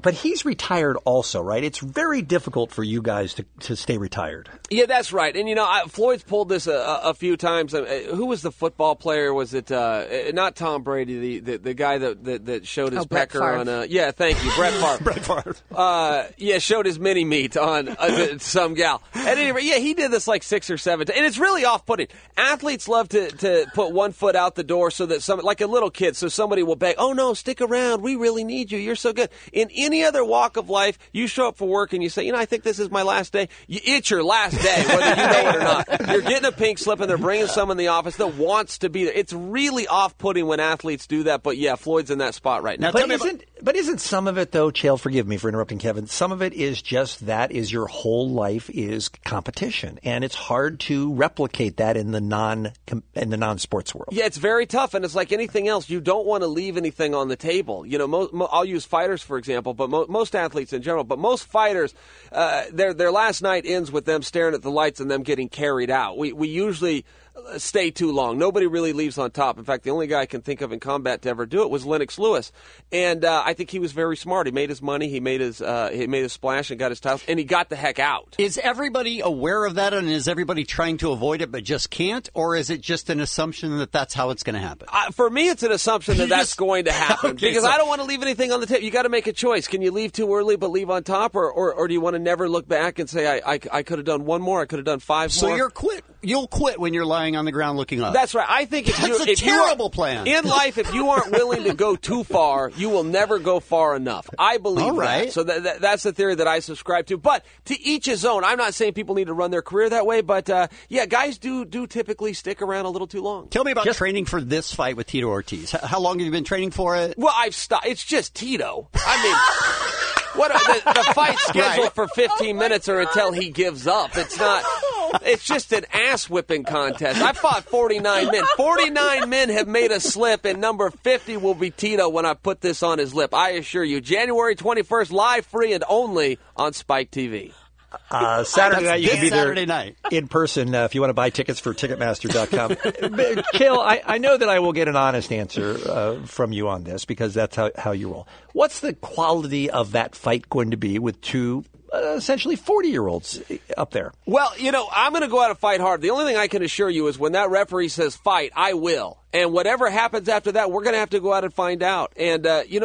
But he's retired also, right? It's very difficult for you guys to, to stay retired. Yeah, that's right. And, you know, I, Floyd's pulled this a, a few times. Uh, who was the football player? Was it uh, not Tom Brady, the, the, the guy that, that, that showed his oh, pecker Brett on uh, – yeah, thank you, Brett Favre. Brett Favre. Uh, yeah, showed his mini-meat on uh, some gal. At any rate, yeah, he did this like six or seven times. And it's really off-putting. Athletes love to, to put one foot out the door so that some – like a little kid, so somebody will beg, oh, no, stick around. We really need you. You're so good. In any other walk of life, you show up for work and you say, you know, I think this is my last day. You, it's your last day, whether you know it or not. You're getting a pink slip and they're bringing someone in the office that wants to be there. It's really off-putting when athletes do that, but yeah, Floyd's in that spot right now. now but, isn't, but isn't some of it, though, Chael, forgive me for interrupting Kevin, some of it is just that is your whole life is competition, and it's hard to replicate that in the non in the non-sports world. Yeah, it's very tough, and it's like anything else. You don't want to leave anything on the table. You know, mo- mo- I'll use fighters, for example, but mo- most athletes in general, but most fighters, uh, their their last night ends with them staring at the lights and them getting carried out. We we usually stay too long. Nobody really leaves on top. In fact, the only guy I can think of in combat to ever do it was Lennox Lewis, and uh, I think he was very smart. He made his money, he made his uh, he made his splash, and got his titles, and he got the heck out. Is everybody aware of that, and is everybody trying to avoid it but just can't, or is it just an assumption that that's how it's going to happen? Uh, for me, it's an assumption that that's going to happen Okay, because so- I don't want to leave anything on the table. You got to make a choice. Can you leave too early but leave on top, or or, or do you want to never look back and say I I, I could have done one more, I could have done five So more? you're quit. You'll quit when you're lying on the ground looking up. That's right. I think if That's you, a if terrible you are, plan. in life, if you aren't willing to go too far, you will never go far enough. I believe All right. that. So that, that, that's the theory that I subscribe to. But to each his own. I'm not saying people need to run their career that way, but uh, yeah, guys do do typically stick around a little too long. Tell me about training for this fight with Tito Ortiz. H- How long have you been training for it? Well, I've stopped. It's just Tito. I mean. What the, the fight's scheduled Right. for fifteen minutes or until he gives up. It's not. It's just an ass whipping contest. I fought forty-nine men. forty-nine men have made a slip, and number fifty will be Tito when I put this on his lip. I assure you. January twenty-first, live, free, and only on Spike T V. Uh, Saturday That's night, you this can be there Saturday night. in person uh, if you want to buy tickets for Ticketmaster dot com. Chael, I, I know that I will get an honest answer uh, from you on this because that's how, how you roll. What's the quality of that fight going to be with two uh, essentially forty-year-olds up there? Well, you know, I'm going to go out and fight hard. The only thing I can assure you is when that referee says fight, I will. And whatever happens after that, we're going to have to go out and find out. And, uh, you know,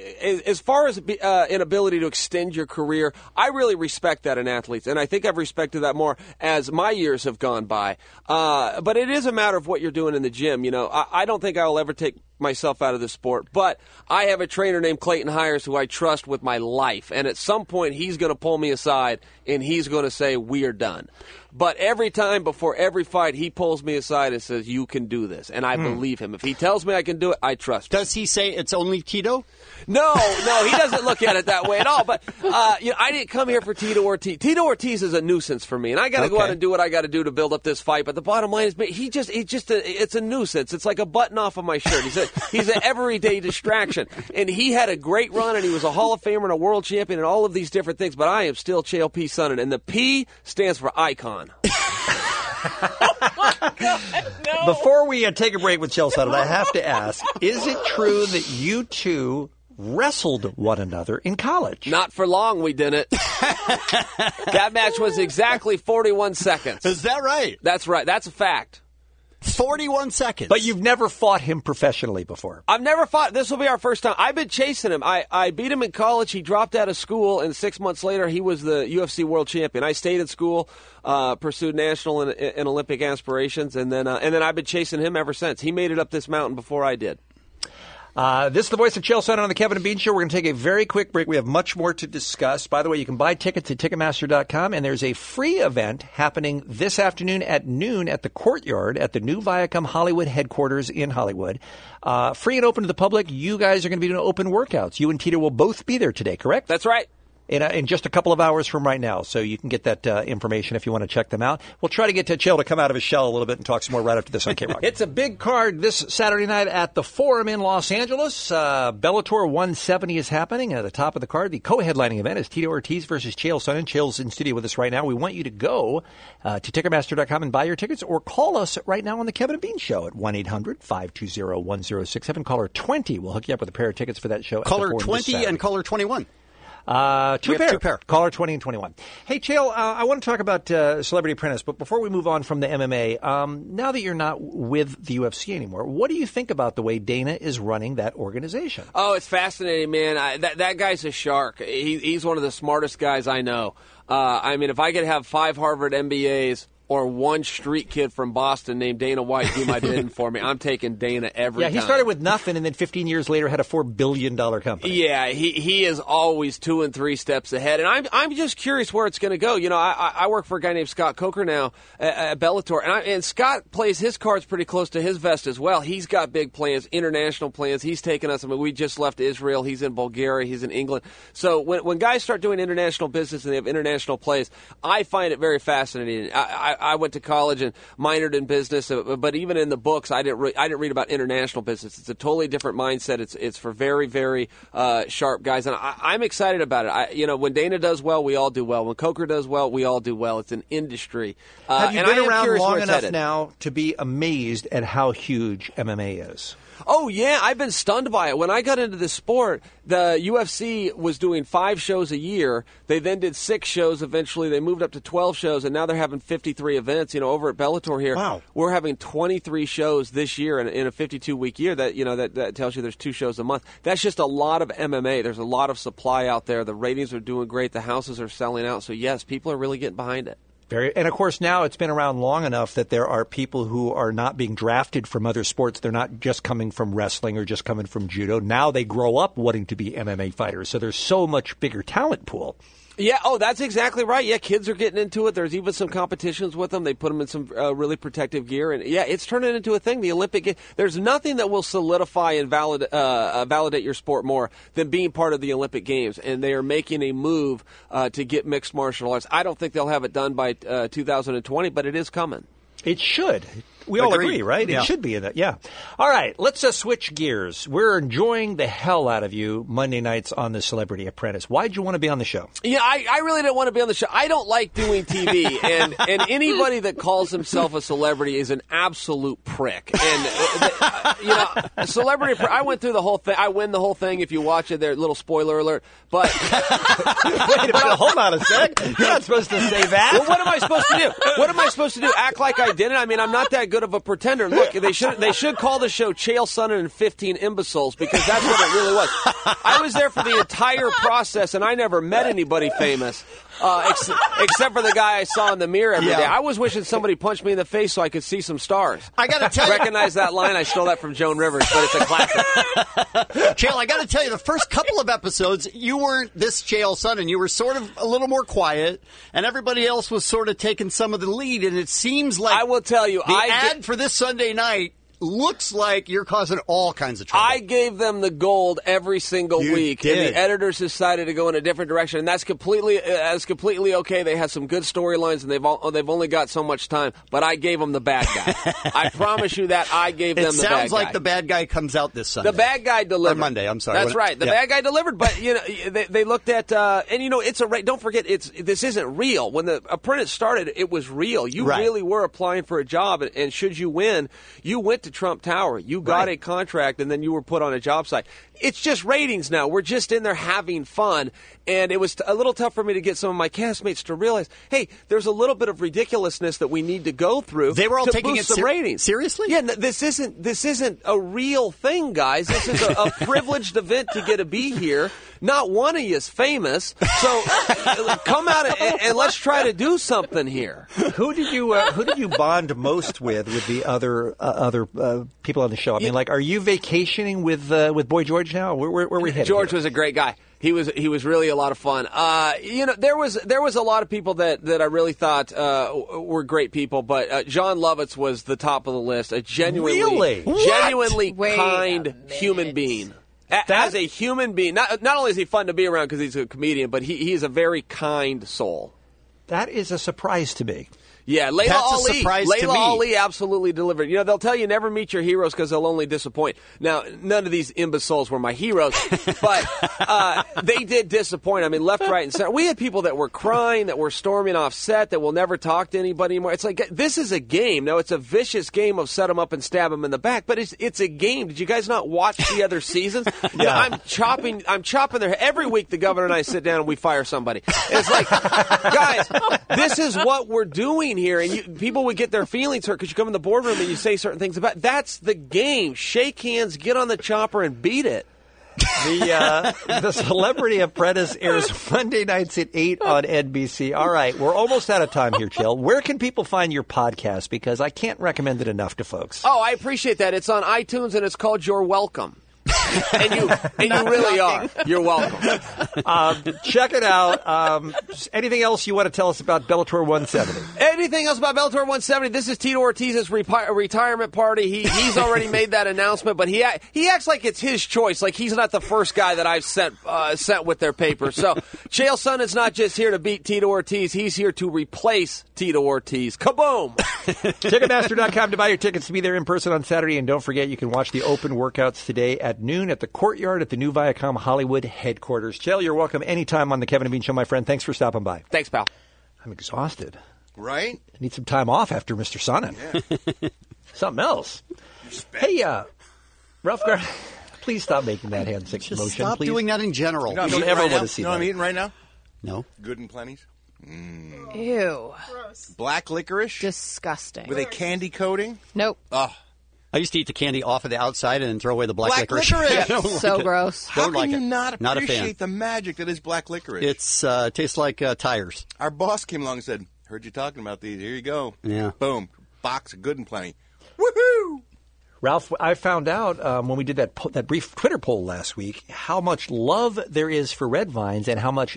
as far as uh, an ability to extend your career, I really respect that in athletes. And I think I've respected that more as my years have gone by. Uh, but it is a matter of what you're doing in the gym. You know, I, I don't think I will ever take myself out of the sport. But I have a trainer named Clayton Hires who I trust with my life. And at some point, he's going to pull me aside and he's going to say, we are done. But every time before every fight, he pulls me aside and says, you can do this. And I Hmm. believe him. If he tells me I can do it, I trust him. Does he say it's only Tito? No, no, he doesn't look at it that way at all. But uh, you know, I didn't come here for Tito Ortiz. Tito Ortiz is a nuisance for me, and I got to go Okay. out and do what I got to do to build up this fight. But the bottom line is, he just, he just, a, it's a nuisance. It's like a button off of my shirt. He's a, he's an everyday distraction, and he had a great run, and he was a Hall of Famer and a world champion, and all of these different things. But I am still Chael P. Sonnen, and the P stands for icon. Before we uh, take a break with Chael Sonnen, I have to ask, is it true that you two wrestled one another in college? Not for long, we didn't. That match was exactly forty-one seconds. Is that right? That's right. That's a fact. forty-one seconds. But you've never fought him professionally before. I've never fought. This will be our first time. I've been chasing him. I, I beat him in college. He dropped out of school, and six months later, he was the U F C world champion. I stayed in school, uh, pursued national and, and Olympic aspirations, and then uh, and then I've been chasing him ever since. He made it up this mountain before I did. Uh, this is the voice of Chael Sonnen on the Kevin and Bean Show. We're going to take a very quick break. We have much more to discuss. By the way, you can buy tickets at Ticketmaster dot com, and there's a free event happening this afternoon at noon at the Courtyard at the new Viacom Hollywood headquarters in Hollywood. Uh, free and open to the public. You guys are going to be doing open workouts. You and Tito will both be there today, correct? That's right. In, uh, in just a couple of hours from right now. So you can get that uh, information if you want to check them out. We'll try to get to Chael to come out of his shell a little bit and talk some more right after this on K-Rock. It's a big card this Saturday night at the Forum in Los Angeles. Uh, Bellator one seventy is happening. At the top of the card, the co-headlining event is Tito Ortiz versus Chael Sonnen. Chael's in studio with us right now. We want you to go uh, to Ticketmaster dot com and buy your tickets, or call us right now on the Kevin and Bean Show at one eight hundred five two zero one zero six seven. Caller twenty will hook you up with a pair of tickets for that show. Caller at the Forum this twenty Saturday. and caller twenty-one. Uh, two We have pair. two pair. Caller twenty and twenty-one. Hey, Chael, uh, I want to talk about uh, Celebrity Apprentice, but before we move on from the M M A, um, now that you're not with the U F C anymore, what do you think about the way Dana is running that organization? Oh, it's fascinating, man. I, that that guy's a shark. He, he's one of the smartest guys I know. Uh, I mean, if I could have five Harvard M B As or one street kid from Boston named Dana White do my bidding for me, I'm taking Dana every yeah, time. he started with nothing, and then fifteen years later had a four billion dollars company. Yeah, he he is always two and three steps ahead, and I'm I'm just curious where it's going to go. You know, I I work for a guy named Scott Coker now at, at Bellator, and I, and Scott plays his cards pretty close to his vest as well. He's got big plans, international plans. He's taken us. I mean, we just left Israel. He's in Bulgaria. He's in England. So when when guys start doing international business and they have international plays, I find it very fascinating. I I, I went to college and minored in business, but even in the books, I didn't re- I didn't read about international business. It's a totally different mindset. It's it's for very very uh, sharp guys, and I, I'm excited about it. I, you know, when Dana does well, we all do well. When Coker does well, we all do well. It's an industry. Uh, Have you and been I am around curious long where it's enough headed. now to be amazed at how huge M M A is? Oh, yeah, I've been stunned by it. When I got into this sport, the U F C was doing five shows a year. They then did six shows eventually. They moved up to twelve shows, and now they're having fifty-three events. You know, over at Bellator here, wow. We're having twenty-three shows this year in, in a fifty-two-week year. That, you know, that, that tells you there's two shows a month. That's just a lot of M M A. There's a lot of supply out there. The ratings are doing great. The houses are selling out. So, yes, people are really getting behind it. Very, and of course, now it's been around long enough that there are people who are not being drafted from other sports. They're not just coming from wrestling or just coming from judo. Now they grow up wanting to be M M A fighters. So there's so much bigger talent pool. Yeah, oh, that's exactly right. Yeah, kids are getting into it. There's even some competitions with them. They put them in some uh, really protective gear. And, yeah, it's turning into a thing, the Olympic game. There's nothing that will solidify and valid, uh, validate your sport more than being part of the Olympic Games. And they are making a move uh, to get mixed martial arts. I don't think they'll have it done by uh, two thousand twenty, but it is coming. It should. We all Agreed. agree, right? Yeah. It should be in that. Yeah. All right. Let's uh, switch gears. We're enjoying the hell out of you Monday nights on The Celebrity Apprentice. Why'd you want to be on the show? Yeah, I, I really didn't want to be on the show. I don't like doing T V, and, and anybody that calls himself a celebrity is an absolute prick. And, uh, you know, a celebrity, I went through the whole thing. I win the whole thing if you watch it. There, little spoiler alert. But wait a minute, hold on a sec. You're not supposed to say that. Well, what am I supposed to do? What am I supposed to do? Act like I didn't? I mean, I'm not that good of a pretender. Look, they should they should call the show Chael Sonnen and fifteen Imbeciles, because that's what it really was. I was there for the entire process, and I never met anybody famous, uh, ex- except for the guy I saw in the mirror every Yeah. day. I was wishing somebody punched me in the face so I could see some stars. I got to tell you. Recognize that line? I stole that from Joan Rivers, but it's a classic. Chael, I got to tell you, the first couple of episodes, you weren't this Chael Sonnen. You were sort of a little more quiet, and everybody else was sort of taking some of the lead. And it seems like I will tell you, the I ad get- for this Sunday night looks like you're causing all kinds of trouble. I gave them the gold every single You week, did. and the editors decided to go in a different direction, and that's completely uh, that's completely okay. They have some good storylines, and they've all, they've only got so much time. But I gave them the bad guy. I promise you that I gave it them the bad guy. sounds like the bad guy comes out this Sunday. The bad guy delivered. Or Monday, I'm sorry. That's When- right. The yeah. bad guy delivered. But you know, they, they looked at uh, and you know, it's a ra- don't forget, it's this isn't real. When the Apprentice started, it was real. You Right. really were applying for a job, and, and should you win, you went to Trump Tower. You got Right. a contract, and then you were put on a job site. It's just ratings now. We're just in there having fun, and it was t- a little tough for me to get some of my castmates to realize, hey, there's a little bit of ridiculousness that we need to go through. They were all to taking boost it some ser- ratings. seriously? Yeah, n- this isn't this isn't a real thing, guys. This is a, a privileged event to get to be here. Not one of you is famous, so uh, come out and, and let's try to do something here. Who did you uh, Who did you bond most with with the other uh, other uh, people on the show? I mean, like, are you vacationing with uh, with Boy George now? Where, where, where are we headed? George here? was a great guy. He was he was really a lot of fun. Uh, you know, there was there was a lot of people that, that I really thought uh, were great people, but uh, John Lovitz was the top of the list. A genuinely Really? genuinely Wait kind a minute. human being. A- As a human being, not not only is he fun to be around because he's a comedian, but he he is a very kind soul. That is a surprise to me. Yeah, Layla That's a Ali. surprise Layla to me. Ali absolutely delivered. You know, they'll tell you never meet your heroes because they'll only disappoint. Now, none of these imbeciles were my heroes, but uh, they did disappoint. I mean, left, right, and center. We had people that were crying, that were storming off set, that will never talk to anybody anymore. It's like, this is a game. Now, it's a vicious game of set them up and stab them in the back, but it's it's a game. Did you guys not watch the other seasons? You know, I'm chopping I'm chopping their every week. The governor and I sit down and we fire somebody. And it's like, guys, this is what we're doing here, and you, people would get their feelings hurt because you come in the boardroom and you say certain things about. That's the game. Shake hands, get on the chopper, and beat it. The uh, the Celebrity Apprentice airs Monday nights at eight on N B C. All right, we're almost out of time here, Jill. Where can people find your podcast? Because I can't recommend it enough to folks. Oh, I appreciate that. It's on iTunes and it's called You're Welcome. and you and you really are. You're welcome. Um, check it out. Um, anything else you want to tell us about Bellator one seventy? Anything else about Bellator one seventy? This is Tito Ortiz's repi- retirement party. He he's already made that announcement, but he he acts like it's his choice. Like he's not the first guy that I've sent uh, sent with their papers. So Chael Sonnen is not just here to beat Tito Ortiz. He's here to replace Tito Ortiz. Kaboom! Ticketmaster dot com to buy your tickets to be there in person on Saturday. And don't forget, you can watch the open workouts today at noon at the Courtyard at the new Viacom Hollywood headquarters. Jill, you're welcome anytime on the Kevin and Bean Show, my friend. Thanks for stopping by. Thanks, pal. I'm exhausted. Right? I need some time off after Mister Sonnen. Yeah. Something else. Hey, uh, Ralph Gar, please stop making that hand sick Just motion, stop please. doing that in general. You know, We I'm don't eating ever right want now? to see You know what that. I'm eating right now? No. Good and Plenty's. Mm. Ew. Black licorice Disgusting. with a candy coating. Nope. Oh, I used to eat the candy off of the outside and then throw away the black, black licorice. licorice. I don't like So it. gross. How Don't can like you it. not Not a fan. appreciate the magic that is black licorice? It's uh, tastes like uh, tires. Our boss came along and said, "Heard you talking about these. Here you go." Yeah. Boom. Box of Good and Plenty. Woohoo! Ralph, I found out um, when we did that po- that brief Twitter poll last week how much love there is for red vines and how much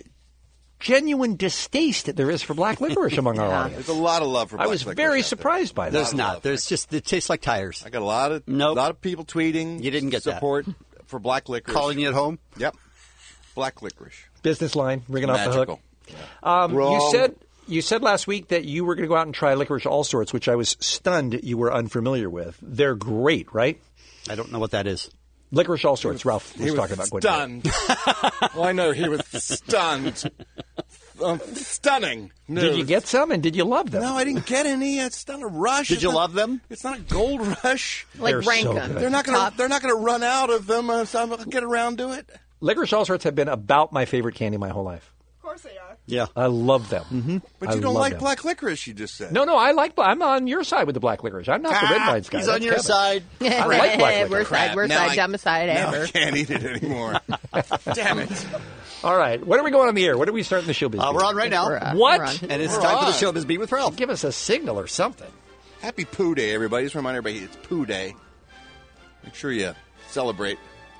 genuine distaste there is for black licorice among our audience. There's a lot of love for I black was licorice very out surprised by that. There's not. There's just it tastes like tires. I got a lot of Nope. lot of people tweeting. You didn't get that. support for black licorice. Calling you at home. Yep. Black licorice. Business line, ringing off the Magical. hook. Um, you Wrong. said you said last week that you were going to go out and try licorice all sorts, which I was stunned you were unfamiliar with. They're great, right? I don't know what that is. Licorice all sorts. Ralph was, He was talking about. Going to stunned. Well, I know he was stunned. Um, stunning. do. Did you get some, and did you love them? No, I didn't get any. It's not a rush. Did It's you not- love them? It's not a gold rush. Like They're rank so 'em. good. They're not gonna. Top. They're not gonna run out of them. Uh, so I'll get around to it. Licorice all sorts have been about my favorite candy my whole life. Of course they are. Yeah. I love them. Mm-hmm. But you don't like black licorice. You just said. No, no, I like. I'm on your side with the black licorice. I'm not the red vines guy. He's That's on your Kevin. side. I like black licorice. We're side, we're Now side, I- dumbest side Now ever. I can't eat it anymore. Damn it. All right, when are we going on the air? When are we starting the showbiz? Uh, we're on right now. We're, uh, What? we're on. And it's We're time for the on. Showbiz Beat with Ralph. Give us a signal or something. Happy Poo Day, everybody. Just remind everybody it's Poo Day. Make sure you celebrate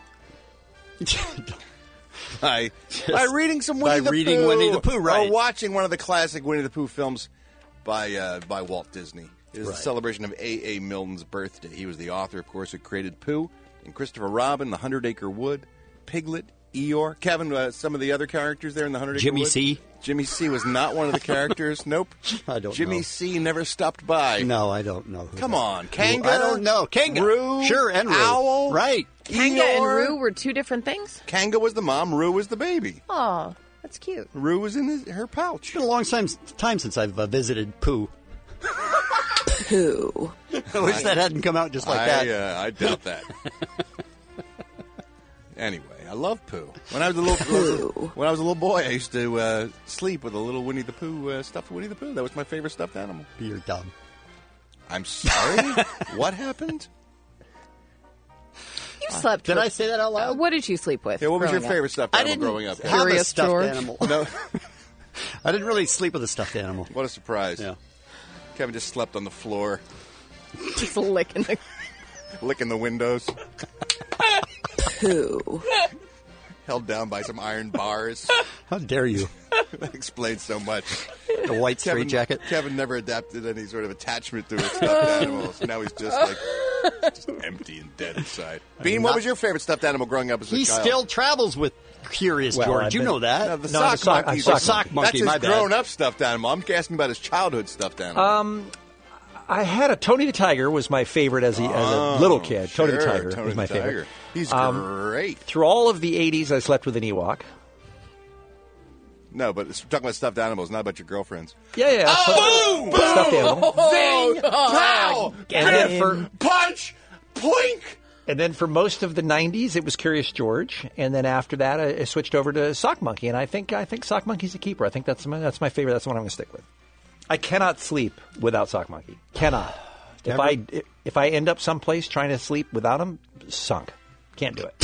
by, by reading some Winnie by the reading Pooh. Winnie the Pooh, right. Or watching one of the classic Winnie the Pooh films by uh, by Walt Disney. It is Right. a celebration of A A. Milton's birthday. He was the author, of course, who created Pooh and Christopher Robin, The Hundred Acre Wood, Piglet, Eeyore. Kevin, uh, some of the other characters there in The Hundred Acre Jimmy Wood? C. Jimmy C. was not one of the characters. Nope. I don't Jimmy know. C. never stopped by. No, I don't know. who Come that- on. Kanga? I don't know. Kanga. Roo? Sure, and Roo. Owl? Right. Kanga and Eeyore? Roo were two different things? Kanga was the mom, Roo was the baby. Oh, that's cute. Roo was in his, her pouch. It's been a long time, time since I've uh, visited Pooh. Pooh. I wish that hadn't come out just like I, that. Uh, I doubt that. Anyway, I love Pooh. When I was a little Pooh. when I was a little boy, I used to uh, sleep with a little Winnie the Pooh uh, stuffed Winnie the Pooh. That was my favorite stuffed animal. You're dumb. I'm sorry. What happened? You slept Did with, I say that out loud? Uh, what did you sleep with? Yeah, what was your growing up? favorite stuffed I animal didn't growing up? have a Curious stuffed George? animal. No. I didn't really sleep with a stuffed animal. What a surprise. Yeah. Kevin just slept on the floor, Just licking the licking the windows, poo. held down by some iron bars. How dare you? That explains so much. The white Kevin, straitjacket. Kevin never adapted any sort of attachment to his stuffed animals. Now he's just like Just empty and dead inside. Bean, what was your favorite stuffed animal growing up as a He child? still travels with Curious Well, George. I've You been- know that. No, the No, sock the sock- monkey. sock sock monkey, That's his my bad. grown-up stuffed animal. I'm asking about his childhood stuffed animal. Um, I had a Tony the Tiger was my favorite as a, as Oh, a little kid. Tony the sure, Tiger Tony was my the favorite. Tiger. He's Um, great. Through all of the eighties, I slept with an Ewok. No, but it's talking about stuffed animals, not about your girlfriends. Yeah, yeah. Oh, Stuffed- stuffed animal. Zing! Pow! And then for punch! Poink! and then for most of the nineties, it was Curious George, and then after that, I, I switched over to Sock Monkey, and I think I think Sock Monkey's a keeper. I think that's my, that's my favorite. That's the one I'm going to stick with. I cannot sleep without Sock Monkey. Cannot. If Never? I if I end up someplace trying to sleep without him, sunk. Can't do it.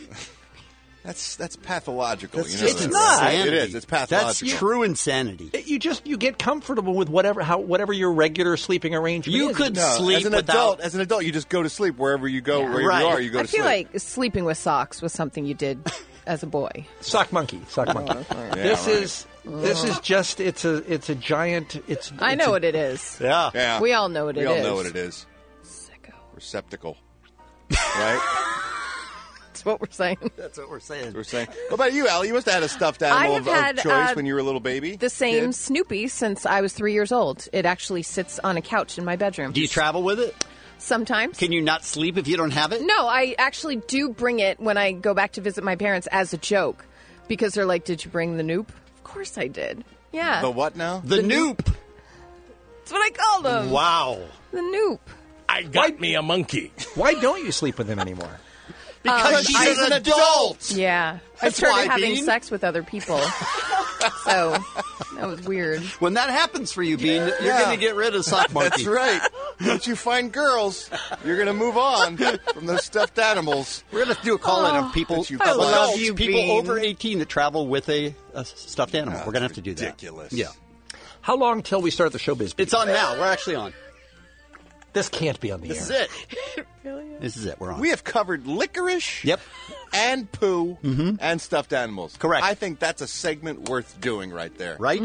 That's that's pathological. That's you know just that, insanity. right? It is. It's pathological. That's true insanity. You just you get comfortable with whatever how whatever your regular sleeping arrangement You is. could No, sleep as an without. adult. As an adult, you just go to sleep wherever you go, wherever right. you are. You go I to feel sleep. like sleeping with socks was something you did as a boy. Sock Monkey. Sock Monkey. Yeah, this right. is this is just it's a it's a giant it's. I it's know a- what it is. Yeah. Yeah. We all know what we it all is. know what it is. Sicko. Receptacle. Right? That's what we're saying. That's what we're saying. We're saying. What about you, Al? You must have had a stuffed animal I of, have of had, choice uh, when you were a little baby. The same kid? Snoopy since I was three years old. It actually sits on a couch in my bedroom. Do you travel with it? Sometimes. Can you not sleep if you don't have it? No, I actually do bring it when I go back to visit my parents as a joke. Because they're like, did you bring the Noop? Of course I did. Yeah. The what now? The, Noop. That's what I called them. Wow. The Noop. I got me a monkey. Why don't you sleep with him anymore? Because Um, she's I- an adult. Yeah. I That's started why, having Bean. sex with other people. So that was weird. When that happens for you, Bean, you're Yeah. going to get rid of Sock Monkey. That's right. Once you find girls, you're going to move on from those stuffed animals. We're going to do a call-in of people, That you I of love adults, you, people Bean. over eighteen that travel with a, a stuffed animal. We're going to have to do that. Ridiculous. Yeah. How long till we start the showbiz? It's on now. We're actually on. This can't be on the This air. is it. This is it. We're on. We have covered licorice Yep. and poo Mhm. and stuffed animals. Correct. I think that's a segment worth doing right there. Right?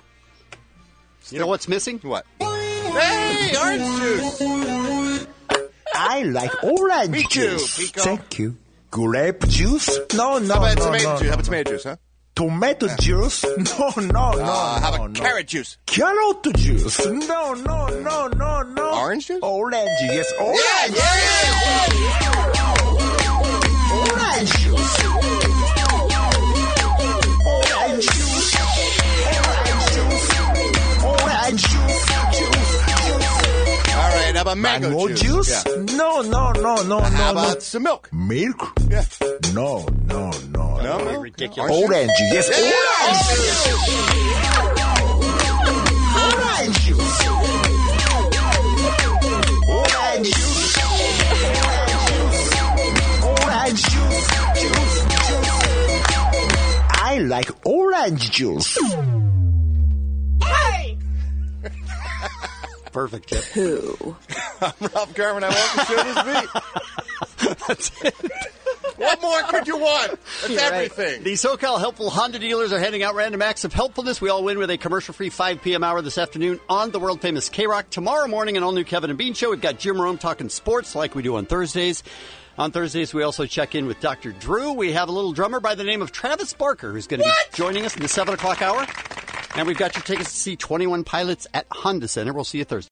You know what's missing? What? Hey, orange juice! I like orange Me too, juice. Pico. Thank you. Grape juice? No, no, How about no, tomato no, juice? no. How about tomato juice, huh? Tomato juice? No, no, no, Uh, how no, about no. carrot juice? Carrot juice? No, no, no, no, no. Orange juice? Orange, yes, orange. Yeah, Orange juice. Orange juice. Orange juice. Orange juice. Juice. All right, how about mango, Mango juice? juice? Yeah. No, no, no, no, How no, about no. some milk? Milk? Yeah. No, no, no. No, no. Ridiculous. Orange, yes, orange juice. Orange juice. Orange juice. Juice, juice. I like orange juice. Perfect, Chip. Who? I'm Ralph Garman. I want to show this beat. That's it. What more could you want? That's You're right. everything. The SoCal Helpful Honda dealers are handing out random acts of helpfulness. We all win with a commercial-free five p.m. hour this afternoon on the world-famous K-Rock. Tomorrow morning, an all-new Kevin and Bean show. We've got Jim Rome talking sports like we do on Thursdays. On Thursdays, we also check in with Doctor Drew. We have a little drummer by the name of Travis Barker who's going to be joining us in the seven o'clock hour. And we've got your tickets to see twenty-one Pilots at Honda Center. We'll see you Thursday.